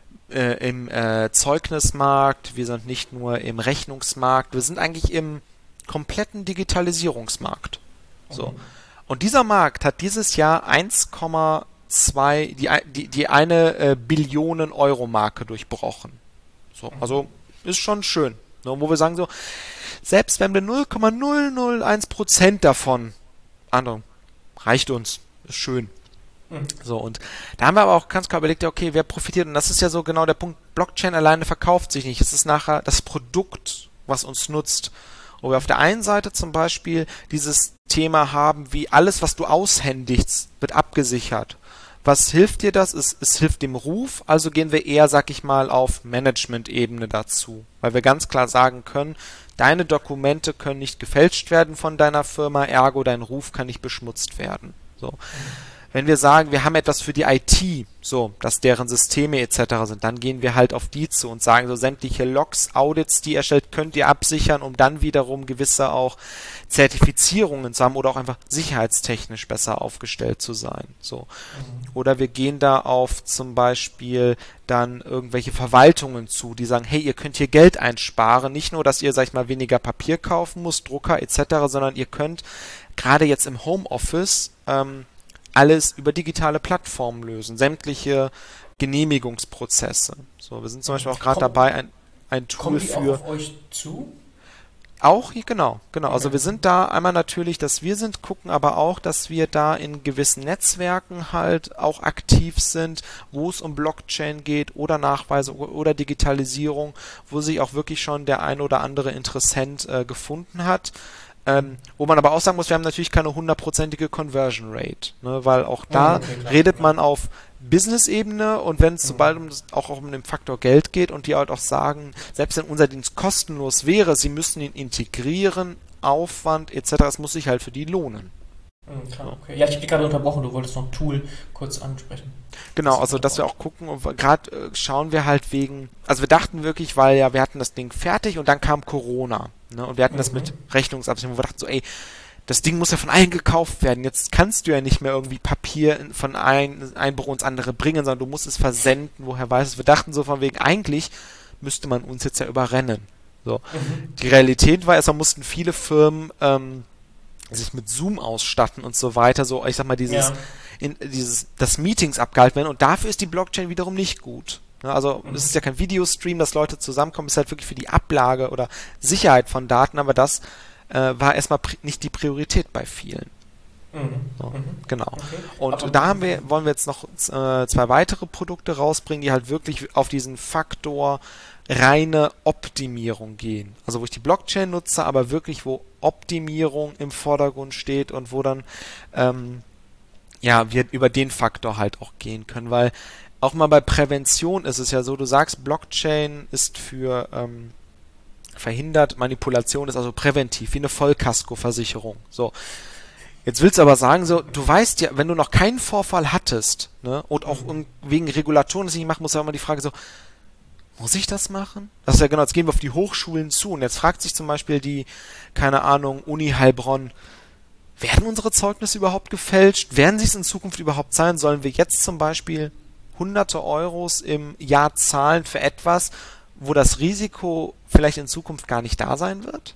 Äh, im äh, Zeugnismarkt, wir sind nicht nur im Rechnungsmarkt, wir sind eigentlich im kompletten Digitalisierungsmarkt. So. Mhm. Und dieser Markt hat dieses Jahr eins Komma zwei, die, die, die eine äh, Billionen Euro Marke durchbrochen. So, also ist schon schön. Ne, wo wir sagen so, selbst wenn wir null Komma null null eins Prozent davon, andere, reicht uns, ist schön. So, und da haben wir aber auch ganz klar überlegt, okay, wer profitiert? Und das ist ja so genau der Punkt, Blockchain alleine verkauft sich nicht. Es ist nachher das Produkt, was uns nutzt. Wo wir auf der einen Seite zum Beispiel dieses Thema haben, wie alles, was du aushändigst, wird abgesichert. Was hilft dir das? Es, es hilft dem Ruf, also gehen wir eher, sag ich mal, auf Management-Ebene dazu. Weil wir ganz klar sagen können, deine Dokumente können nicht gefälscht werden von deiner Firma, ergo dein Ruf kann nicht beschmutzt werden. So. Wenn wir sagen, wir haben etwas für die I T, so, dass deren Systeme et cetera sind, dann gehen wir halt auf die zu und sagen, so sämtliche Logs, Audits, die ihr erstellt, könnt ihr absichern, um dann wiederum gewisse auch Zertifizierungen zu haben oder auch einfach sicherheitstechnisch besser aufgestellt zu sein. So. Oder wir gehen da auf zum Beispiel dann irgendwelche Verwaltungen zu, die sagen, hey, ihr könnt hier Geld einsparen, nicht nur, dass ihr, sag ich mal, weniger Papier kaufen müsst, Drucker et cetera, sondern ihr könnt gerade jetzt im Homeoffice ähm, alles über digitale Plattformen lösen, sämtliche Genehmigungsprozesse. So, wir sind zum Beispiel auch gerade dabei, ein, ein Tool kommen die für... auch auf euch zu? Auch, genau, genau. Also Okay. wir sind da einmal natürlich, dass wir sind, gucken aber auch, dass wir da in gewissen Netzwerken halt auch aktiv sind, wo es um Blockchain geht oder Nachweise oder Digitalisierung, wo sich auch wirklich schon der ein oder andere Interessent äh, gefunden hat. Ähm, wo man aber auch sagen muss, wir haben natürlich keine hundertprozentige Conversion Rate, ne, weil auch da Okay, klar, redet klar. man auf Business-Ebene und wenn es Mhm. sobald um das, auch um den Faktor Geld geht und die halt auch sagen, selbst wenn unser Dienst kostenlos wäre, sie müssen ihn integrieren, Aufwand et cetera, es muss sich halt für die lohnen. Mhm, klar, okay. Ja, ich habe dich gerade unterbrochen, du wolltest noch ein Tool kurz ansprechen. Genau, also dass wir auch gucken, gerade äh, schauen wir halt wegen, also wir dachten wirklich, weil ja, wir hatten das Ding fertig und dann kam Corona, ne, und wir hatten das Mhm. mit Rechnungsabsicherung, wo wir dachten so, ey, das Ding muss ja von allen gekauft werden, jetzt kannst du ja nicht mehr irgendwie Papier in- von ein, ein Büro ins andere bringen, sondern du musst es versenden, woher weißt du, wir dachten so von wegen, eigentlich müsste man uns jetzt ja überrennen, so. Mhm. Die Realität war, erstmal mussten viele Firmen ähm, sich mit Zoom ausstatten und so weiter, so, ich sag mal, dieses Ja. in dieses, das Meetings abgehalten werden und dafür ist die Blockchain wiederum nicht gut. Ja, also Mhm. es ist ja kein Videostream, dass Leute zusammenkommen, es ist halt wirklich für die Ablage oder Sicherheit von Daten, aber das äh, war erstmal pri- nicht die Priorität bei vielen. Mhm. So, Mhm. genau. Okay. Und Aber- da haben wir, wollen wir jetzt noch äh, zwei weitere Produkte rausbringen, die halt wirklich auf diesen Faktor reine Optimierung gehen. Also wo ich die Blockchain nutze, aber wirklich wo Optimierung im Vordergrund steht und wo dann ähm, ja, wir über den Faktor halt auch gehen können, weil auch mal bei Prävention ist es ja so, du sagst, Blockchain ist für ähm, verhindert Manipulation, ist also präventiv, wie eine Vollkaskoversicherung. So. Jetzt willst du aber sagen, so, du weißt ja, wenn du noch keinen Vorfall hattest, ne, und auch wegen Regulatoren das nicht machen, muss ja immer die Frage so, muss ich das machen? Das ist ja genau, jetzt gehen wir auf die Hochschulen zu und jetzt fragt sich zum Beispiel die, keine Ahnung, Uni Heilbronn, werden unsere Zeugnisse überhaupt gefälscht? Werden sie es in Zukunft überhaupt sein? Sollen wir jetzt zum Beispiel hunderte Euros im Jahr zahlen für etwas, wo das Risiko vielleicht in Zukunft gar nicht da sein wird?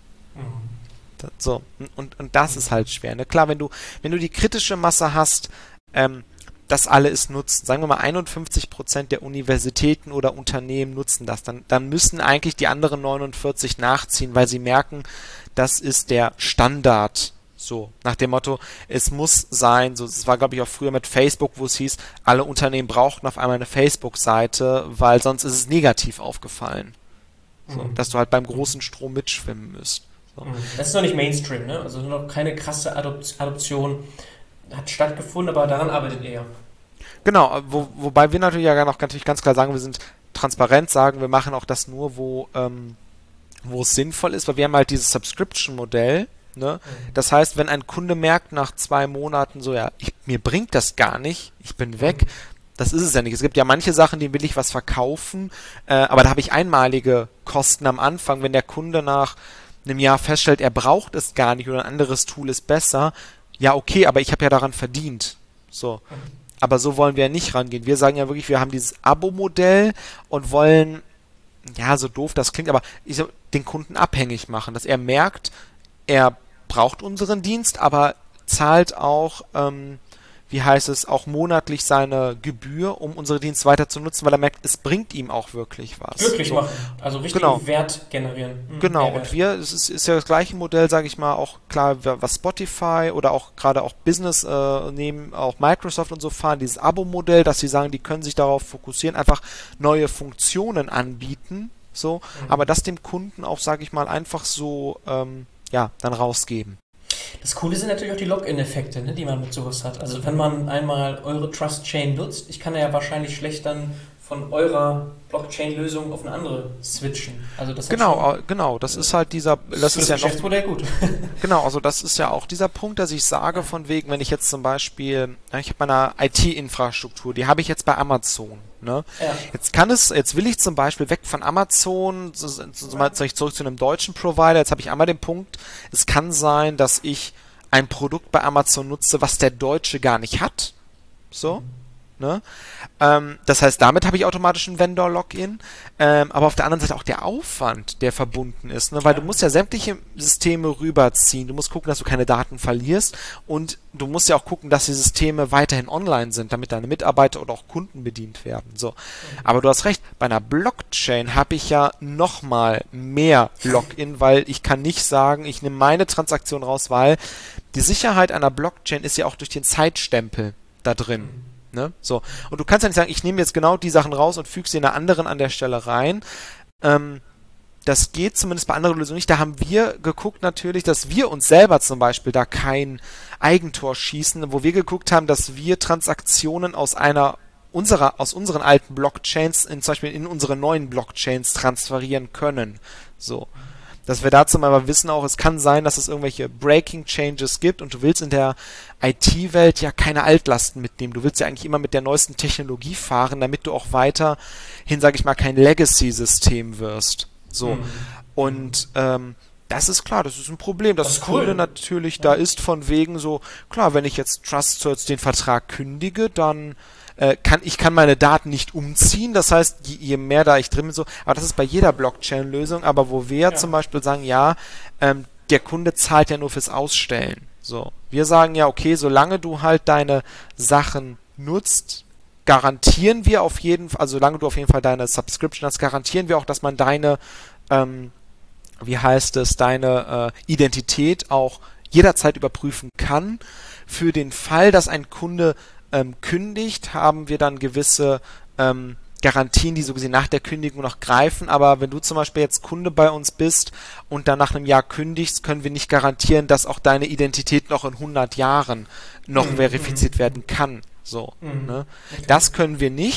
Mhm. So, und, und das ist halt schwer. Ne? Klar, wenn du, wenn du die kritische Masse hast, ähm, dass alle es nutzen, sagen wir mal einundfünfzig Prozent der Universitäten oder Unternehmen nutzen das, dann, dann müssen eigentlich die anderen neunundvierzig nachziehen, weil sie merken, das ist der Standard. So, nach dem Motto, es muss sein, so, es war glaube ich auch früher mit Facebook, wo es hieß, alle Unternehmen brauchten auf einmal eine Facebook-Seite, weil sonst ist es negativ aufgefallen. So, mhm. Dass du halt beim großen Strom mitschwimmen müsst. So. Das ist noch nicht Mainstream, ne? Also noch keine krasse Adopt- Adoption hat stattgefunden, aber daran arbeitet ihr. Genau, wo, wobei wir natürlich ja noch natürlich ganz klar sagen, wir sind transparent, sagen, wir machen auch das nur, wo, ähm, wo es sinnvoll ist, weil wir haben halt dieses Subscription-Modell, ne? Mhm. Das heißt, wenn ein Kunde merkt nach zwei Monaten so, ja, ich, mir bringt das gar nicht, ich bin weg, das ist es ja nicht. Es gibt ja manche Sachen, denen will ich was verkaufen, äh, aber da habe ich einmalige Kosten am Anfang, wenn der Kunde nach einem Jahr feststellt, er braucht es gar nicht oder ein anderes Tool ist besser, ja okay, aber ich habe ja daran verdient. So. Aber so wollen wir ja nicht rangehen. Wir sagen ja wirklich, wir haben dieses Abo-Modell und wollen, ja, so doof das klingt, aber ich so, den Kunden abhängig machen, dass er merkt, er braucht unseren Dienst, aber zahlt auch, ähm, wie heißt es, auch monatlich seine Gebühr, um unsere Dienste weiter zu nutzen, weil er merkt, es bringt ihm auch wirklich was. Wirklich so. Machen, also richtig genau. Wert generieren. Mhm. Genau, Mehrwert. Und wir, es ist, ist ja das gleiche Modell, sage ich mal, auch klar, was Spotify oder auch gerade auch Business äh, nehmen, auch Microsoft und so fahren, dieses Abo-Modell, dass sie sagen, die können sich darauf fokussieren, einfach neue Funktionen anbieten, so, mhm. aber das dem Kunden auch, sage ich mal, einfach so, ähm, ja, dann rausgeben. Das Coole sind natürlich auch die Login-Effekte, ne, die man mit sowas hat. Also wenn man einmal eure Trust-Chain nutzt, ich kann ja wahrscheinlich schlecht dann von eurer Blockchain-Lösung auf eine andere switchen. Also das genau, schon, genau, das äh, ist halt dieser, das, das ist ja Geschäftsmodell noch, gut. Genau, also das ist ja auch dieser Punkt, dass ich sage von wegen, wenn ich jetzt zum Beispiel, ich habe meine I T-Infrastruktur, die habe ich jetzt bei Amazon, ne? Ja. Jetzt kann es, jetzt will ich zum Beispiel weg von Amazon, so, so, so mal zurück zu einem deutschen Provider, jetzt habe ich einmal den Punkt, es kann sein, dass ich ein Produkt bei Amazon nutze, was der Deutsche gar nicht hat, so, mhm. Ne? Ähm, das heißt, damit habe ich automatisch ein Vendor-Login, ähm, aber auf der anderen Seite auch der Aufwand, der verbunden ist, ne? Weil ja. du musst ja sämtliche Systeme rüberziehen, du musst gucken, dass du keine Daten verlierst und du musst ja auch gucken, dass die Systeme weiterhin online sind, damit deine Mitarbeiter oder auch Kunden bedient werden. So. Mhm. Aber du hast recht, bei einer Blockchain habe ich ja nochmal mehr Login, weil ich kann nicht sagen, ich nehme meine Transaktion raus, weil die Sicherheit einer Blockchain ist ja auch durch den Zeitstempel da drin. Mhm. Ne? So. Und du kannst ja nicht sagen, ich nehme jetzt genau die Sachen raus und füge sie in einer anderen an der Stelle rein. Ähm, das geht zumindest bei anderen Lösungen nicht. Da haben wir geguckt natürlich, dass wir uns selber zum Beispiel da kein Eigentor schießen, wo wir geguckt haben, dass wir Transaktionen aus einer unserer, aus unseren alten Blockchains in, zum Beispiel in unsere neuen Blockchains transferieren können. So. Dass wir dazu mal wissen auch, es kann sein, dass es irgendwelche Breaking Changes gibt und du willst in der I T-Welt ja keine Altlasten mitnehmen. Du willst ja eigentlich immer mit der neuesten Technologie fahren, damit du auch weiterhin, sage ich mal, kein Legacy-System wirst. So. Mhm. Und ähm, das ist klar, das ist ein Problem. Das, das ist cool. Kunde natürlich ja. da ist von wegen so, klar, wenn ich jetzt TrustSearch den Vertrag kündige, dann Äh, kann, ich kann meine Daten nicht umziehen, das heißt, je, je mehr da ich drin bin, so, aber das ist bei jeder Blockchain-Lösung, aber wo wir ja. zum Beispiel sagen, ja, ähm, der Kunde zahlt ja nur fürs Ausstellen. So. Wir sagen ja, okay, solange du halt deine Sachen nutzt, garantieren wir auf jeden Fall, also solange du auf jeden Fall deine Subscription hast, garantieren wir auch, dass man deine, ähm, wie heißt es, deine äh, Identität auch jederzeit überprüfen kann. Für den Fall, dass ein Kunde Ähm, kündigt, haben wir dann gewisse ähm, Garantien, die so gesehen nach der Kündigung noch greifen, aber wenn du zum Beispiel jetzt Kunde bei uns bist und dann nach einem Jahr kündigst, können wir nicht garantieren, dass auch deine Identität noch in hundert Jahren noch mhm. verifiziert werden kann. So, mhm. ne? Okay. Das können wir nicht,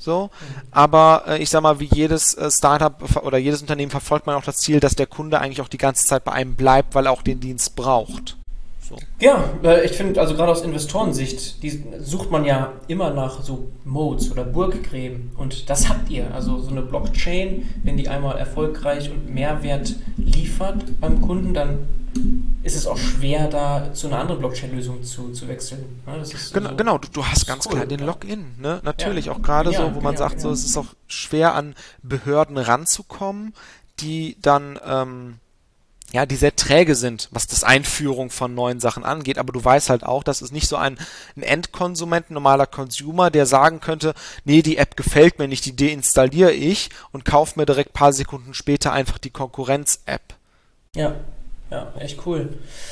So, aber äh, ich sag mal, wie jedes äh, Startup oder jedes Unternehmen verfolgt man auch das Ziel, dass der Kunde eigentlich auch die ganze Zeit bei einem bleibt, weil er auch den Dienst braucht. So. Ja, äh, ich finde, also gerade aus Investorensicht, die sucht man ja immer nach so Moats oder Burggräben und das habt ihr. Also so eine Blockchain, wenn die einmal erfolgreich und Mehrwert liefert beim Kunden, dann ist es auch schwer, da zu einer anderen Blockchain-Lösung zu, zu wechseln. Ja, das ist genau, so, genau, du, du hast ganz cool, klar den ja. Login, ne? Natürlich, Ja. auch gerade Ja, so, wo man ja, sagt, ja. so, es ist auch schwer an Behörden ranzukommen, die dann ähm, ja, die sehr träge sind, was das Einführung von neuen Sachen angeht, aber du weißt halt auch, dass es nicht so ein, ein Endkonsument, ein normaler Consumer, der sagen könnte, nee, die App gefällt mir nicht, die deinstalliere ich und kaufe mir direkt ein paar Sekunden später einfach die Konkurrenz-App. Ja, ja, echt cool.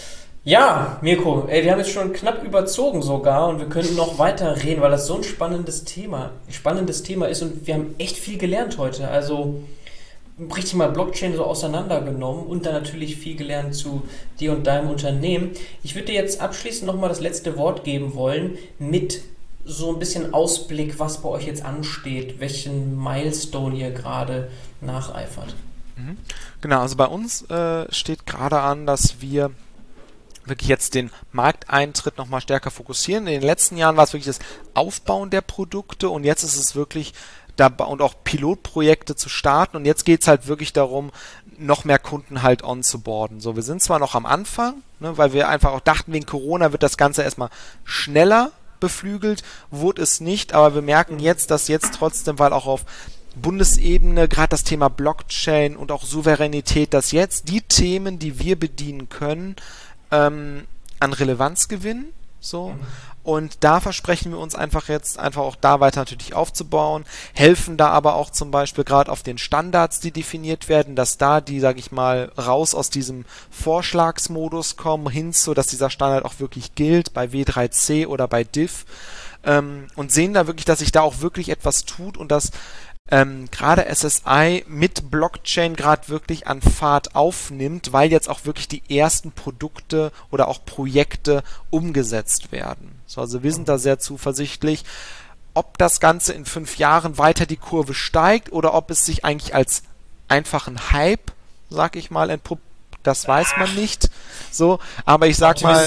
Ja, Mirko, ey, wir haben jetzt schon knapp überzogen sogar und wir könnten noch weiter reden, weil das so ein spannendes Thema, spannendes Thema ist und wir haben echt viel gelernt heute. Also richtig mal Blockchain so auseinandergenommen und dann natürlich viel gelernt zu dir und deinem Unternehmen. Ich würde dir jetzt abschließend nochmal das letzte Wort geben wollen mit so ein bisschen Ausblick, was bei euch jetzt ansteht, welchen Milestone ihr gerade nacheifert. Mhm. Genau, also bei uns äh, steht gerade an, dass wir wirklich jetzt den Markteintritt nochmal stärker fokussieren. In den letzten Jahren war es wirklich das Aufbauen der Produkte und jetzt ist es wirklich da und auch Pilotprojekte zu starten und jetzt geht es halt wirklich darum, noch mehr Kunden halt onzuboarden. So, wir sind zwar noch am Anfang, ne, weil wir einfach auch dachten, wegen Corona wird das Ganze erstmal schneller beflügelt, wurde es nicht, aber wir merken jetzt, dass jetzt trotzdem, weil auch auf Bundesebene gerade das Thema Blockchain und auch Souveränität, dass jetzt die Themen, die wir bedienen können, ähm, an Relevanz gewinnen. So. Und da versprechen wir uns einfach jetzt, einfach auch da weiter natürlich aufzubauen, helfen da aber auch zum Beispiel gerade auf den Standards, die definiert werden, dass da die, sage ich mal, raus aus diesem Vorschlagsmodus kommen, hin zu, dass dieser Standard auch wirklich gilt, bei W drei C oder bei D I F, ähm, und sehen da wirklich, dass sich da auch wirklich etwas tut und dass Ähm, gerade S S I mit Blockchain gerade wirklich an Fahrt aufnimmt, weil jetzt auch wirklich die ersten Produkte oder auch Projekte umgesetzt werden. So, also wir sind da sehr zuversichtlich, ob das Ganze in fünf Jahren weiter die Kurve steigt oder ob es sich eigentlich als einfachen Hype, sag ich mal, entpuppt, das weiß man nicht. So, aber ich sag mal,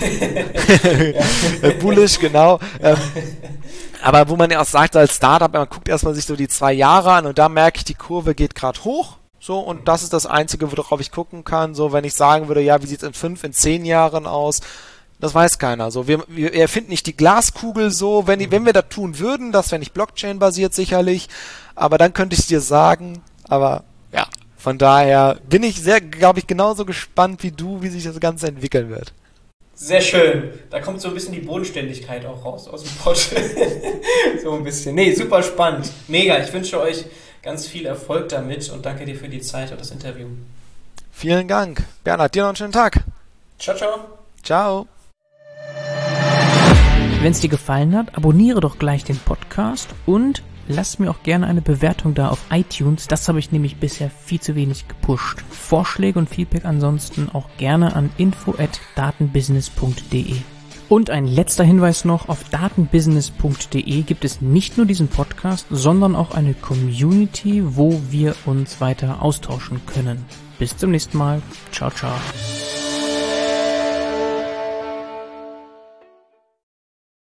äh, bullish, genau. Ähm, aber wo man ja auch sagt, als Startup, man guckt erstmal sich so die zwei Jahre an und da merke ich, die Kurve geht gerade hoch. So, und das ist das Einzige, worauf ich gucken kann. So, wenn ich sagen würde, ja, wie sieht es in fünf, in zehn Jahren aus? Das weiß keiner. So, wir, wir erfinden nicht die Glaskugel so. Wenn, wenn wir das tun würden, das wäre nicht Blockchain-basiert sicherlich. Aber dann könnte ich dir sagen, aber ja. Von daher bin ich sehr, glaube ich, genauso gespannt wie du, wie sich das Ganze entwickeln wird. Sehr schön. Da kommt so ein bisschen die Bodenständigkeit auch raus aus dem Pott. So ein bisschen. Nee, super spannend. Mega. Ich wünsche euch ganz viel Erfolg damit und danke dir für die Zeit und das Interview. Vielen Dank. Bernhard, dir noch einen schönen Tag. Ciao, ciao. Ciao. Wenn es dir gefallen hat, abonniere doch gleich den Podcast und lass mir auch gerne eine Bewertung da auf iTunes. Das habe ich nämlich bisher viel zu wenig gepusht. Vorschläge und Feedback ansonsten auch gerne an info at datenbusiness punkt de. Und ein letzter Hinweis noch, auf datenbusiness punkt de gibt es nicht nur diesen Podcast, sondern auch eine Community, wo wir uns weiter austauschen können. Bis zum nächsten Mal. Ciao, ciao.